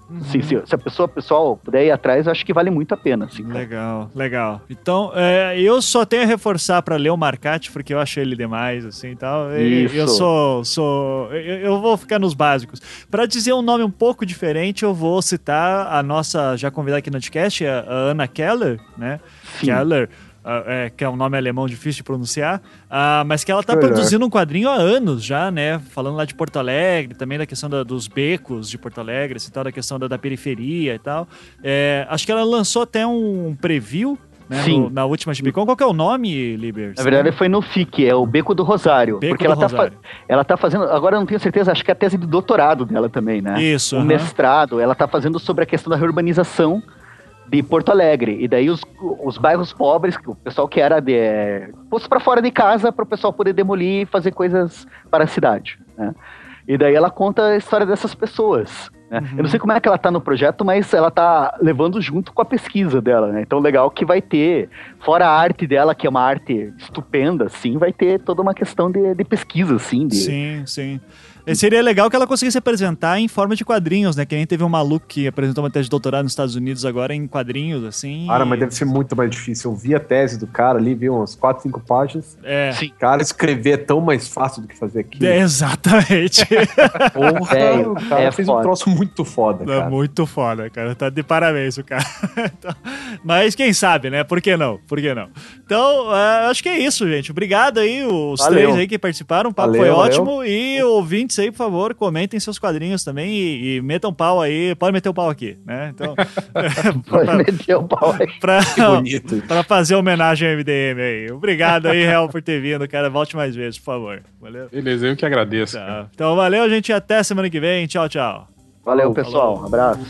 Uhum. Se, se, se a pessoa, pessoal, puder ir atrás, eu acho que vale muito a pena. Assim, legal, legal. Então, é, eu só tenho a reforçar para ler o Marcati, porque eu achei ele demais, assim, e tal. Isso. Eu sou... sou eu, eu vou ficar nos básicos. Para dizer um nome um pouco diferente, eu vou citar a nossa, já convidada aqui no podcast, a, a Anna Keller, né? Sim. Keller... Uh, é, que é um nome alemão difícil de pronunciar, uh, mas que ela tá Melhor. produzindo um quadrinho há anos já, né? Falando lá de Porto Alegre, também da questão da, dos becos de Porto Alegre, assim, tal, da questão da, da periferia e tal. É, acho que ela lançou até um preview, né? Sim. No, na última Gibicon. Qual que é o nome, Liber? Na verdade, foi no F I C, é o Beco do Rosário. Beco porque do ela, Rosário. Tá, ela tá fazendo, agora eu não tenho certeza, acho que é a tese de doutorado dela também, né? Isso. O uh-huh. mestrado, ela tá fazendo sobre a questão da reurbanização de Porto Alegre, e daí os, os bairros pobres, o pessoal que era de, é, posto para fora de casa para o pessoal poder demolir e fazer coisas para a cidade, né? E daí ela conta a história dessas pessoas, né? Uhum. Eu não sei como é que ela tá no projeto, mas ela tá levando junto com a pesquisa dela, né? Então legal que vai ter, fora a arte dela, que é uma arte estupenda, assim, vai ter toda uma questão de, de pesquisa, assim. De... Sim, sim. E seria legal que ela conseguisse apresentar em forma de quadrinhos, né? Que nem teve um maluco que apresentou uma tese de doutorado nos Estados Unidos agora em quadrinhos, assim. Cara, mas deve ser muito mais difícil. Eu vi a tese do cara ali, vi umas quatro, cinco páginas. É. Sim. Cara, escrever é tão mais fácil do que fazer aqui. É, exatamente. Porra, Véio, o cara é fez foda. um troço muito foda, É cara. muito foda, cara. Tá de parabéns o cara. Então, mas quem sabe, né? Por que não? Por que não? Então, uh, acho que é isso, gente. Obrigado aí, os Valeu. três aí que participaram. O papo Valeu, foi valeu. ótimo. E ouvintes aí, por favor, comentem seus quadrinhos também e, e metam pau aí. Pode meter o pau aqui, né? Então, Pode pra, meter o pau aí. pra, Que bonito. pra fazer homenagem ao M D M aí. Obrigado aí, Real, por ter vindo, cara. Volte mais vezes, por favor. Valeu. Beleza, eu que agradeço. Tá. Então, valeu, gente. Até semana que vem. Tchau, tchau. Valeu, pessoal. Falou. Abraço.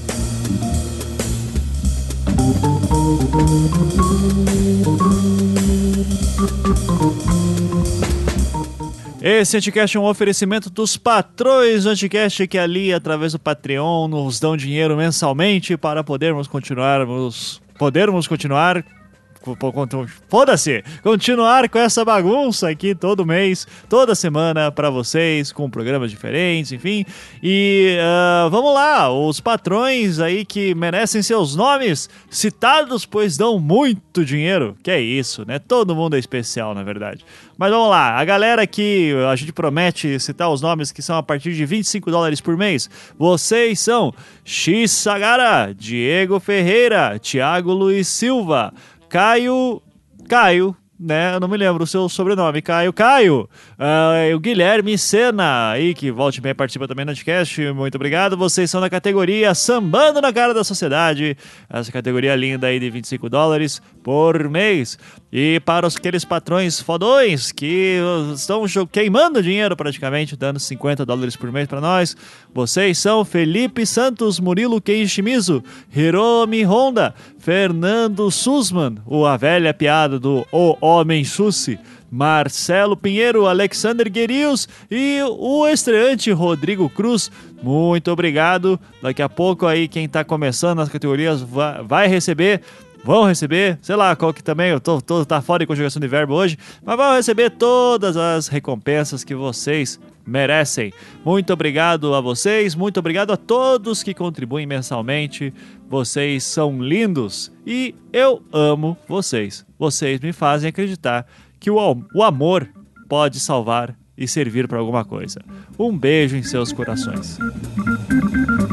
Esse Anticast é um oferecimento dos patrões do Anticast que ali, através do Patreon, nos dão dinheiro mensalmente para podermos continuarmos, podermos continuar, foda-se, continuar com essa bagunça aqui todo mês, toda semana para vocês, com programas diferentes, enfim. E uh, vamos lá, os patrões aí que merecem seus nomes citados, pois dão muito dinheiro. Que é isso, né? Todo mundo é especial, na verdade. Mas vamos lá, a galera que a gente promete citar os nomes que são a partir de vinte e cinco dólares por mês. Vocês são X Sagara, Diego Ferreira, Thiago Luiz Silva, Caio... Caio, né? Eu não me lembro o seu sobrenome. Caio, Caio. Uh, o Guilherme Sena, aí, que volte bem participa também no podcast. Muito obrigado. Vocês são da categoria Sambando na Cara da Sociedade. Essa categoria linda aí de vinte e cinco dólares por mês. E para os, aqueles patrões fodões que estão queimando dinheiro praticamente, dando cinquenta dólares por mês para nós. Vocês são Felipe Santos, Murilo Kenji Shimizu, Hiromi Honda, Fernando Sussman, o a velha piada do O Homem Sussi, Marcelo Pinheiro, Alexander Guerius e o estreante Rodrigo Cruz. Muito obrigado. Daqui a pouco aí quem tá começando nas categorias vai, vai receber... Vão receber, sei lá, qual que também, eu tô, tô tá fora de conjugação de verbo hoje, mas vão receber todas as recompensas que vocês merecem. Muito obrigado a vocês, muito obrigado a todos que contribuem mensalmente. Vocês são lindos e eu amo vocês. Vocês me fazem acreditar que o, o amor pode salvar e servir para alguma coisa. Um beijo em seus corações.